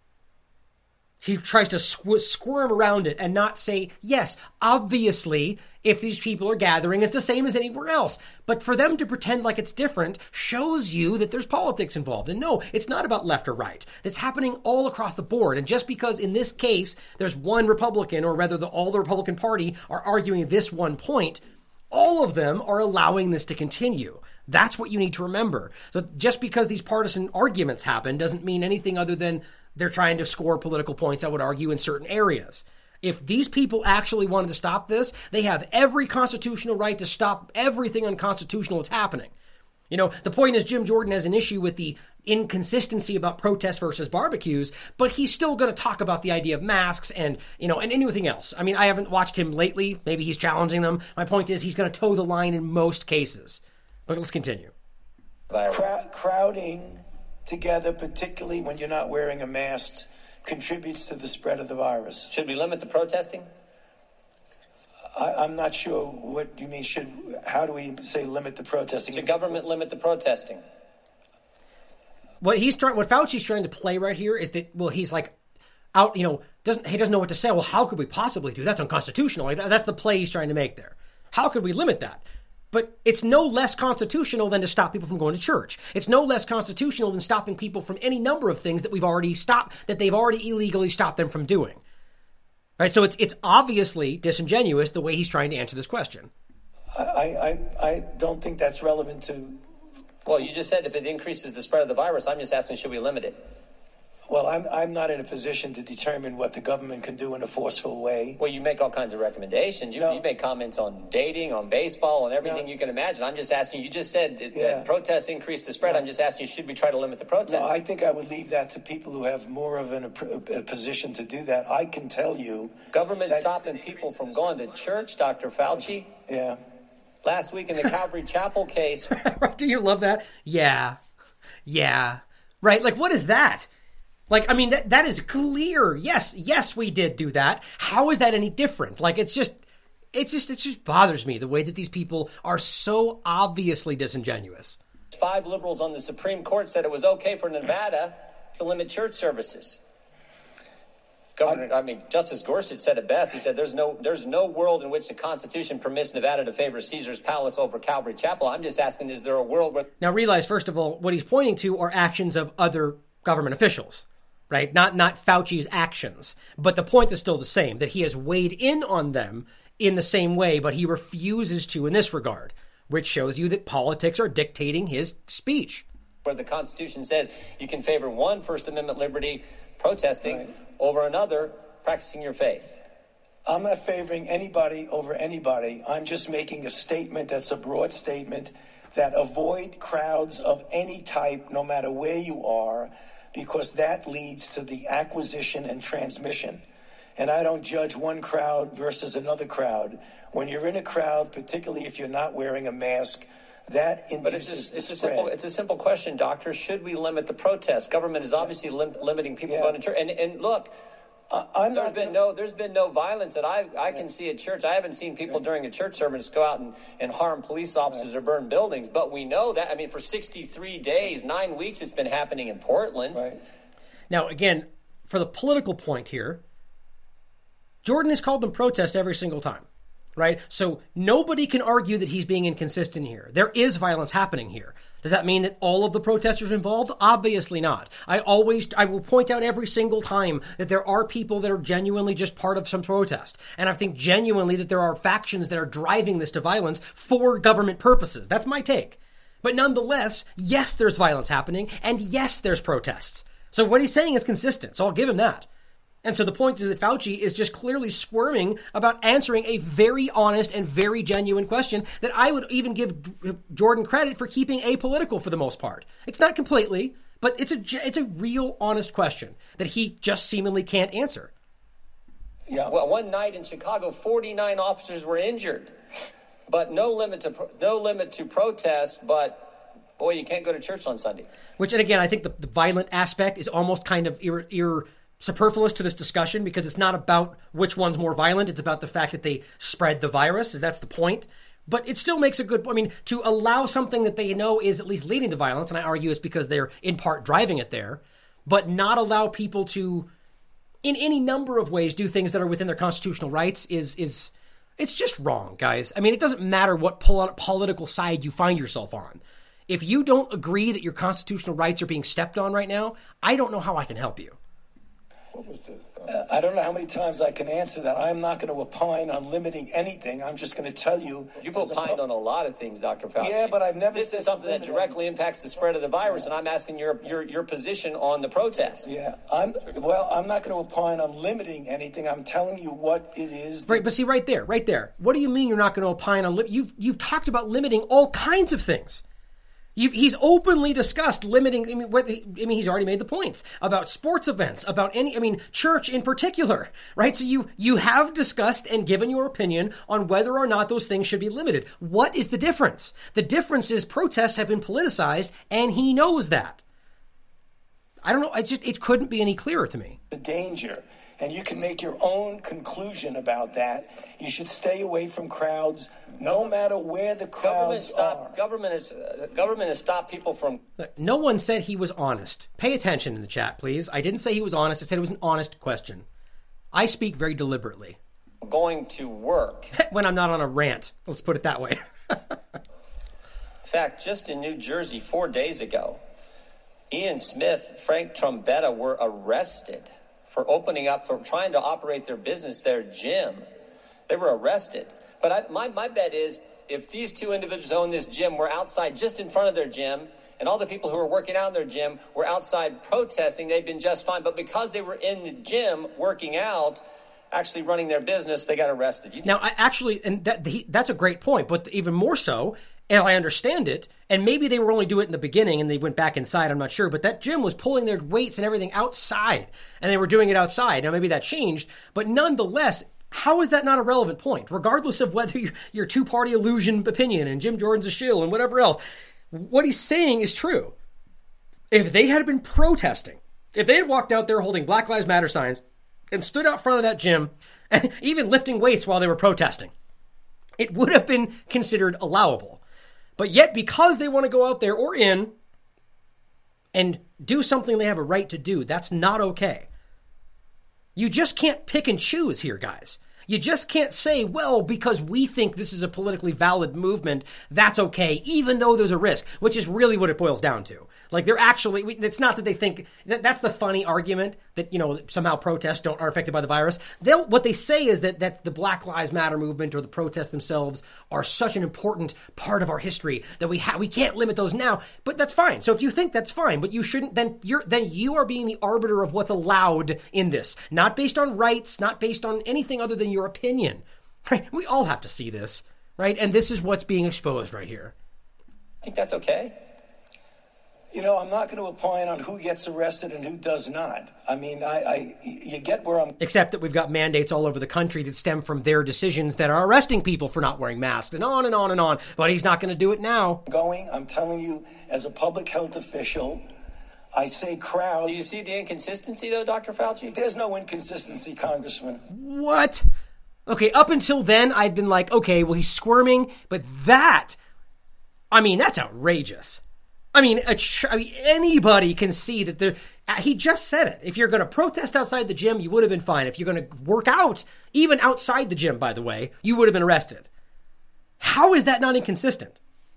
Speaker 3: he tries to squ- squirm around it and not say, yes, obviously, if these people are gathering, it's the same as anywhere else. But for them to pretend like it's different shows you that there's politics involved. And no, it's not about left or right. It's happening all across the board. And just because in this case, there's one Republican, or rather the, all the Republican Party are arguing this one point, all of them are allowing this to continue. That's what you need to remember. So just because these partisan arguments happen doesn't mean anything other than they're trying to score political points, I would argue, in certain areas. If these people actually wanted to stop this, they have every constitutional right to stop everything unconstitutional that's happening. You know, the point is Jim Jordan has an issue with the inconsistency about protests versus barbecues, but he's still going to talk about the idea of masks and, you know, and anything else. I mean, I haven't watched him lately. Maybe he's challenging them. My point is he's going to toe the line in most cases. But let's continue.
Speaker 9: Crow- crowding together, particularly when you're not wearing a mask, contributes to the spread of the virus.
Speaker 8: Should we limit the protesting?
Speaker 9: I, I'm not sure what you mean. Should how do we say limit the protesting?
Speaker 8: Should government limit the protesting?
Speaker 3: What he's trying, what Fauci's trying to play right here is that, well, he's like out, you know, doesn't he doesn't know what to say. Well, how could we possibly do that? That's unconstitutional. Like, that's the play he's trying to make there. How could we limit that? But it's no less constitutional than to stop people from going to church. It's no less constitutional than stopping people from any number of things that we've already stopped, that they've already illegally stopped them from doing. Right? So it's it's obviously disingenuous the way he's trying to answer this question.
Speaker 9: I I, I don't think that's relevant to...
Speaker 8: Well, you just said if it increases the spread of the virus, I'm just asking, should we limit it?
Speaker 9: Well, I'm I'm not in a position to determine what the government can do in a forceful way.
Speaker 8: Well, you make all kinds of recommendations. You, no. you make comments on dating, on baseball, on everything no. you can imagine. I'm just asking, you just said yeah. that protests increase the spread. No. I'm just asking you, should we try to limit the protests?
Speaker 9: No, I think I would leave that to people who have more of an, a, a position to do that. I can tell you...
Speaker 8: Government stopping people from going to church, Doctor Fauci.
Speaker 9: Yeah.
Speaker 8: Last week in the Calvary Chapel case...
Speaker 3: Do you love that? Yeah. Yeah. Right? Like, what is that? Like, I mean, that that is clear. Yes, yes, we did do that. How is that any different? Like, it's just, it's just, it just bothers me the way that these people are so obviously disingenuous.
Speaker 8: Five liberals on the Supreme Court said it was okay for Nevada to limit church services. Governor, I mean, Justice Gorsuch said it best. He said, "There's no, there's no world in which the Constitution permits Nevada to favor Caesar's Palace over Calvary Chapel." I'm just asking, is there a world where...
Speaker 10: Now, realize, first of all, what he's pointing to are actions of other government officials, right? Not, not Fauci's actions. But the point is still the same, that he has weighed in on them in the same way, but he refuses to in this regard, which shows you that politics are dictating his speech.
Speaker 8: Where the Constitution says you can favor one First Amendment liberty, protesting, right, over another, practicing your faith.
Speaker 9: I'm not favoring anybody over anybody. I'm just making a statement that's a broad statement that avoid crowds of any type, no matter where you are, because that leads to the acquisition and transmission. And I don't judge one crowd versus another crowd. When you're in a crowd, particularly if you're not wearing a mask, that induces
Speaker 8: but it's just,
Speaker 9: the
Speaker 8: it's
Speaker 9: spread.
Speaker 8: A simple, it's a simple question, Doctor. Should we limit the protests? Government is obviously lim- limiting people
Speaker 9: yeah.
Speaker 8: going to church. And, and look,
Speaker 9: uh, I'm
Speaker 8: there's
Speaker 9: not
Speaker 8: been no there's been no violence that I I can see at church. I haven't seen people right. during a church service go out and, and harm police officers right. or burn buildings. But we know that. I mean, for sixty-three days, nine weeks, it's been happening in Portland.
Speaker 9: Right.
Speaker 10: Now, again, for the political point here, Jordan has called them protests every single time. Right? So nobody can argue that he's being inconsistent here. There is violence happening here. Does that mean that all of the protesters involved? Obviously not. I always, I will point out every single time that there are people that are genuinely just part of some protest. And I think genuinely that there are factions that are driving this to violence for government purposes. That's my take. But nonetheless, yes, there's violence happening. And yes, there's protests. So what he's saying is consistent. So I'll give him that. And so the point is that Fauci is just clearly squirming about answering a very honest and very genuine question that I would even give Jordan credit for keeping apolitical for the most part. It's not completely, but it's a, it's a real honest question that he just seemingly can't answer.
Speaker 8: Yeah. Well, one night in Chicago, forty-nine officers were injured, but no limit to no limit to protest. But boy, you can't go to church on Sunday.
Speaker 10: Which, and again, I think the, the violent aspect is almost kind of ir, ir superfluous to this discussion because it's not about which one's more violent. It's about the fact that they spread the virus. That's the point. But it still makes a good, I mean, to allow something that they know is at least leading to violence, and I argue it's because they're in part driving it there, but not allow people to, in any number of ways, do things that are within their constitutional rights is, is it's just wrong, guys. I mean, it doesn't matter what pol- political side you find yourself on. If you don't agree that your constitutional rights are being stepped on right now, I don't know how I can help you.
Speaker 9: What was the, uh, I don't know how many times I can answer that. I'm not going to opine on limiting anything. I'm just going to tell you.
Speaker 8: You've opined a, on a lot of things, Doctor Fauci.
Speaker 9: Yeah, but I've never
Speaker 8: This
Speaker 9: said
Speaker 8: is something that directly impacts the spread of the virus, yeah. and I'm asking your, your your position on the protest.
Speaker 9: Yeah, I'm well, I'm not going to opine on limiting anything. I'm telling you what it is.
Speaker 10: Right, but see, right there, right there. What do you mean you're not going to opine on? Li- you've you've talked about limiting all kinds of things. You've, he's openly discussed limiting, I mean, whether, I mean, he's already made the points about sports events, about any, I mean, church in particular, right? So you, you have discussed and given your opinion on whether or not those things should be limited. What is the difference? The difference is protests have been politicized and he knows that. I don't know. I just, it couldn't be any clearer to me.
Speaker 9: The danger. And you can make your own conclusion about that. You should stay away from crowds, no matter where the crowds
Speaker 8: government
Speaker 9: are.
Speaker 8: Government has uh, government has stopped people from.
Speaker 10: Look, no one said he was honest. Pay attention in the chat, please. I didn't say he was honest. I said it was an honest question. I speak very deliberately.
Speaker 8: Going to work
Speaker 10: when I'm not on a rant. Let's put it that way.
Speaker 8: In fact, just in New Jersey four days ago, Ian Smith, Frank Trombetta were arrested for opening up, for trying to operate their business, their gym. They were arrested. But I, my, my bet is if these two individuals own this gym were outside just in front of their gym, and all the people who were working out in their gym were outside protesting, they'd been just fine. But because they were in the gym working out, actually running their business, they got arrested. You
Speaker 10: now, I actually, and that he, that's a great point, but even more so, and I understand it, and maybe they were only doing it in the beginning and they went back inside, I'm not sure, but that gym was pulling their weights and everything outside, and they were doing it outside. Now, maybe that changed, but nonetheless, how is that not a relevant point? Regardless of whether you're, your two-party illusion opinion and Jim Jordan's a shill and whatever else, what he's saying is true. If they had been protesting, if they had walked out there holding Black Lives Matter signs and stood out front of that gym and even lifting weights while they were protesting, it would have been considered allowable. But yet, because they want to go out there or in and do something they have a right to do, that's not okay. You just can't pick and choose here, guys. You just can't say, well, because we think this is a politically valid movement, that's okay, even though there's a risk, which is really what it boils down to. Like, they're actually, it's not that they think, that, that's the funny argument that, you know, somehow protests don't are affected by the virus. They'll, what they say is that, that the Black Lives Matter movement or the protests themselves are such an important part of our history that we ha- we can't limit those now. But that's fine. So if you think that's fine, but you shouldn't, then you're, then you are being the arbiter of what's allowed in this. Not based on rights, not based on anything other than your opinion. Right? We all have to see this, right? And this is what's being exposed right here.
Speaker 8: I think that's okay.
Speaker 9: You know, I'm not going to opine on who gets arrested and who does not. I mean, I, I, you get where I'm...
Speaker 10: Except that we've got mandates all over the country that stem from their decisions that are arresting people for not wearing masks and on and on and on. But he's not going to do it now.
Speaker 9: Going, I'm telling you, as a public health official, I say crowds...
Speaker 8: Do you see the inconsistency, though, Doctor Fauci?
Speaker 9: There's no inconsistency, Congressman.
Speaker 10: What? Okay, up until then, I'd been like, okay, well, he's squirming. But that, I mean, that's outrageous. I mean, a ch- I mean, anybody can see that there. Uh, he just said it. If you're going to protest outside the gym, you would have been fine. If you're going to work out, even outside the gym, by the way, you would have been arrested. How is that not inconsistent?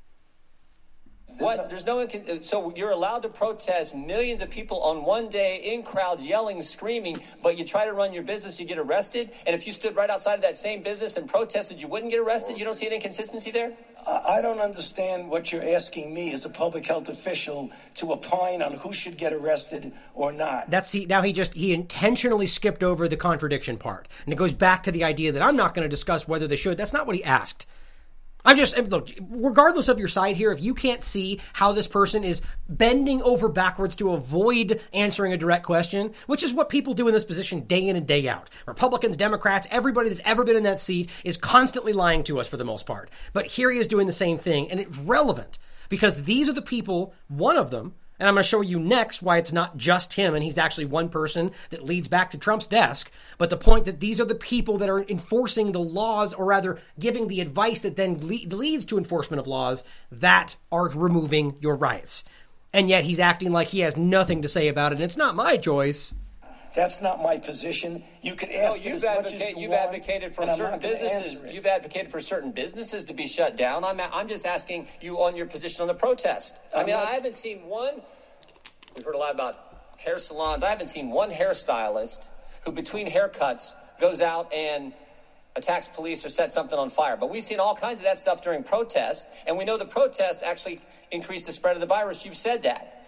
Speaker 8: What? There's no incon- so you're allowed to protest millions of people on one day in crowds yelling, screaming, but you try to run your business, you get arrested. And if you stood right outside of that same business and protested, you wouldn't get arrested. You don't see an inconsistency there?
Speaker 9: I don't understand what you're asking me as a public health official to opine on who should get arrested or not.
Speaker 10: That's he, now he just he intentionally skipped over the contradiction part, and it goes back to the idea that I'm not going to discuss whether they should. That's not what he asked. I'm just, look, regardless of your side here, if you can't see how this person is bending over backwards to avoid answering a direct question, which is what people do in this position day in and day out. Republicans, Democrats, everybody that's ever been in that seat is constantly lying to us for the most part. But here he is doing the same thing, and it's relevant because these are the people, one of them, and I'm going to show you next why it's not just him, and he's actually one person that leads back to Trump's desk. But the point that these are the people that are enforcing the laws, or rather giving the advice that then le- leads to enforcement of laws that are removing your rights. And yet he's acting like he has nothing to say about it, and it's not my choice.
Speaker 9: That's not my position. You could ask
Speaker 8: no,
Speaker 9: me as
Speaker 8: advocate,
Speaker 9: much as you
Speaker 8: You've
Speaker 9: want,
Speaker 8: advocated for
Speaker 9: and
Speaker 8: certain businesses. You've advocated for certain businesses to be shut down. I'm I'm just asking you on your position on the protest. I
Speaker 9: I'm
Speaker 8: mean,
Speaker 9: not,
Speaker 8: I haven't seen one. We've heard a lot about hair salons. I haven't seen one hairstylist who, between haircuts, goes out and attacks police or sets something on fire. But we've seen all kinds of that stuff during protests, and we know the protests actually increase the spread of the virus. You've said that.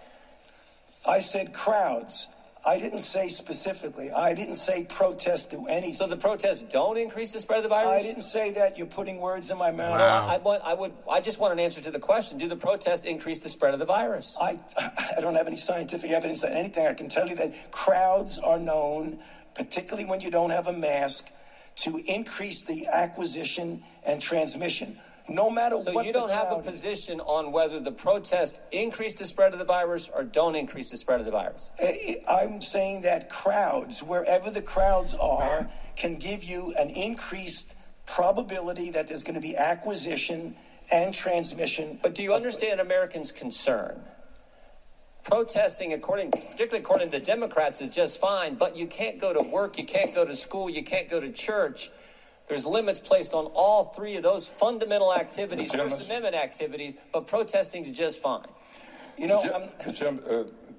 Speaker 9: I said crowds. I didn't say specifically. I didn't say protests do anything.
Speaker 8: So the protests don't increase the spread of the virus?
Speaker 9: I didn't say that. You're putting words in my mouth.
Speaker 10: Wow.
Speaker 8: I, want, I would. I just want an answer to the question: do the protests increase the spread of the virus?
Speaker 9: I, I don't have any scientific evidence that anything. I can tell you that crowds are known, particularly when you don't have a mask, to increase the acquisition and transmission. No matter
Speaker 8: so
Speaker 9: what.
Speaker 8: So you don't have a position on whether the protests increase the spread of the virus or don't increase the spread of the virus?
Speaker 9: I'm saying that crowds, wherever the crowds are, can give you an increased probability that there's going to be acquisition and transmission.
Speaker 8: But do you understand Americans' concern? Protesting, according, particularly according to the Democrats, is just fine, but you can't go to work, you can't go to school, you can't go to church. There's limits placed on all three of those fundamental activities, First Amendment activities, but protesting is just fine.
Speaker 9: You know,
Speaker 7: the Jim, uh,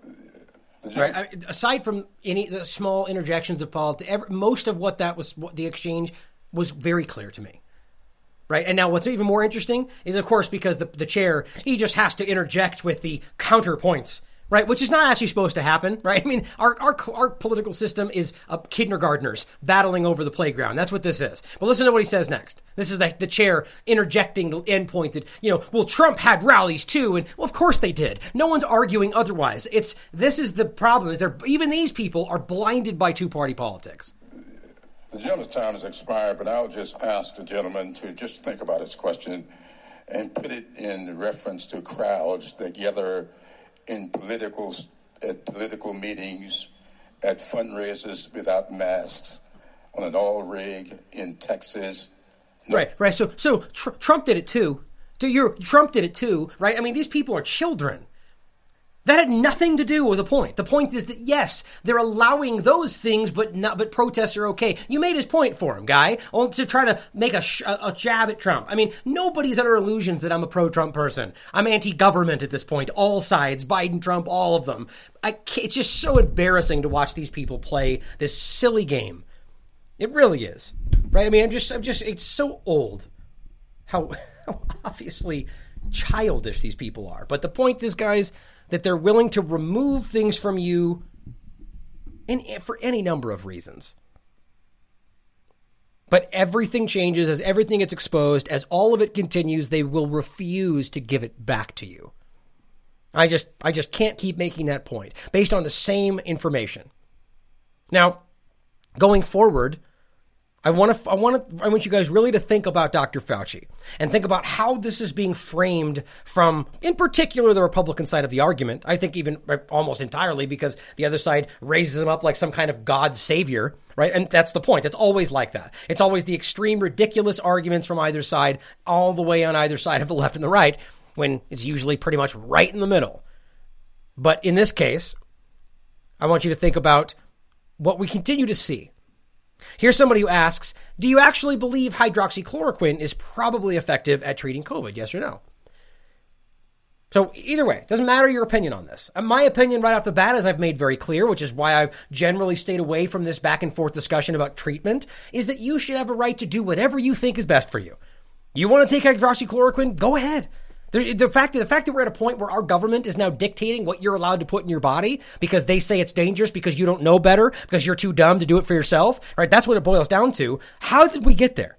Speaker 7: the Jim.
Speaker 10: Right. I, aside from any the small interjections of politics, every, most of what that was, what the exchange was very clear to me. Right. And now what's even more interesting is, of course, because the, the chair, he just has to interject with the counterpoints. Right, which is not actually supposed to happen, right? I mean, our our our political system is uh, kindergartners battling over the playground. That's what this is. But listen to what he says next. This is the, the chair interjecting the end point that, you know, well, Trump had rallies too, and well, of course they did. No one's arguing otherwise. It's this is the problem. Is there even these people are blinded by two-party politics.
Speaker 7: The gentleman's time has expired, but I'll just ask the gentleman to just think about his question and put it in reference to crowds that gather in political at political meetings, at fundraisers without masks, on an oil rig in Texas.
Speaker 10: No. Right, right. So, so tr- Trump did it too. Do you? Trump did it too, right? I mean, these people are children. That had nothing to do with the point. The point is that, yes, they're allowing those things, but not, but protests are okay. You made his point for him, guy, to try to make a, sh- a jab at Trump. I mean, nobody's under illusions that I'm a pro-Trump person. I'm anti-government at this point. All sides, Biden, Trump, all of them. I it's just so embarrassing to watch these people play this silly game. It really is, right? I mean, I'm just, I'm just, it's so old how, how obviously childish these people are. But the point is, guys, that they're willing to remove things from you in, for any number of reasons. But everything changes as everything gets exposed. As all of it continues, they will refuse to give it back to you. I just, I just can't keep making that point based on the same information. Now, going forward, I want to, I want to, I want you guys really to think about Doctor Fauci and think about how this is being framed from, in particular, the Republican side of the argument. I think even almost entirely because the other side raises him up like some kind of God savior, right? And that's the point. It's always like that. It's always the extreme, ridiculous arguments from either side, all the way on either side of the left and the right, when it's usually pretty much right in the middle. But in this case, I want you to think about what we continue to see. Here's somebody who asks, do you actually believe hydroxychloroquine is probably effective at treating COVID? Yes or no? So either way, it doesn't matter your opinion on this. My opinion right off the bat, as I've made very clear, which is why I've generally stayed away from this back and forth discussion about treatment, is that you should have a right to do whatever you think is best for you. You want to take hydroxychloroquine? Go ahead. The, the fact that the fact that we're at a point where our government is now dictating what you're allowed to put in your body because they say it's dangerous because you don't know better, because you're too dumb to do it for yourself, right? That's what it boils down to. How did we get there?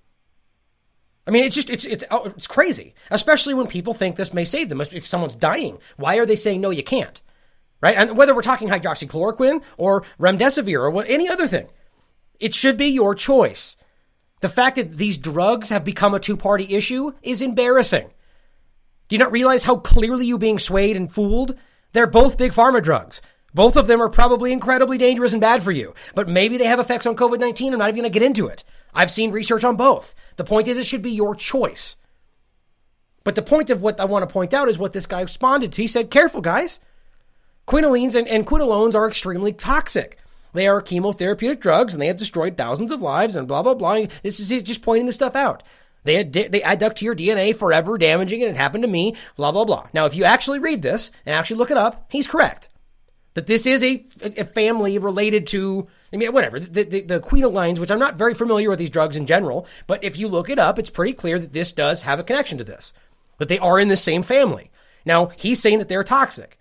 Speaker 10: I mean, it's just, it's, it's, it's crazy, especially when people think this may save them. If someone's dying, why are they saying, no, you can't, right? And whether we're talking hydroxychloroquine or remdesivir or what, any other thing, it should be your choice. The fact that these drugs have become a two-party issue is embarrassing. Do you not realize how clearly you're being swayed and fooled? They're both big pharma drugs. Both of them are probably incredibly dangerous and bad for you, but maybe they have effects on COVID nineteen. I'm not even going to get into it. I've seen research on both. The point is, it should be your choice. But the point of what I want to point out is what this guy responded to. He said, careful, guys. Quinolines and, and quinolones are extremely toxic. They are chemotherapeutic drugs, and they have destroyed thousands of lives and blah, blah, blah. This is just pointing this stuff out. They ad- they adduct to your D N A forever, damaging it. It happened to me, blah, blah, blah. Now, if you actually read this and actually look it up, he's correct. That this is a, a family related to, I mean, whatever, the, the, the quinolines, which I'm not very familiar with these drugs in general, but if you look it up, it's pretty clear that this does have a connection to this, that they are in the same family. Now, he's saying that they're toxic.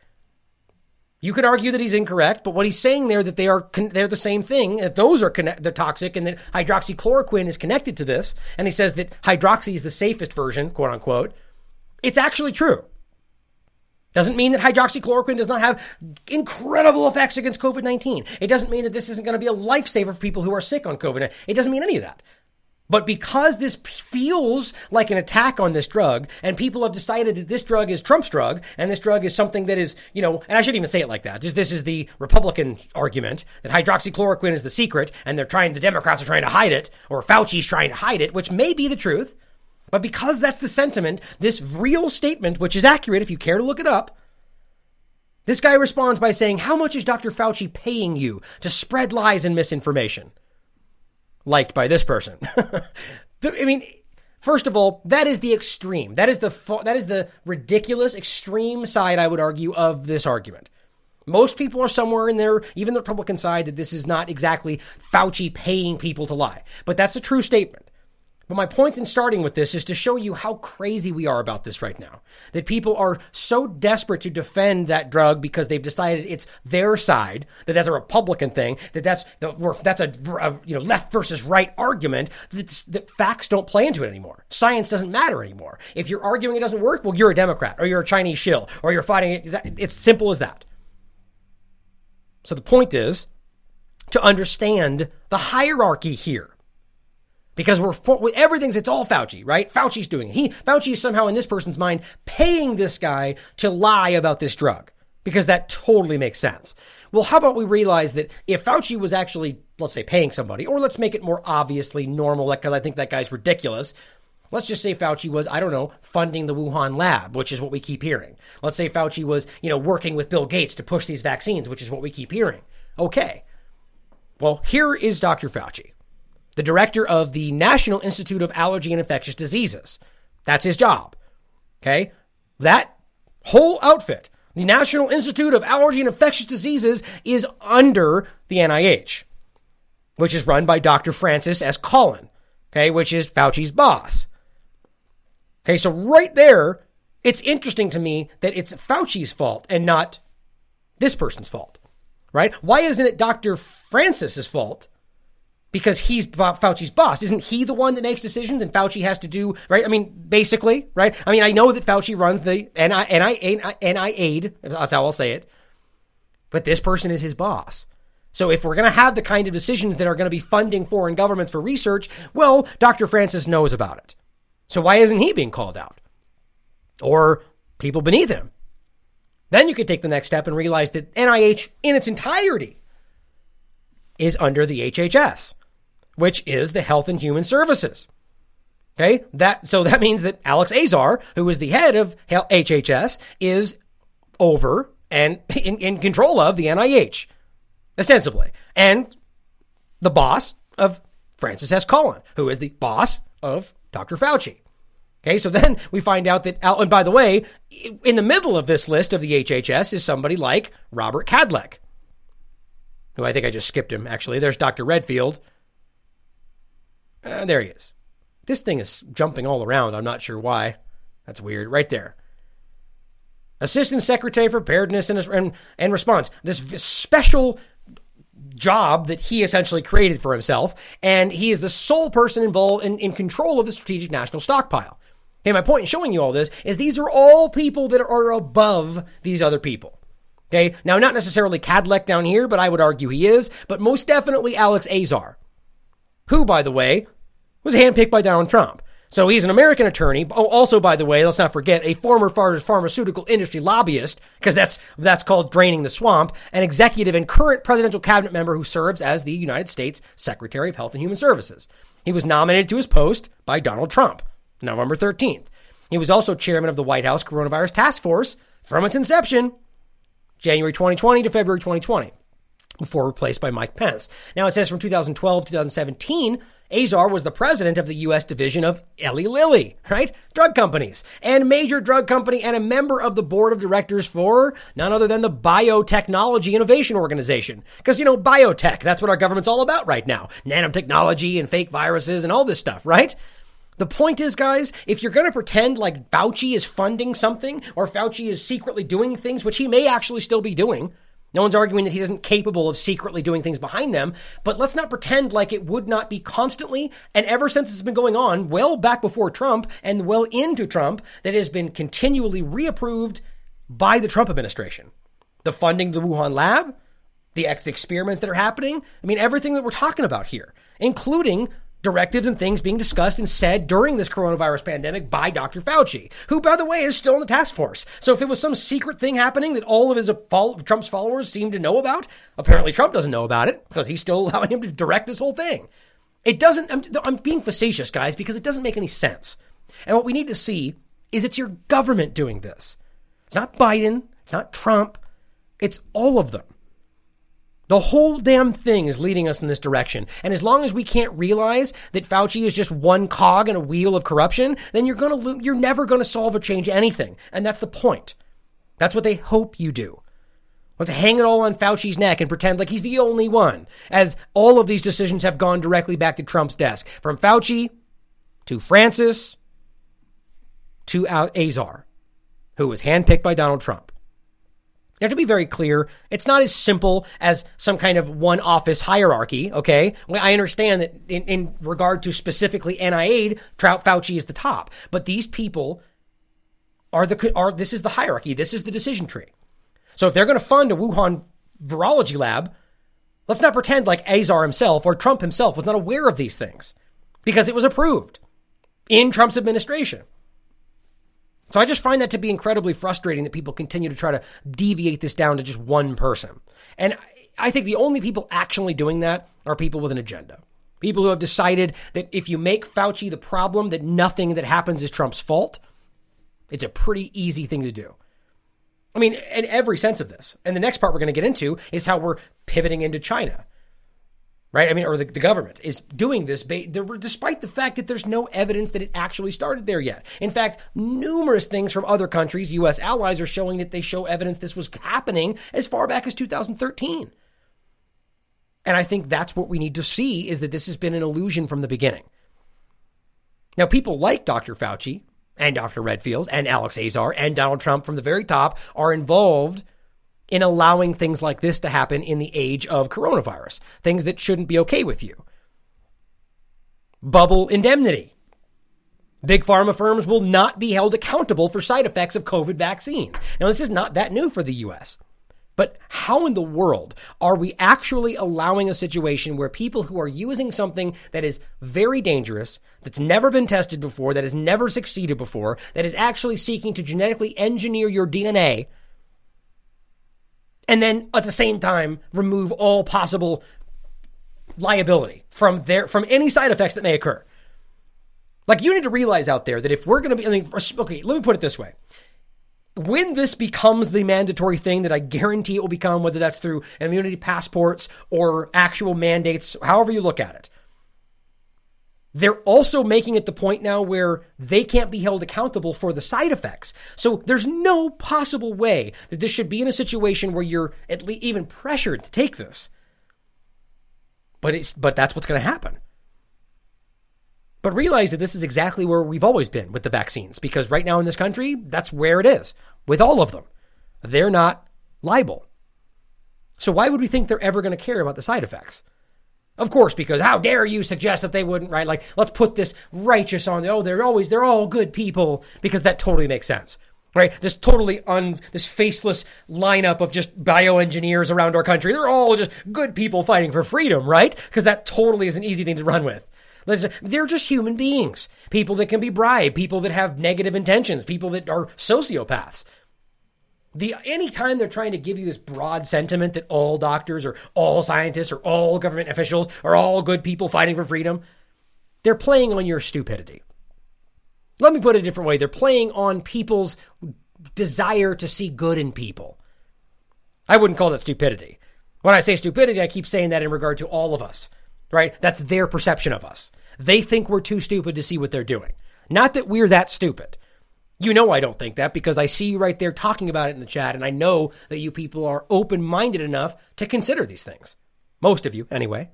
Speaker 10: You could argue that he's incorrect, but what he's saying there, that they are, they're the same thing, that those are connect, they're toxic, and that hydroxychloroquine is connected to this, and he says that hydroxy is the safest version, quote unquote. It's actually true. Doesn't mean that hydroxychloroquine does not have incredible effects against COVID nineteen. It doesn't mean that this isn't going to be a lifesaver for people who are sick on COVID. It doesn't mean any of that. But because this feels like an attack on this drug, and people have decided that this drug is Trump's drug, and this drug is something that is, you know, and I shouldn't even say it like that. This, this is the Republican argument, that hydroxychloroquine is the secret, and they're trying, the Democrats are trying to hide it, or Fauci's trying to hide it, which may be the truth. But because that's the sentiment, this real statement, which is accurate if you care to look it up, this guy responds by saying, how much is Doctor Fauci paying you to spread lies and misinformation? Liked by this person. I mean, first of all, that is the extreme. That is the that is the ridiculous extreme side, I would argue, of this argument. Most people are somewhere in there, even the Republican side, that this is not exactly Fauci paying people to lie. But that's a true statement. But my point in starting with this is to show you how crazy we are about this right now. That people are so desperate to defend that drug because they've decided it's their side, that that's a Republican thing, that that's the, that's a, a you know left versus right argument, that, that facts don't play into it anymore. Science doesn't matter anymore. If you're arguing it doesn't work, well, you're a Democrat, or you're a Chinese shill, or you're fighting it. It's simple as that. So the point is to understand the hierarchy here. Because we're, with everything's, it's all Fauci, right? Fauci's doing it. He, Fauci is somehow in this person's mind paying this guy to lie about this drug. Because that totally makes sense. Well, how about we realize that if Fauci was actually, let's say, paying somebody, or let's make it more obviously normal, because I think that guy's ridiculous. Let's just say Fauci was, I don't know, funding the Wuhan lab, which is what we keep hearing. Let's say Fauci was, you know, working with Bill Gates to push these vaccines, which is what we keep hearing. Okay. Well, here is Doctor Fauci, the director of the National Institute of Allergy and Infectious Diseases. That's his job. Okay. That whole outfit, the National Institute of Allergy and Infectious Diseases, is under the N I H, which is run by Doctor Francis S. Collin, okay, which is Fauci's boss. Okay, so right there, it's interesting to me that it's Fauci's fault and not this person's fault, right? Why isn't it Doctor Francis's fault? Because he's Fauci's boss. Isn't he the one that makes decisions and Fauci has to do, right? I mean, basically, right? I mean, I know that Fauci runs the N I A D, that's how I'll say it, but this person is his boss. So if we're going to have the kind of decisions that are going to be funding foreign governments for research, well, Doctor Francis knows about it. So why isn't he being called out? Or people beneath him? Then you could take the next step and realize that N I H in its entirety is under the H H S, which is the Health and Human Services. Okay, that so that means that Alex Azar, who is the head of H H S, is over and in, in control of the N I H, ostensibly, and the boss of Francis S. Collin, who is the boss of Doctor Fauci. Okay, so then we find out that, and by the way, in the middle of this list of the H H S is somebody like Robert Kadlec, who I think I just skipped him, actually. There's Doctor Redfield. Uh, there he is. This thing is jumping all around. I'm not sure why. That's weird. Right there. Assistant Secretary for Preparedness and, and, and Response. This special job that he essentially created for himself, and he is the sole person involved in, in control of the Strategic National Stockpile. Okay, my point in showing you all this is these are all people that are above these other people. Okay, now not necessarily Kadlec down here, but I would argue he is, but most definitely Alex Azar, who, by the way, was handpicked by Donald Trump. So he's an American attorney. Oh, also, by the way, let's not forget, a former pharmaceutical industry lobbyist, because that's that's called draining the swamp, an executive and current presidential cabinet member who serves as the United States Secretary of Health and Human Services. He was nominated to his post by Donald Trump, November thirteenth. He was also chairman of the White House Coronavirus Task Force from its inception, January twenty twenty to February twenty twenty, before replaced by Mike Pence. Now, it says from two thousand twelve to two thousand seventeen, Azar was the president of the U S division of Eli Lilly, right? Drug companies, and major drug company, and a member of the board of directors for none other than the Biotechnology Innovation Organization. Because, you know, biotech, that's what our government's all about right now. Nanotechnology and fake viruses and all this stuff, right? The point is, guys, if you're going to pretend like Fauci is funding something or Fauci is secretly doing things, which he may actually still be doing, no one's arguing that he isn't capable of secretly doing things behind them, but let's not pretend like it would not be constantly, and ever since it's been going on, well back before Trump and well into Trump, that it has been continually reapproved by the Trump administration. The funding of the Wuhan lab, the ex- the experiments that are happening, I mean, everything that we're talking about here, including directives and things being discussed and said during this coronavirus pandemic by Doctor Fauci, who, by the way, is still in the task force. So if it was some secret thing happening that all of his Trump's followers seem to know about, apparently Trump doesn't know about it because he's still allowing him to direct this whole thing. It doesn't, I'm, I'm being facetious, guys, because it doesn't make any sense. And what we need to see is it's your government doing this. It's not Biden. It's not Trump. It's all of them. The whole damn thing is leading us in this direction. And as long as we can't realize that Fauci is just one cog in a wheel of corruption, then you're going to lo- you're never going to solve or change anything. And that's the point. That's what they hope you do. Let's hang it all on Fauci's neck and pretend like he's the only one, as all of these decisions have gone directly back to Trump's desk. From Fauci to Francis to Azar, who was handpicked by Donald Trump. Now, to be very clear, it's not as simple as some kind of one office hierarchy, okay? I understand that in, in regard to specifically N I A D, Trout Fauci is the top. But these people are the, are, this is the hierarchy. This is the decision tree. So if they're going to fund a Wuhan virology lab, let's not pretend like Azar himself or Trump himself was not aware of these things because it was approved in Trump's administration. So I just find that to be incredibly frustrating that people continue to try to deviate this down to just one person. And I think the only people actually doing that are people with an agenda. People who have decided that if you make Fauci the problem, that nothing that happens is Trump's fault. It's a pretty easy thing to do. I mean, in every sense of this. And the next part we're going to get into is how we're pivoting into China. Right? I mean, or the, the government is doing this despite the fact that there's no evidence that it actually started there yet. In fact, numerous things from other countries, U S allies, are showing that they show evidence this was happening as far back as two thousand thirteen. And I think that's what we need to see, is that this has been an illusion from the beginning. Now, people like Doctor Fauci and Doctor Redfield and Alex Azar and Donald Trump from the very top are involved in allowing things like this to happen in the age of coronavirus, things that shouldn't be okay with you. Bubble indemnity. Big pharma firms will not be held accountable for side effects of COVID vaccines. Now, this is not that new for the U S, but how in the world are we actually allowing a situation where people who are using something that is very dangerous, that's never been tested before, that has never succeeded before, that is actually seeking to genetically engineer your D N A, and then at the same time remove all possible liability from their from any side effects that may occur? Like, you need to realize out there that if we're going to be, I mean, okay, let me put it this way. When this becomes the mandatory thing that I guarantee it will become, whether that's through immunity passports or actual mandates, however you look at it, they're also making it the point now where they can't be held accountable for the side effects. So there's no possible way that this should be in a situation where you're at least even pressured to take this. But it's but that's what's going to happen. But realize that this is exactly where we've always been with the vaccines, because right now in this country, that's where it is with all of them. They're not liable. So why would we think they're ever going to care about the side effects? Of course, because how dare you suggest that they wouldn't, right? Like, let's put this righteous on, oh, they're always, they're all good people, because that totally makes sense, right? This totally un, this faceless lineup of just bioengineers around our country, they're all just good people fighting for freedom, right? Because that totally is an easy thing to run with. They're just human beings, people that can be bribed, people that have negative intentions, people that are sociopaths. The anytime they're trying to give you this broad sentiment that all doctors or all scientists or all government officials are all good people fighting for freedom, they're playing on your stupidity. Let me put it a different way. They're playing on people's desire to see good in people. I wouldn't call that stupidity. When I say stupidity, I keep saying that in regard to all of us, right? That's their perception of us. They think we're too stupid to see what they're doing. Not that we're that stupid. You know I don't think that, because I see you right there talking about it in the chat, and I know that you people are open-minded enough to consider these things. Most of you, anyway.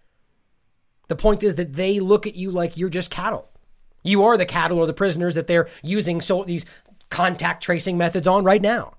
Speaker 10: The point is that they look at you like you're just cattle. You are the cattle or the prisoners that they're using so these contact tracing methods on right now.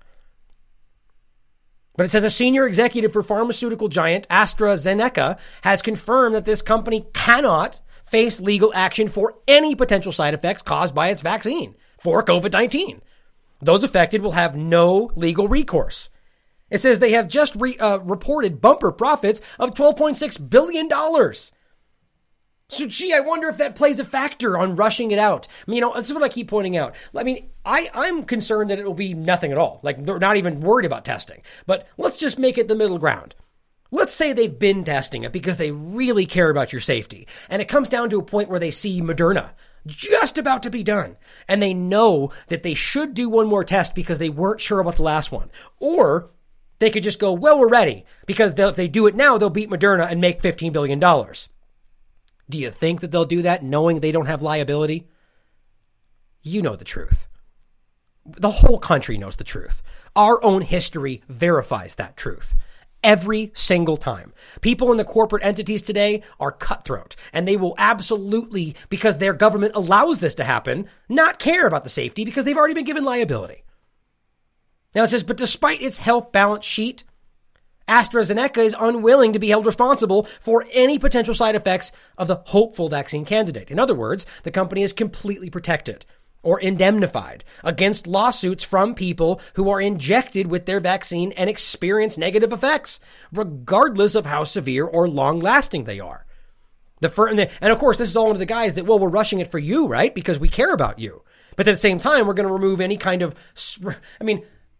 Speaker 10: But it says a senior executive for pharmaceutical giant AstraZeneca has confirmed that this company cannot face legal action for any potential side effects caused by its vaccine for COVID nineteen. Those affected will have no legal recourse. It says they have just re, uh, reported bumper profits of twelve point six billion dollars. So, gee, I wonder if that plays a factor on rushing it out. I mean, you know, this is what I keep pointing out. I mean, I, I'm concerned that it will be nothing at all. Like, they're not even worried about testing. But let's just make it the middle ground. Let's say they've been testing it because they really care about your safety. And it comes down to a point where they see Moderna just about to be done. And they know that they should do one more test because they weren't sure about the last one. Or they could just go, well, we're ready. Because if they do it now, they'll beat Moderna and make fifteen billion dollars. Do you think that they'll do that knowing they don't have liability? You know the truth. The whole country knows the truth. Our own history verifies that truth. Every single time. People in the corporate entities today are cutthroat, and they will absolutely, because their government allows this to happen, not care about the safety because they've already been given liability. Now it says, but despite its health balance sheet, AstraZeneca is unwilling to be held responsible for any potential side effects of the hopeful vaccine candidate. In other words, the company is completely protected or indemnified against lawsuits from people who are injected with their vaccine and experience negative effects, regardless of how severe or long-lasting they are. The fir- and, the, and of course, this is all into the guys that, well, we're rushing it for you, right? Because we care about you. But at the same time, we're going to remove any kind of, I mean,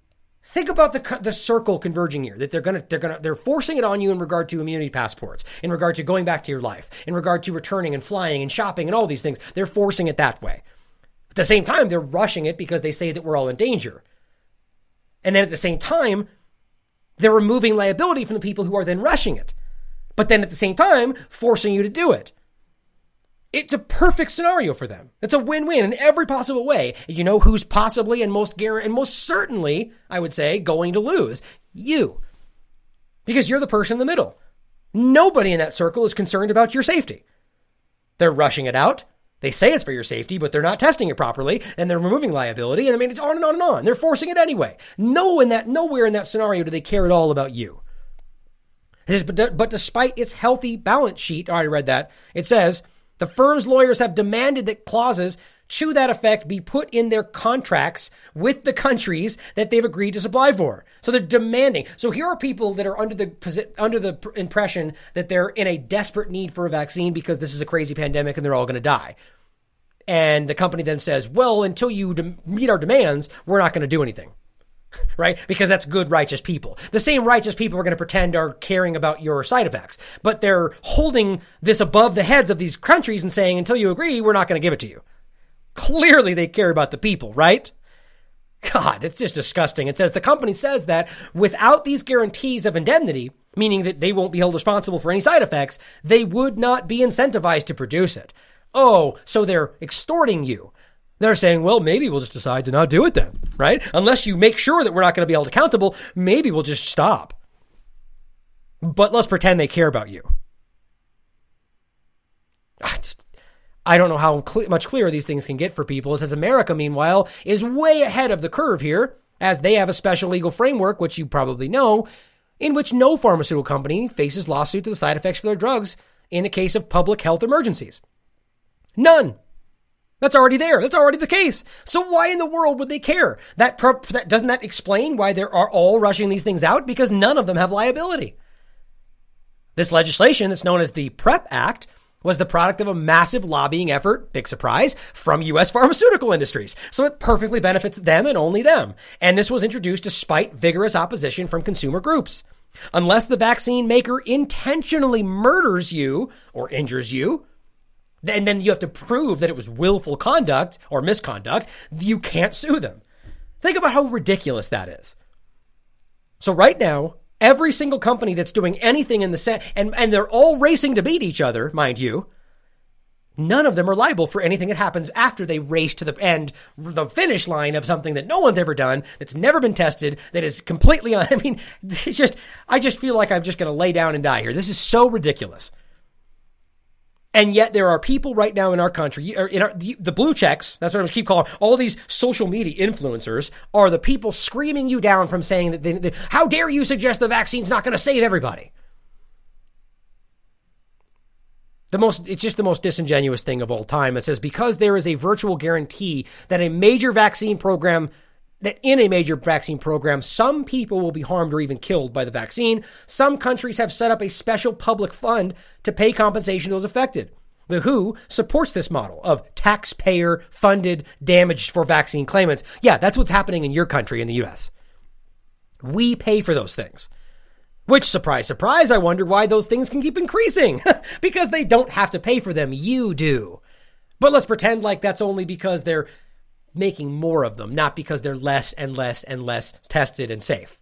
Speaker 10: Think about the the circle converging here, that they're gonna they're gonna they're forcing it on you in regard to immunity passports, in regard to going back to your life, in regard to returning and flying and shopping and all these things. They're forcing it that way. At the same time, they're rushing it because they say that we're all in danger. And then at the same time, they're removing liability from the people who are then rushing it. But then at the same time, forcing you to do it. It's a perfect scenario for them. It's a win-win in every possible way. You know who's possibly and most guar- and most certainly, I would say, going to lose? You. Because you're the person in the middle. Nobody in that circle is concerned about your safety. They're rushing it out. They say it's for your safety, but they're not testing it properly, and they're removing liability, and I mean, it's on and on and on. They're forcing it anyway. No, in that, nowhere in that scenario do they care at all about you. But, but despite its healthy balance sheet, I already read that, it says, the firm's lawyers have demanded that clauses to that effect be put in their contracts with the countries that they've agreed to supply for. So they're demanding. So here are people that are under the under the impression that they're in a desperate need for a vaccine because this is a crazy pandemic and they're all going to die. And the company then says, well, until you de- meet our demands, we're not going to do anything. Right? Because that's good, righteous people. The same righteous people are going to pretend are caring about your side effects. But they're holding this above the heads of these countries and saying, until you agree, we're not going to give it to you. Clearly they care about the people, right? God, it's just disgusting. It says the company says that without these guarantees of indemnity, meaning that they won't be held responsible for any side effects, they would not be incentivized to produce it. Oh, so they're extorting you. They're saying, well, maybe we'll just decide to not do it then, right? Unless you make sure that we're not going to be held accountable, maybe we'll just stop. But let's pretend they care about you. I, just, I don't know how cl- much clearer these things can get for people. It says America, meanwhile, is way ahead of the curve here, as they have a special legal framework, which you probably know, in which no pharmaceutical company faces lawsuit to the side effects for their drugs in a case of public health emergencies. None. That's already there. That's already the case. So why in the world would they care? That, pro- that doesn't that explain why they are all rushing these things out? Because none of them have liability. This legislation that's known as the PrEP Act was the product of a massive lobbying effort, big surprise, from U S pharmaceutical industries. So it perfectly benefits them and only them. And this was introduced despite vigorous opposition from consumer groups. Unless the vaccine maker intentionally murders you or injures you, and then you have to prove that it was willful conduct or misconduct, you can't sue them. Think about how ridiculous that is. So right now, every single company that's doing anything in the set, and, and they're all racing to beat each other, mind you, none of them are liable for anything that happens after they race to the end, the finish line of something that no one's ever done, that's never been tested, that is completely, I mean, it's just, I just feel like I'm just going to lay down and die here. This is so ridiculous. And yet there are people right now in our country, or in our, the, the blue checks, that's what I keep calling, all these social media influencers are the people screaming you down from saying that, they, they, how dare you suggest the vaccine's not going to save everybody? The most, it's just the most disingenuous thing of all time. It says, because there is a virtual guarantee that a major vaccine program, that in a major vaccine program, some people will be harmed or even killed by the vaccine. Some countries have set up a special public fund to pay compensation to those affected. The W H O supports this model of taxpayer-funded damage for vaccine claimants. Yeah, that's what's happening in your country, in the U S. We pay for those things. Which, surprise, surprise, I wonder why those things can keep increasing. Because they don't have to pay for them. You do. But let's pretend like that's only because they're making more of them, not because they're less and less and less tested and safe.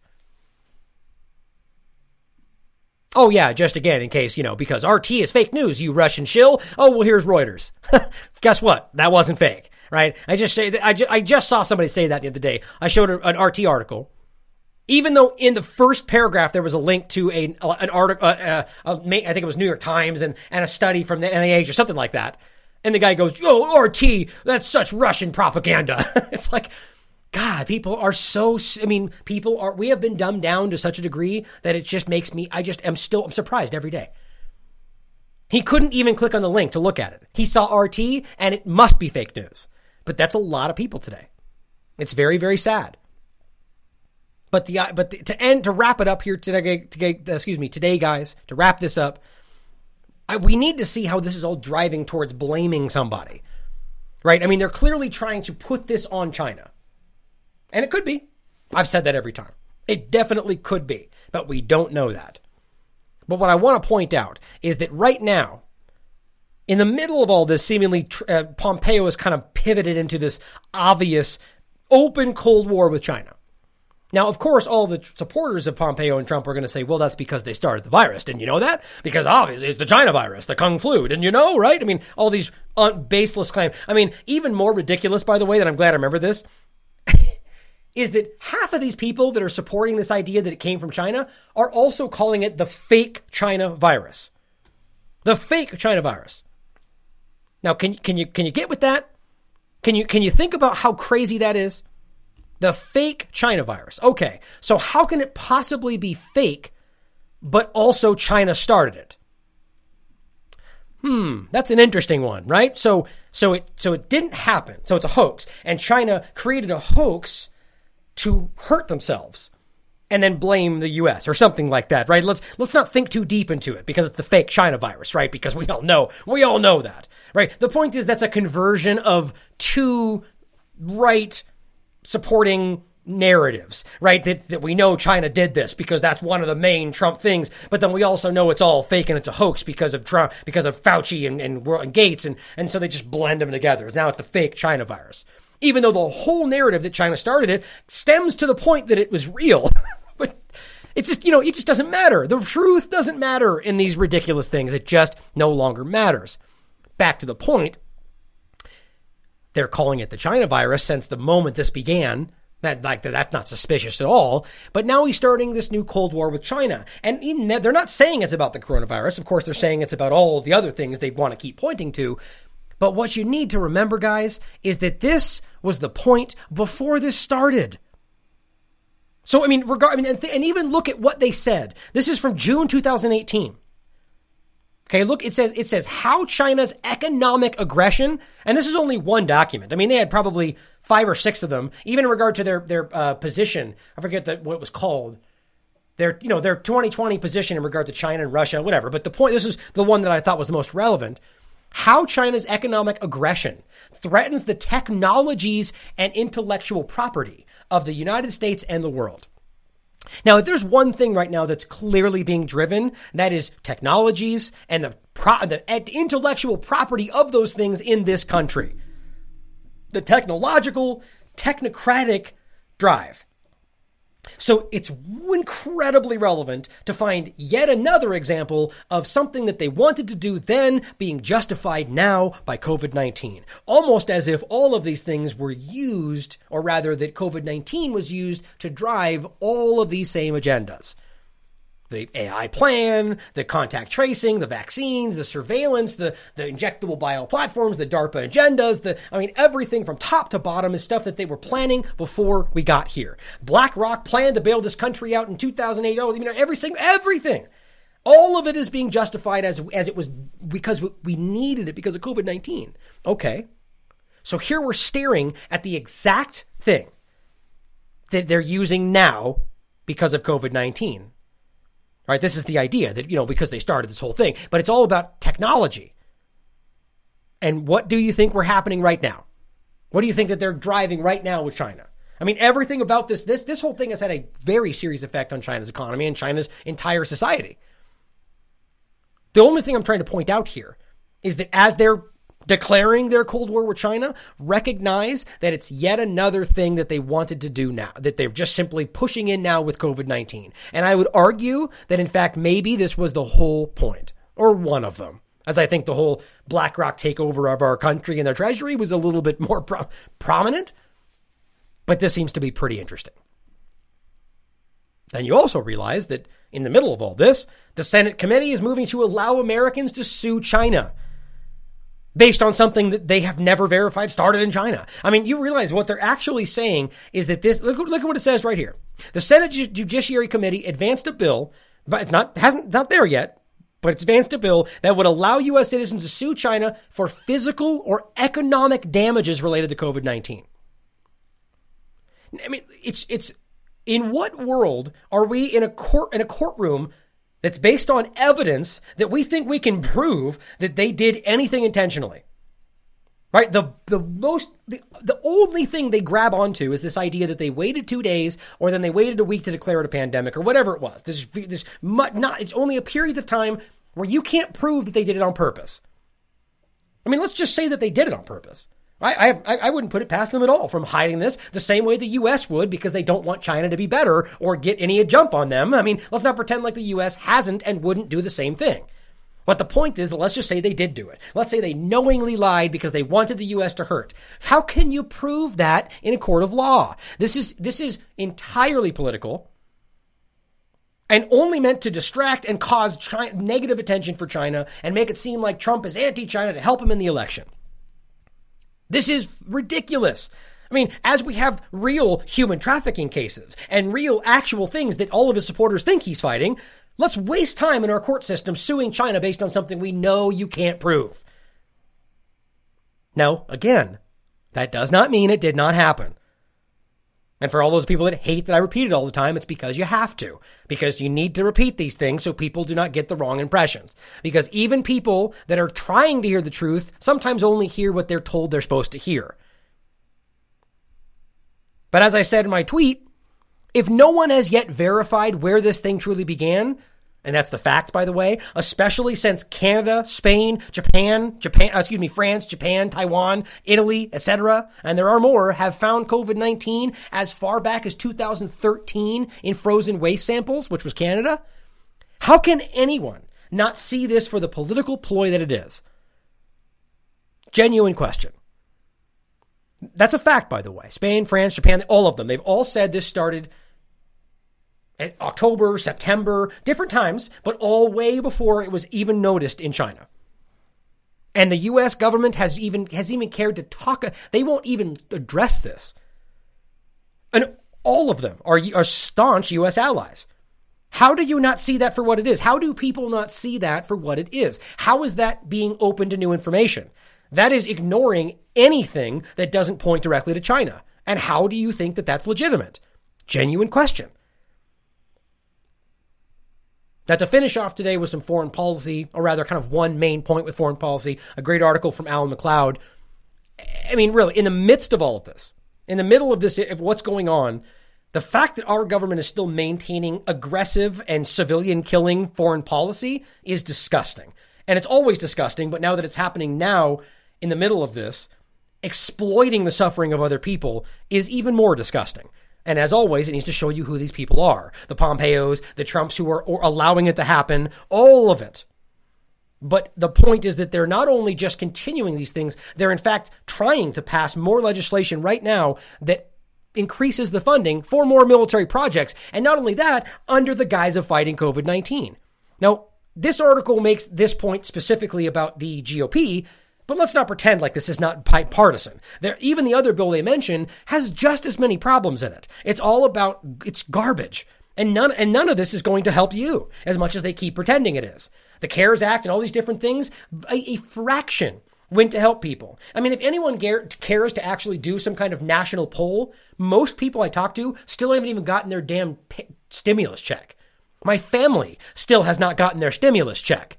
Speaker 10: Oh yeah, just again, in case, you know, because R T is fake news, you Russian shill. Oh, well, here's Reuters. Guess what? That wasn't fake, right? I just say that I, ju- I just saw somebody say that the other day. I showed an R T article. Even though in the first paragraph there was a link to a an article, uh, uh, I think it was New York Times and, and a study from the N I H or something like that. And the guy goes, oh, R T, that's such Russian propaganda. It's like, God, people are so, I mean, people are, we have been dumbed down to such a degree that it just makes me, I just am still, I'm surprised every day. He couldn't even click on the link to look at it. He saw R T and it must be fake news. But that's a lot of people today. It's very, very sad. But the, but the, to end, to wrap it up here today, to, excuse me, today, guys, to wrap this up, I, we need to see how this is all driving towards blaming somebody, right? I mean, they're clearly trying to put this on China. And it could be. I've said that every time. It definitely could be, but we don't know that. But what I want to point out is that right now, in the middle of all this, seemingly uh, Pompeo has kind of pivoted into this obvious open Cold War with China. Now, of course, all the supporters of Pompeo and Trump are going to say, well, that's because they started the virus. Didn't you know that? Because obviously it's the China virus, the Kung flu. Didn't you know, right? I mean, all these un- baseless claims. I mean, even more ridiculous, by the way, that I'm glad I remember this, is that half of these people that are supporting this idea that it came from China are also calling it the fake China virus. The fake China virus. Now, can, can you can you get with that? Can you can you think about how crazy that is? The fake China virus. Okay, so how can it possibly be fake, but also China started it? Hmm, that's an interesting one, right? So so it so it didn't happen. So it's a hoax, and China created a hoax to hurt themselves and then blame the U S or something like that, right? Let's let's not think too deep into it because it's the fake China virus, right? Because we all know, we all know that, right? The point is that's a conversion of two right supporting narratives, right? That, that we know China did this because that's one of the main Trump things, but then we also know it's all fake and it's a hoax because of Trump, because of Fauci and, and, and Gates, and, and so they just blend them together. Now it's the fake China virus. Even though the whole narrative that China started it stems to the point that it was real. But it's just, you know, it just doesn't matter. The truth doesn't matter in these ridiculous things. It just no longer matters. Back to the point, they're calling it the China virus since the moment this began. That, like, that's not suspicious at all. But now he's starting this new Cold War with China. And in that, they're not saying it's about the coronavirus. Of course, they're saying it's about all the other things they want to keep pointing to. But what you need to remember, guys, is that this was the point before this started. So, I mean, regard, I mean, and, th- and even look at what they said. This is from June two thousand eighteen. Okay, look, it says it says how China's economic aggression, and this is only one document. I mean, they had probably five or six of them, even in regard to their their uh, position. I forget the, what it was called. Their, you know, their twenty twenty position in regard to China and Russia, whatever. But the point, this is the one that I thought was the most relevant. How China's economic aggression threatens the technologies and intellectual property of the United States and the world. Now, if there's one thing right now that's clearly being driven, that is technologies and the, pro- the intellectual property of those things in this country. The technological, technocratic drive. So it's incredibly relevant to find yet another example of something that they wanted to do then being justified now by covid nineteen. Almost as if all of these things were used, or rather that covid nineteen was used to drive all of these same agendas. The A I plan, the contact tracing, the vaccines, the surveillance, the, the injectable bio platforms, the DARPA agendas, the, I mean, everything from top to bottom is stuff that they were planning before we got here. BlackRock planned to bail this country out in two thousand eight. Oh, you know, every single, everything. All of it is being justified as, as it was because we needed it because of covid nineteen. Okay. So here we're staring at the exact thing that they're using now because of covid nineteen. Right, this is the idea that, you know, because they started this whole thing, but it's all about technology. And what do you think we're happening right now? What do you think that they're driving right now with China? I mean, everything about this, this, this whole thing has had a very serious effect on China's economy and China's entire society. The only thing I'm trying to point out here is that as they're declaring their Cold War with China, recognize that it's yet another thing that they wanted to do now, that they're just simply pushing in now with covid nineteen. And I would argue that, in fact, maybe this was the whole point, or one of them, as I think the whole BlackRock takeover of our country and their treasury was a little bit more pro- prominent. But this seems to be pretty interesting. Then you also realize that in the middle of all this, the Senate committee is moving to allow Americans to sue China based on something that they have never verified started in China. I mean, you realize what they're actually saying is that this, look, look at what it says right here. The Senate Judiciary Committee advanced a bill, but it's not, hasn't, not there yet, but it's advanced a bill that would allow U S citizens to sue China for physical or economic damages related to covid nineteen. I mean, it's, it's, in what world are we in a court, in a courtroom that's based on evidence that we think we can prove that they did anything intentionally? Right? The the most the, the only thing they grab onto is this idea that they waited two days or then they waited a week to declare it a pandemic or whatever it was. This this not it's only a period of time where you can't prove that they did it on purpose. I mean, let's just say that they did it on purpose. I I, have, I I wouldn't put it past them at all from hiding this the same way the U S would because they don't want China to be better or get any jump on them. I mean, let's not pretend like the U S hasn't and wouldn't do the same thing. But the point is that let's just say they did do it. Let's say they knowingly lied because they wanted the U S to hurt. How can you prove that in a court of law? This is this is entirely political and only meant to distract and cause China, negative attention for China and make it seem like Trump is anti-China to help him in the election. This is ridiculous. I mean, as we have real human trafficking cases and real actual things that all of his supporters think he's fighting, let's waste time in our court system suing China based on something we know you can't prove. Now, again, that does not mean it did not happen. And for all those people that hate that I repeat it all the time, it's because you have to. Because you need to repeat these things so people do not get the wrong impressions. Because even people that are trying to hear the truth sometimes only hear what they're told they're supposed to hear. But as I said in my tweet, if no one has yet verified where this thing truly began, and that's the fact, by the way, especially since Canada, Spain, Japan, Japan, excuse me, France, Japan, Taiwan, Italy, et cetera, and there are more, have found COVID nineteen as far back as two thousand thirteen in frozen waste samples, which was Canada. How can anyone not see this for the political ploy that it is? Genuine question. That's a fact, by the way. Spain, France, Japan, all of them, they've all said this started October, September, different times, but all way before it was even noticed in China. And the U S government has even has even cared to talk. They won't even address this. And all of them are, are staunch U S allies. How do you not see that for what it is? How do people not see that for what it is? How is that being open to new information? That is ignoring anything that doesn't point directly to China. And how do you think that that's legitimate? Genuine question. Now, to finish off today with some foreign policy, or rather kind of one main point with foreign policy, a great article from Alan McLeod. I mean, really, in the midst of all of this, in the middle of this, of what's going on, the fact that our government is still maintaining aggressive and civilian killing foreign policy is disgusting. And it's always disgusting, but now that it's happening now in the middle of this, exploiting the suffering of other people is even more disgusting. And as always, it needs to show you who these people are. The Pompeos, the Trumps who are allowing it to happen, all of it. But the point is that they're not only just continuing these things, they're in fact trying to pass more legislation right now that increases the funding for more military projects. And not only that, under the guise of fighting COVID nineteen. Now, this article makes this point specifically about the G O P, but let's not pretend like this is not bipartisan. There, even the other bill they mention has just as many problems in it. It's all about, it's garbage. And none, and none of this is going to help you as much as they keep pretending it is. The CARES Act and all these different things, a, a fraction went to help people. I mean, if anyone cares to actually do some kind of national poll, most people I talk to still haven't even gotten their damn stimulus check. My family still has not gotten their stimulus check.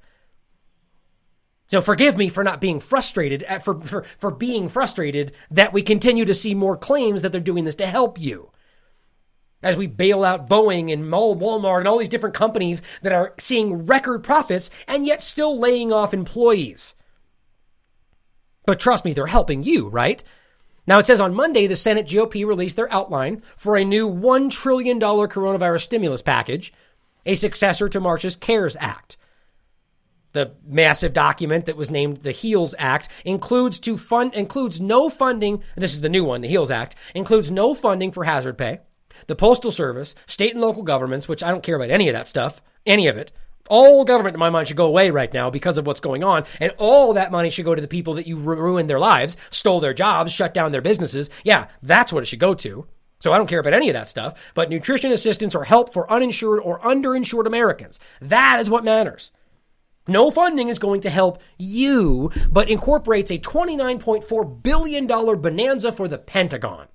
Speaker 10: So forgive me for not being frustrated, at, for, for, for being frustrated that we continue to see more claims that they're doing this to help you. As we bail out Boeing and Walmart and all these different companies that are seeing record profits and yet still laying off employees. But trust me, they're helping you, right? Now, it says on Monday, the Senate G O P released their outline for a new one trillion dollars coronavirus stimulus package, a successor to March's CARES Act. The massive document that was named the HEALS Act includes to fund includes no funding. This is the new one, the HEALS Act includes no funding for hazard pay, the Postal Service, state and local governments, which I don't care about any of that stuff, any of it. All government, in my mind, should go away right now because of what's going on. And all that money should go to the people that you ruined their lives, stole their jobs, shut down their businesses. Yeah, that's what it should go to. So I don't care about any of that stuff. But nutrition assistance or help for uninsured or underinsured Americans. That is what matters. No funding is going to help you, but incorporates a twenty-nine point four billion dollars bonanza for the Pentagon.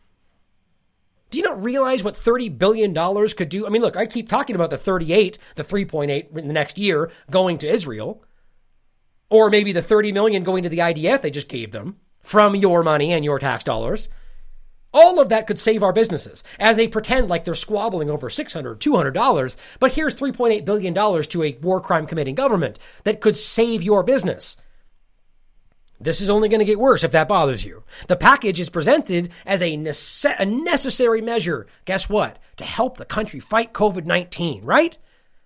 Speaker 10: Do you not realize what thirty billion dollars could do? I mean, look, I keep talking about the thirty-eight, the three point eight in the next year going to Israel, or maybe the thirty million going to the I D F they just gave them, from your money and your tax dollars. All of that could save our businesses as they pretend like they're squabbling over six hundred dollars, two hundred dollars. But here's three point eight billion dollars to a war crime committing government that could save your business. This is only going to get worse if that bothers you. The package is presented as a, nece- a necessary measure. Guess what? To help the country fight covid nineteen, right?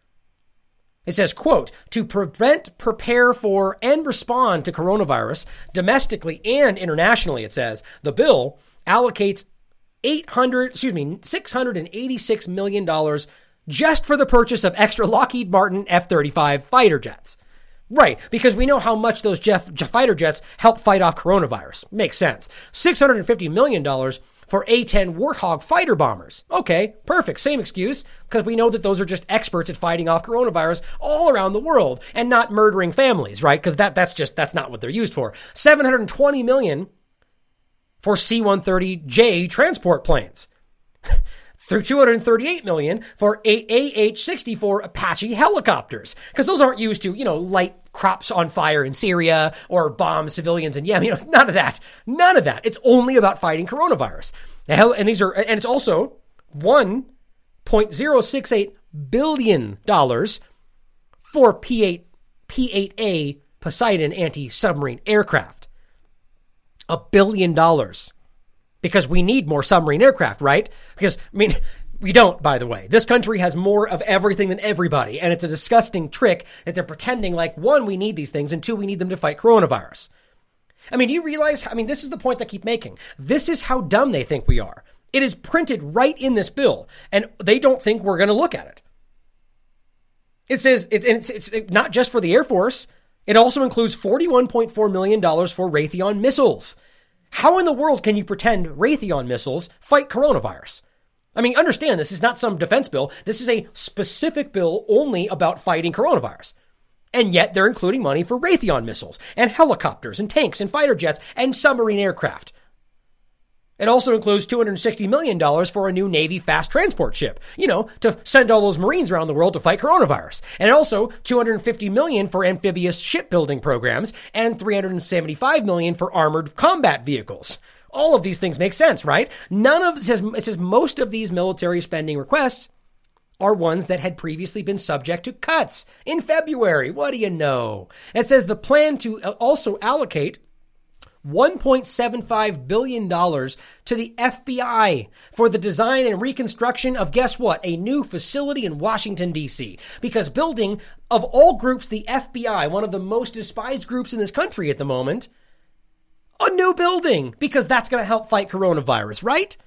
Speaker 10: It says, quote, to prevent, prepare for, and respond to coronavirus domestically and internationally, it says, the bill allocates eight hundred, excuse me, six hundred eighty-six million dollars just for the purchase of extra Lockheed Martin F thirty-five fighter jets. Right, because we know how much those Jeff, Jeff fighter jets help fight off coronavirus. Makes sense. six hundred fifty million dollars for A ten Warthog fighter bombers. Okay, perfect. Same excuse, because we know that those are just experts at fighting off coronavirus all around the world and not murdering families, right? Because that, that's just, that's not what they're used for. seven hundred twenty million dollars for C one thirty J transport planes. Through two hundred thirty-eight million dollars for A H sixty-four Apache helicopters. Because those aren't used to, you know, light crops on fire in Syria or bomb civilians in Yemen. You know, none of that. None of that. It's only about fighting coronavirus. And these are, and it's also one point zero six eight billion dollars for P eight, P eight A Poseidon anti-submarine aircraft. A billion dollars. Because we need more submarine aircraft, right? Because, I mean, we don't, by the way. This country has more of everything than everybody. And it's a disgusting trick that they're pretending like, one, we need these things, and two, we need them to fight coronavirus. I mean, do you realize, I mean, this is the point I keep making. This is how dumb they think we are. It is printed right in this bill, and they don't think we're going to look at it. It says, it, it's, it's not just for the Air Force. It also includes forty-one point four million dollars for Raytheon missiles. How in the world can you pretend Raytheon missiles fight coronavirus? I mean, understand, this is not some defense bill. This is a specific bill only about fighting coronavirus. And yet they're including money for Raytheon missiles and helicopters and tanks and fighter jets and submarine aircraft. It also includes two hundred sixty million dollars for a new Navy fast transport ship, you know, to send all those Marines around the world to fight coronavirus. And also two hundred fifty million dollars for amphibious shipbuilding programs and three hundred seventy-five million dollars for armored combat vehicles. All of these things make sense, right? None of, it says, it says most of these military spending requests are ones that had previously been subject to cuts in February. What do you know? It says the plan to also allocate one point seven five billion dollars to the F B I for the design and reconstruction of, guess what, a new facility in Washington, D C. Because building, of all groups, the F B I, one of the most despised groups in this country at the moment, a new building, because that's going to help fight coronavirus, right?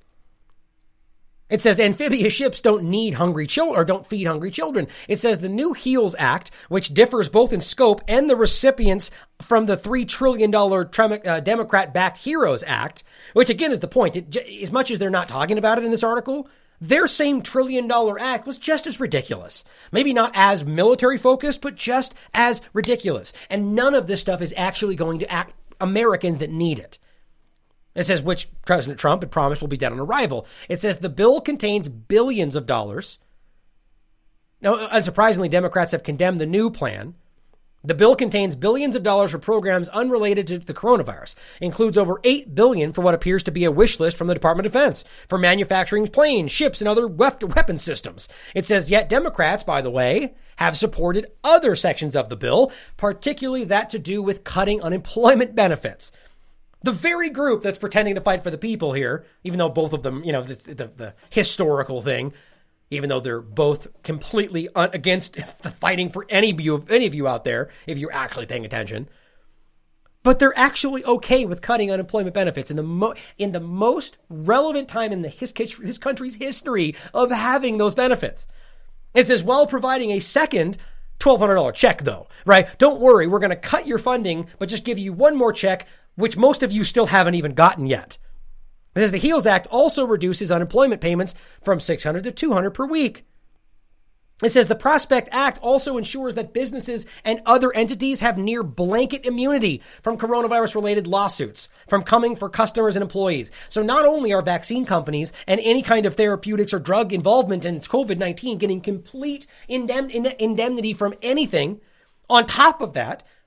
Speaker 10: It says amphibious ships don't need hungry children or don't feed hungry children. It says the new HEALS Act, which differs both in scope and the recipients from the three trillion dollars uh, Democrat-backed HEROES Act, which again is the point. It, as much as they're not talking about it in this article, their same trillion dollar act was just as ridiculous. Maybe not as military focused, but just as ridiculous. And none of this stuff is actually going to act Americans that need it. It says, which President Trump had promised will be dead on arrival. It says the bill contains billions of dollars. Now, unsurprisingly, Democrats have condemned the new plan. The bill contains billions of dollars for programs unrelated to the coronavirus. It includes over eight billion dollars for what appears to be a wish list from the Department of Defense for manufacturing planes, ships, and other weapon systems. It says, yet Democrats, by the way, have supported other sections of the bill, particularly that to do with cutting unemployment benefits. The very group that's pretending to fight for the people here, even though both of them, you know, the, the, the historical thing, even though they're both completely un- against fighting for any of you, any of you out there, if you're actually paying attention, but they're actually okay with cutting unemployment benefits in the mo- in the most relevant time in the his, his country's history of having those benefits. It says, while providing a second twelve hundred dollars check, though, right? Don't worry, we're going to cut your funding, but just give you one more check, which most of you still haven't even gotten yet. It says the HEALS Act also reduces unemployment payments from six hundred dollars to two hundred dollars per week. It says the Prospect Act also ensures that businesses and other entities have near blanket immunity from coronavirus-related lawsuits from coming for customers and employees. So not only are vaccine companies and any kind of therapeutics or drug involvement in covid nineteen getting complete indemn- indemnity from anything, on top of that,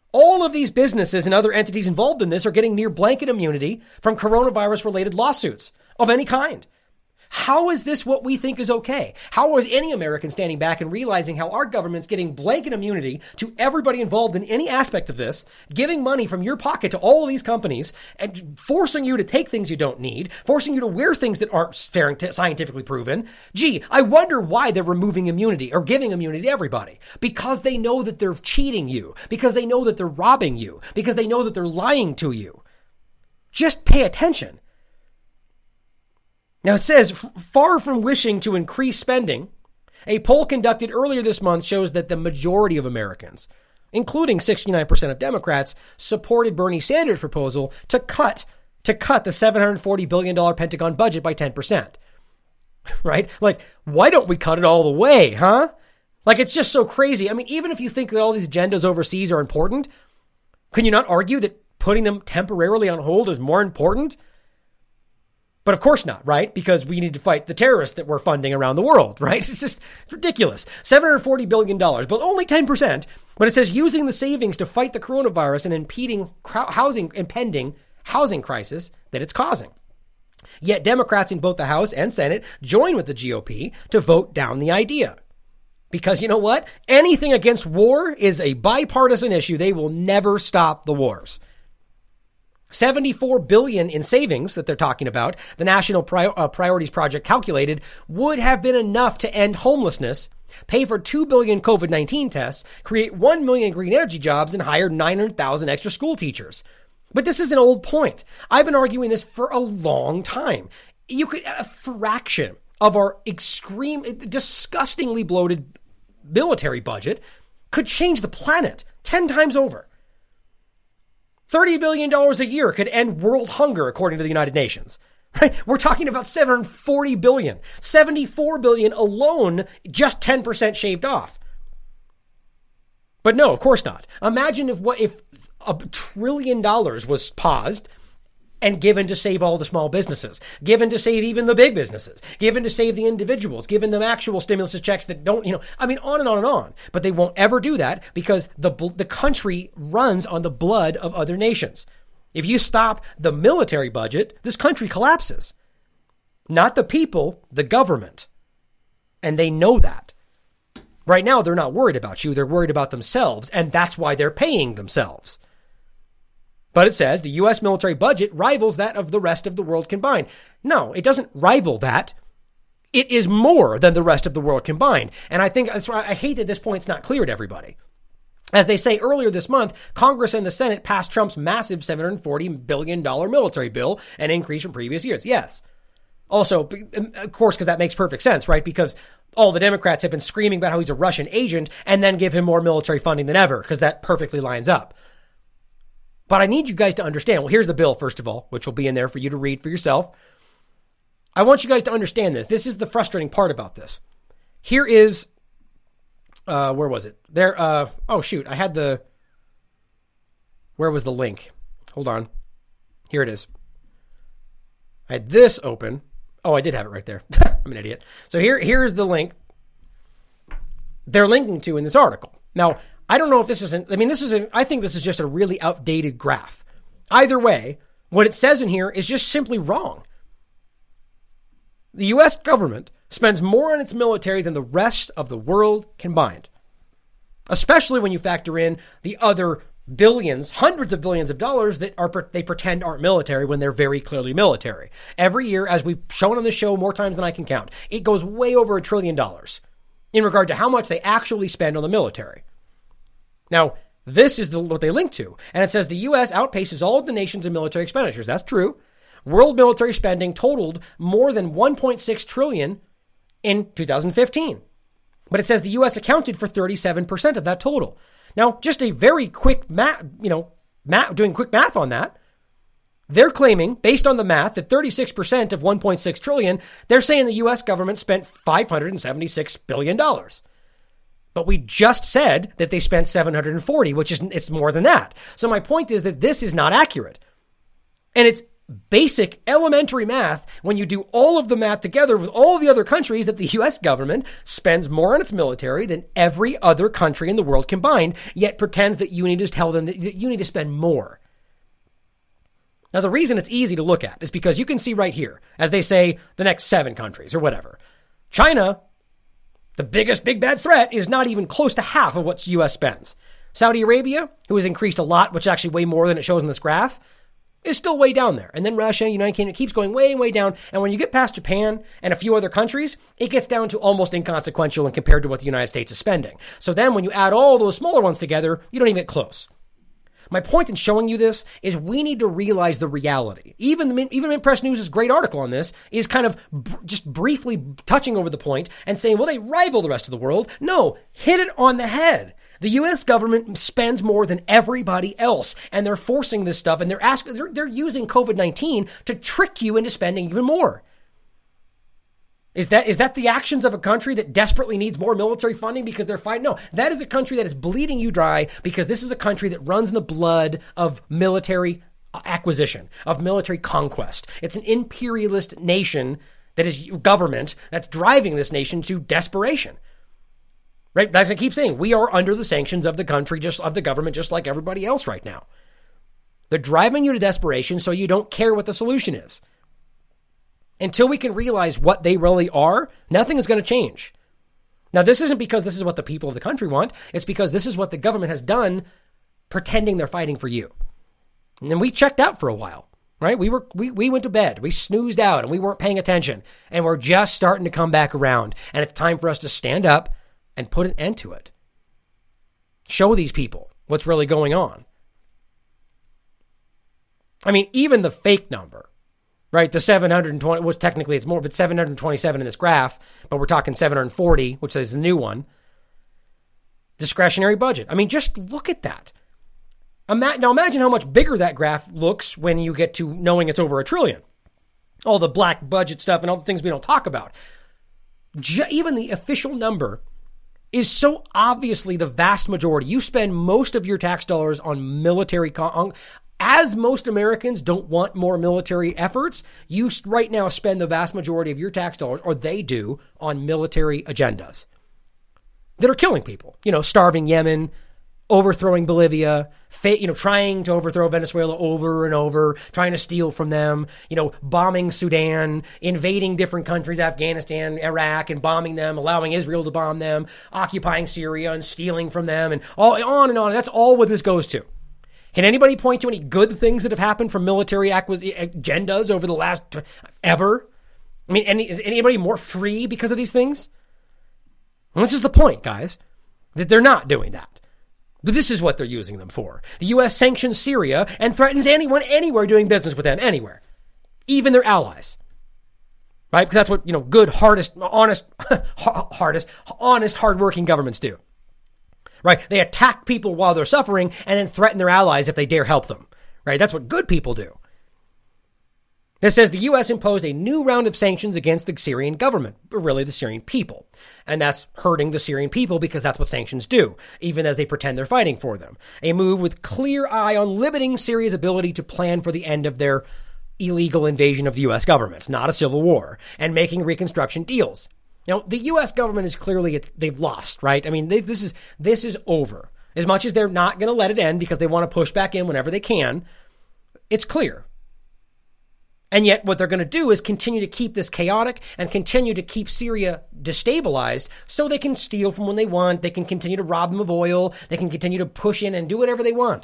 Speaker 10: All of these businesses and other entities involved in this are getting near blanket immunity from coronavirus-related lawsuits of any kind. How is this what we think is okay? How is any American standing back and realizing how our government's getting blanket immunity to everybody involved in any aspect of this, giving money from your pocket to all of these companies and forcing you to take things you don't need, forcing you to wear things that aren't scientifically proven? Gee, I wonder why they're removing immunity or giving immunity to everybody. Because they know that they're cheating you, because they know that they're robbing you, because they know that they're lying to you. Just pay attention. Now it says, far from wishing to increase spending, a poll conducted earlier this month shows that the majority of Americans, including sixty-nine percent of Democrats, supported Bernie Sanders' proposal to cut to cut the seven hundred forty billion dollars Pentagon budget by ten percent. Right? Like, why don't we cut it all the way, huh? Like, it's just so crazy. I mean, even if you think that all these agendas overseas are important, can you not argue that putting them temporarily on hold is more important? But of course not, right? Because we need to fight the terrorists that we're funding around the world, right? It's just it's ridiculous. seven hundred forty billion dollars, but only ten percent. But it says using the savings to fight the coronavirus and impeding housing, impending housing crisis that it's causing. Yet Democrats in both the House and Senate join with the G O P to vote down the idea. Because you know what? Anything against war is a bipartisan issue. They will never stop the wars. seventy-four billion dollars in savings that they're talking about, the National Pri- uh, Priorities Project calculated, would have been enough to end homelessness, pay for two billion COVID nineteen tests, create one million green energy jobs, and hire nine hundred thousand extra school teachers. But this is an old point. I've been arguing this for a long time. You could, a fraction of our extreme, disgustingly bloated military budget could change the planet ten times over. thirty billion dollars a year could end world hunger, according to the United Nations. Right? We're talking about seven hundred forty billion dollars. seventy-four billion dollars alone, just ten percent shaved off. But no, of course not. Imagine if what if a trillion dollars was paused and given to save all the small businesses, given to save even the big businesses, given to save the individuals, given them actual stimulus checks that don't, you know, I mean, on and on and on. But they won't ever do that because the the country runs on the blood of other nations. If you stop the military budget, this country collapses. Not the people, the government. And they know that. Right now, they're not worried about you. They're worried about themselves, and that's why they're paying themselves. But it says the U S military budget rivals that of the rest of the world combined. No, it doesn't rival that. It is more than the rest of the world combined. And I think that's why I hate that this point's not clear to everybody. As they say earlier this month, Congress and the Senate passed Trump's massive seven hundred forty billion dollars military bill, an increase from previous years. Yes. Also, of course, because that makes perfect sense, right? Because all the Democrats have been screaming about how he's a Russian agent and then give him more military funding than ever, because that perfectly lines up. But I need you guys to understand. Well, here's the bill, first of all, which will be in there for you to read for yourself. I want you guys to understand this. This is the frustrating part about this. Here is, uh, where was it? There, uh, oh, shoot. I had the, where was the link? Hold on. Here it is. I had this open. Oh, I did have it right there. I'm an idiot. So here, here's the link they're linking to in this article. Now, I don't know if this isn't, I mean, this is, a, I think this is just a really outdated graph. Either way, what it says in here is just simply wrong. The U S government spends more on its military than the rest of the world combined, especially when you factor in the other billions, hundreds of billions of dollars that are they pretend aren't military when they're very clearly military. Every year, as we've shown on the show more times than I can count, it goes way over a trillion dollars in regard to how much they actually spend on the military. Now, this is the, what they link to. And it says the U S outpaces all of the nations in military expenditures. That's true. World military spending totaled more than one point six trillion dollars in two thousand fifteen. But it says the U S accounted for thirty-seven percent of that total. Now, just a very quick math, you know, math, doing quick math on that, they're claiming, based on the math, that thirty-six percent of one point six trillion dollars, they're saying the U S government spent five hundred seventy-six billion dollars. But we just said that they spent seven hundred forty, which is it's more than that. So my point is that this is not accurate. And it's basic elementary math when you do all of the math together with all the other countries that the U S government spends more on its military than every other country in the world combined, yet pretends that you need to tell them that you need to spend more. Now, the reason it's easy to look at is because you can see right here, as they say, the next seven countries or whatever. China, the biggest big bad threat, is not even close to half of what the U S spends. Saudi Arabia, who has increased a lot, which is actually way more than it shows in this graph, is still way down there. And then Russia, United Kingdom, it keeps going way, way down. And when you get past Japan and a few other countries, it gets down to almost inconsequential and compared to what the United States is spending. So then when you add all those smaller ones together, you don't even get close. My point in showing you this is we need to realize the reality. Even the, even Mint Press News' great article on this is kind of b- just briefly touching over the point and saying, well, they rival the rest of the world. No, hit it on the head. The U S government spends more than everybody else, and they're forcing this stuff, and they're asking, they're, they're using COVID nineteen to trick you into spending even more. Is that is that the actions of a country that desperately needs more military funding because they're fighting? No, that is a country that is bleeding you dry because this is a country that runs in the blood of military acquisition, of military conquest. It's an imperialist nation that is government that's driving this nation to desperation. Right? That's what I keep saying. We are under the sanctions of the country, just of the government, just like everybody else right now. They're driving you to desperation so you don't care what the solution is. Until we can realize what they really are, nothing is going to change. Now, this isn't because this is what the people of the country want. It's because this is what the government has done, pretending they're fighting for you. And then we checked out for a while, right? We were we, we went to bed. We snoozed out and we weren't paying attention. And we're just starting to come back around. And it's time for us to stand up and put an end to it. Show these people what's really going on. I mean, even the fake number, right? The seven hundred twenty, well, technically it's more, but seven hundred twenty-seven in this graph, but we're talking seven hundred forty, which is the new one. Discretionary budget. I mean, just look at that. Ima- now imagine how much bigger that graph looks when you get to knowing it's over a trillion. All the black budget stuff and all the things we don't talk about. J- even the official number is so obviously the vast majority. You spend most of your tax dollars on military. Con- as most Americans don't want more military efforts, you right now spend the vast majority of your tax dollars, or they do, on military agendas that are killing people. You know, starving Yemen, overthrowing Bolivia, fa- you know, trying to overthrow Venezuela over and over, trying to steal from them, you know, bombing Sudan, invading different countries, Afghanistan, Iraq, and bombing them, allowing Israel to bomb them, occupying Syria and stealing from them, and all on and on. That's all what this goes to. Can anybody point to any good things that have happened from military acquis- agendas over the last t- ever? I mean, any, is anybody more free because of these things? Well, this is the point, guys, that they're not doing that. But this is what they're using them for. The U S sanctions Syria and threatens anyone anywhere doing business with them, anywhere. Even their allies. Right? Because that's what, you know, good, hardest, honest, hardest, honest, hardworking governments do. Right? They attack people while they're suffering and then threaten their allies if they dare help them. Right? That's what good people do. This says the U S imposed a new round of sanctions against the Syrian government, or really the Syrian people. And that's hurting the Syrian people because that's what sanctions do, even as they pretend they're fighting for them. A move with clear eye on limiting Syria's ability to plan for the end of their illegal invasion of the U S government, not a civil war, and making reconstruction deals. Now, the U S government is clearly, they've lost, right? I mean, they, this is this is over. As much as they're not going to let it end because they want to push back in whenever they can, it's clear. And yet what they're going to do is continue to keep this chaotic and continue to keep Syria destabilized so they can steal from when they want. They can continue to rob them of oil. They can continue to push in and do whatever they want.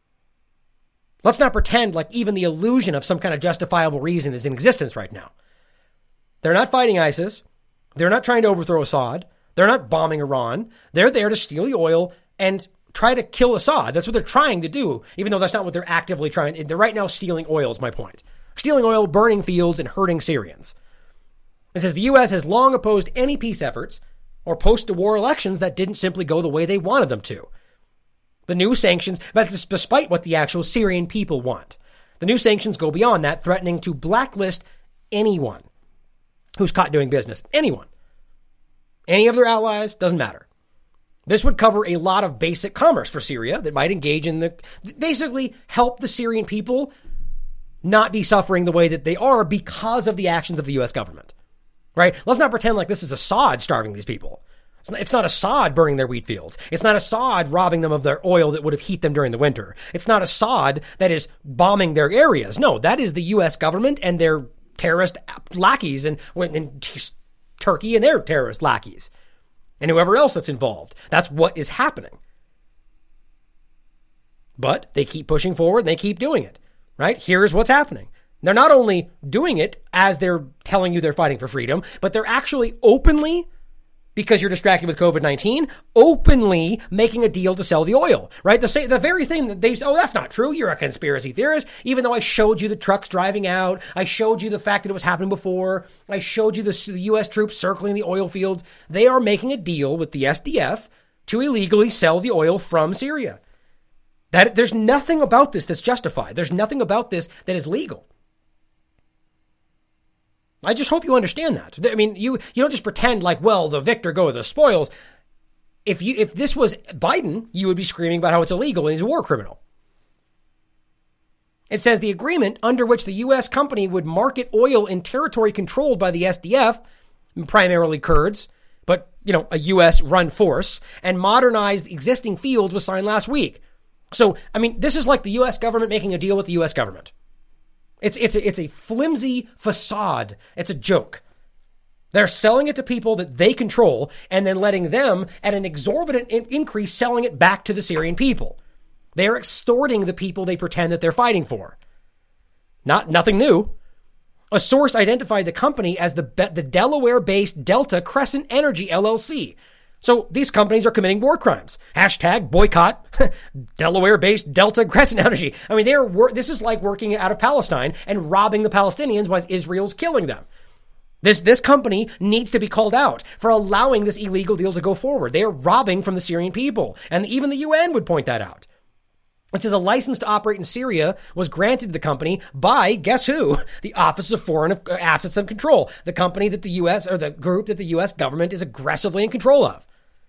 Speaker 10: Let's not pretend like even the illusion of some kind of justifiable reason is in existence right now. They're not fighting ISIS. They're not trying to overthrow Assad. They're not bombing Iran. They're there to steal the oil and try to kill Assad. That's what they're trying to do, even though that's not what they're actively trying. They're right now stealing oil is my point. Stealing oil, burning fields, and hurting Syrians. It says the U S has long opposed any peace efforts or post-war elections that didn't simply go the way they wanted them to. The new sanctions, that's despite what the actual Syrian people want. The new sanctions go beyond that, threatening to blacklist anyone who's caught doing business. Anyone. Any of their allies, doesn't matter. This would cover a lot of basic commerce for Syria that might engage in the, basically help the Syrian people not be suffering the way that they are because of the actions of the U S government, right? Let's not pretend like this is Assad starving these people. It's not, it's not Assad burning their wheat fields. It's not Assad robbing them of their oil that would have heated them during the winter. It's not Assad that is bombing their areas. No, that is the U S government and their terrorist lackeys and, and Turkey and their terrorist lackeys and whoever else that's involved. That's what is happening. But they keep pushing forward and they keep doing it, right? Here's what's happening. They're not only doing it as they're telling you they're fighting for freedom, but they're actually openly, because you're distracted with COVID nineteen, openly making a deal to sell the oil, right? The same, the very thing that they, oh, that's not true. You're a conspiracy theorist. Even though I showed you the trucks driving out, I showed you the fact that it was happening before, I showed you the, the U S troops circling the oil fields. They are making a deal with the S D F to illegally sell the oil from Syria. That there's nothing about this that's justified. There's nothing about this that is legal. I just hope you understand that. I mean, you you don't just pretend like, well, the victor go with the spoils. If you if this was Biden, you would be screaming about how it's illegal and he's a war criminal. It says the agreement under which the U S company would market oil in territory controlled by the S D F, primarily Kurds, but, you know, a U S-run force, and modernize the existing fields was signed last week. So, I mean, this is like the U S government making a deal with the U S government. It's it's a, it's a flimsy facade. It's a joke. They're selling it to people that they control and then letting them, at an exorbitant in- increase, selling it back to the Syrian people. They're extorting the people they pretend that they're fighting for. Not nothing new. A source identified the company as the the Delaware-based Delta Crescent Energy L L C. So these companies are committing war crimes. Hashtag boycott Delaware-based Delta Crescent Energy. I mean, they're wor- this is like working out of Palestine and robbing the Palestinians while Israel's killing them. This this company needs to be called out for allowing this illegal deal to go forward. They are robbing from the Syrian people, and even the U N would point that out. It says a license to operate in Syria was granted to the company by, guess who? The Office of Foreign Assets and Control, the company that the U S, or the group that the U S government is aggressively in control of.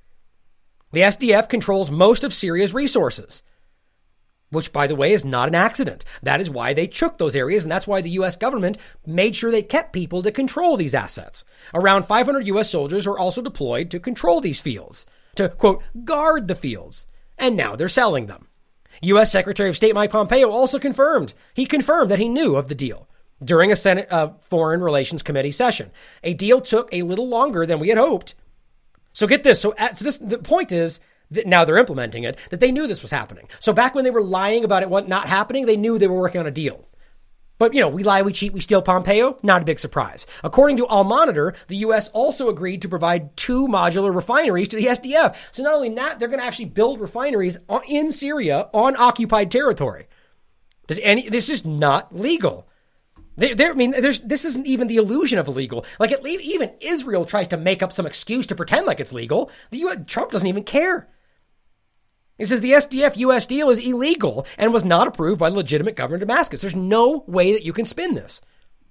Speaker 10: The S D F controls most of Syria's resources, which, by the way, is not an accident. That is why they took those areas, and that's why the U S government made sure they kept people to control these assets. Around five hundred U S soldiers were also deployed to control these fields, to, quote, guard the fields, and now they're selling them. U S Secretary of State Mike Pompeo also confirmed, he confirmed that he knew of the deal during a Senate uh, Foreign Relations Committee session. A deal took a little longer than we had hoped. So get this. So, at, so this, the point is that now they're implementing it, that they knew this was happening. So back when they were lying about it what not happening, they knew they were working on a deal. But, you know, we lie, we cheat, we steal Pompeo. Not a big surprise. According to Al Monitor, the U S also agreed to provide two modular refineries to the S D F. So not only that, they're going to actually build refineries in Syria on occupied territory. Does any, this is not legal. They, I mean, there's, this isn't even the illusion of illegal. Like, at least even Israel tries to make up some excuse to pretend like it's legal. The U S, Trump doesn't even care. He says the S D F U S deal is illegal and was not approved by the legitimate government of Damascus. There's no way that you can spin this.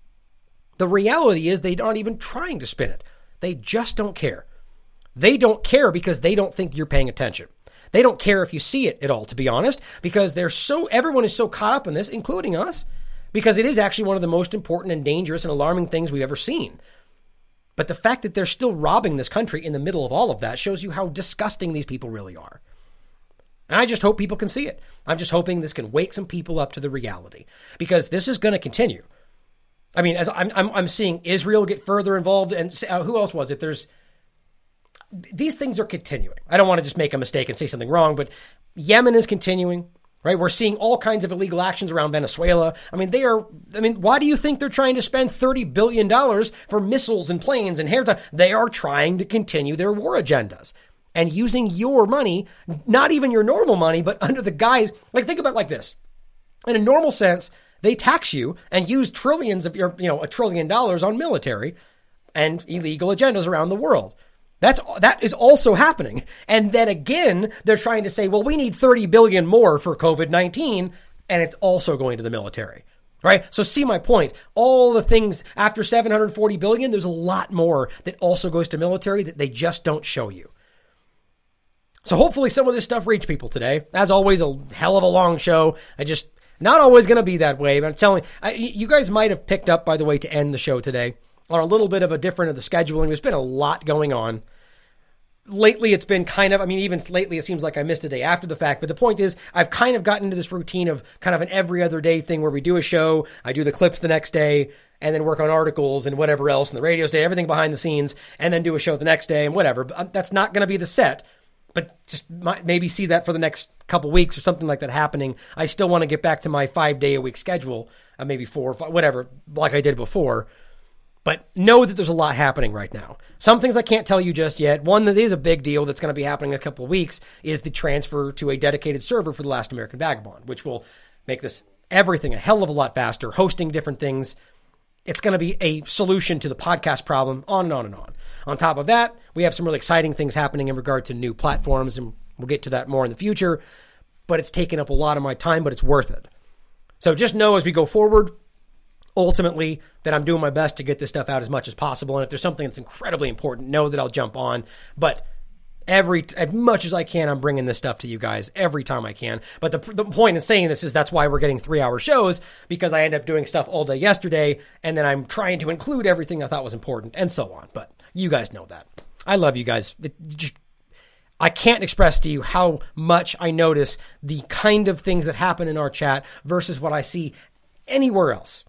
Speaker 10: The reality is they aren't even trying to spin it. They just don't care. They don't care because they don't think you're paying attention. They don't care if you see it at all, to be honest, because they're so, everyone is so caught up in this, including us, because it is actually one of the most important and dangerous and alarming things we've ever seen. But the fact that they're still robbing this country in the middle of all of that shows you how disgusting these people really are. And I just hope people can see it. I'm just hoping this can wake some people up to the reality, because this is going to continue. I mean, as I'm, I'm, I'm seeing Israel get further involved, and uh, who else was it? There's these things are continuing. I don't want to just make a mistake and say something wrong, but Yemen is continuing. Right, we're seeing all kinds of illegal actions around Venezuela. I mean, they are. I mean, why do you think they're trying to spend thirty billion dollars for missiles and planes and hair? They are trying to continue their war agendas and using your money, not even your normal money, but under the guise. Like, think about it like this: in a normal sense, they tax you and use trillions of your, you know, a trillion dollars on military and illegal agendas around the world. That's, that is also happening. And then again, they're trying to say, well, we need thirty billion more for COVID nineteen, and it's also going to the military, right? So see my point. All the things after seven hundred forty billion, there's a lot more that also goes to military that they just don't show you. So hopefully some of this stuff reached people today. As always, a hell of a long show. I just, Not always going to be that way, but I'm telling I, you guys might have picked up, by the way, to end the show today on a little bit of a different of the scheduling. There's been a lot going on. Lately, it's been kind of, I mean, even lately, it seems like I missed a day after the fact. But the point is, I've kind of gotten into this routine of kind of an every other day thing where we do a show, I do the clips the next day, and then work on articles and whatever else, and the radio stay, everything behind the scenes, and then do a show the next day and whatever. But that's not going to be the set. But just maybe see that for the next couple weeks or something like that happening. I still want to get back to my five-day-a-week schedule, uh, maybe four or five, whatever, like I did before. But know that there's a lot happening right now. Some things I can't tell you just yet. One that is a big deal that's going to be happening in a couple of weeks is the transfer to a dedicated server for The Last American Vagabond, which will make this everything a hell of a lot faster, hosting different things. It's going to be a solution to the podcast problem, on and on and on. On top of that, we have some really exciting things happening in regard to new platforms, and we'll get to that more in the future. But it's taken up a lot of my time, but it's worth it. So just know as we go forward, ultimately, that I'm doing my best to get this stuff out as much as possible. And if there's something that's incredibly important, know that I'll jump on. But every as much as I can, I'm bringing this stuff to you guys every time I can. But the, the point in saying this is that's why we're getting three-hour shows, because I end up doing stuff all day yesterday, and then I'm trying to include everything I thought was important, and so on. But you guys know that. I love you guys. It, just, I can't express to you how much I notice the kind of things that happen in our chat versus what I see anywhere else.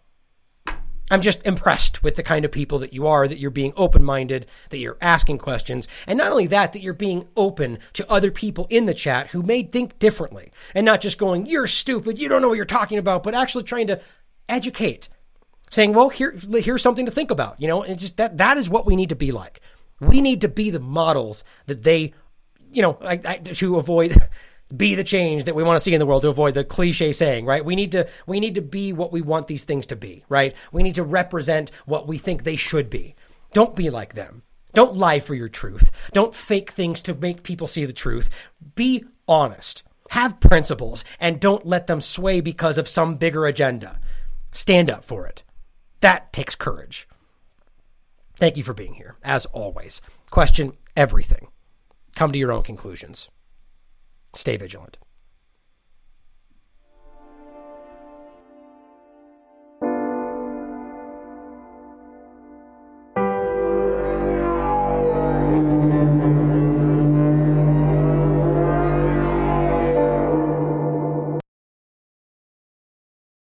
Speaker 10: I'm just impressed with the kind of people that you are, that you're being open-minded, that you're asking questions, and not only that, that you're being open to other people in the chat who may think differently, and not just going, you're stupid, you don't know what you're talking about, but actually trying to educate, saying, well, here, here's something to think about, you know, and just that, that is what we need to be like. We need to be the models that they, you know, I, I, to avoid... be the change that we want to see in the world, to avoid the cliche saying, right? We need to we need to be what we want these things to be, right? We need to represent what we think they should be. Don't be like them. Don't lie for your truth. Don't fake things to make people see the truth. Be honest. Have principles, and don't let them sway because of some bigger agenda. Stand up for it. That takes courage. Thank you for being here, as always. Question everything. Come to your own conclusions. Stay vigilant.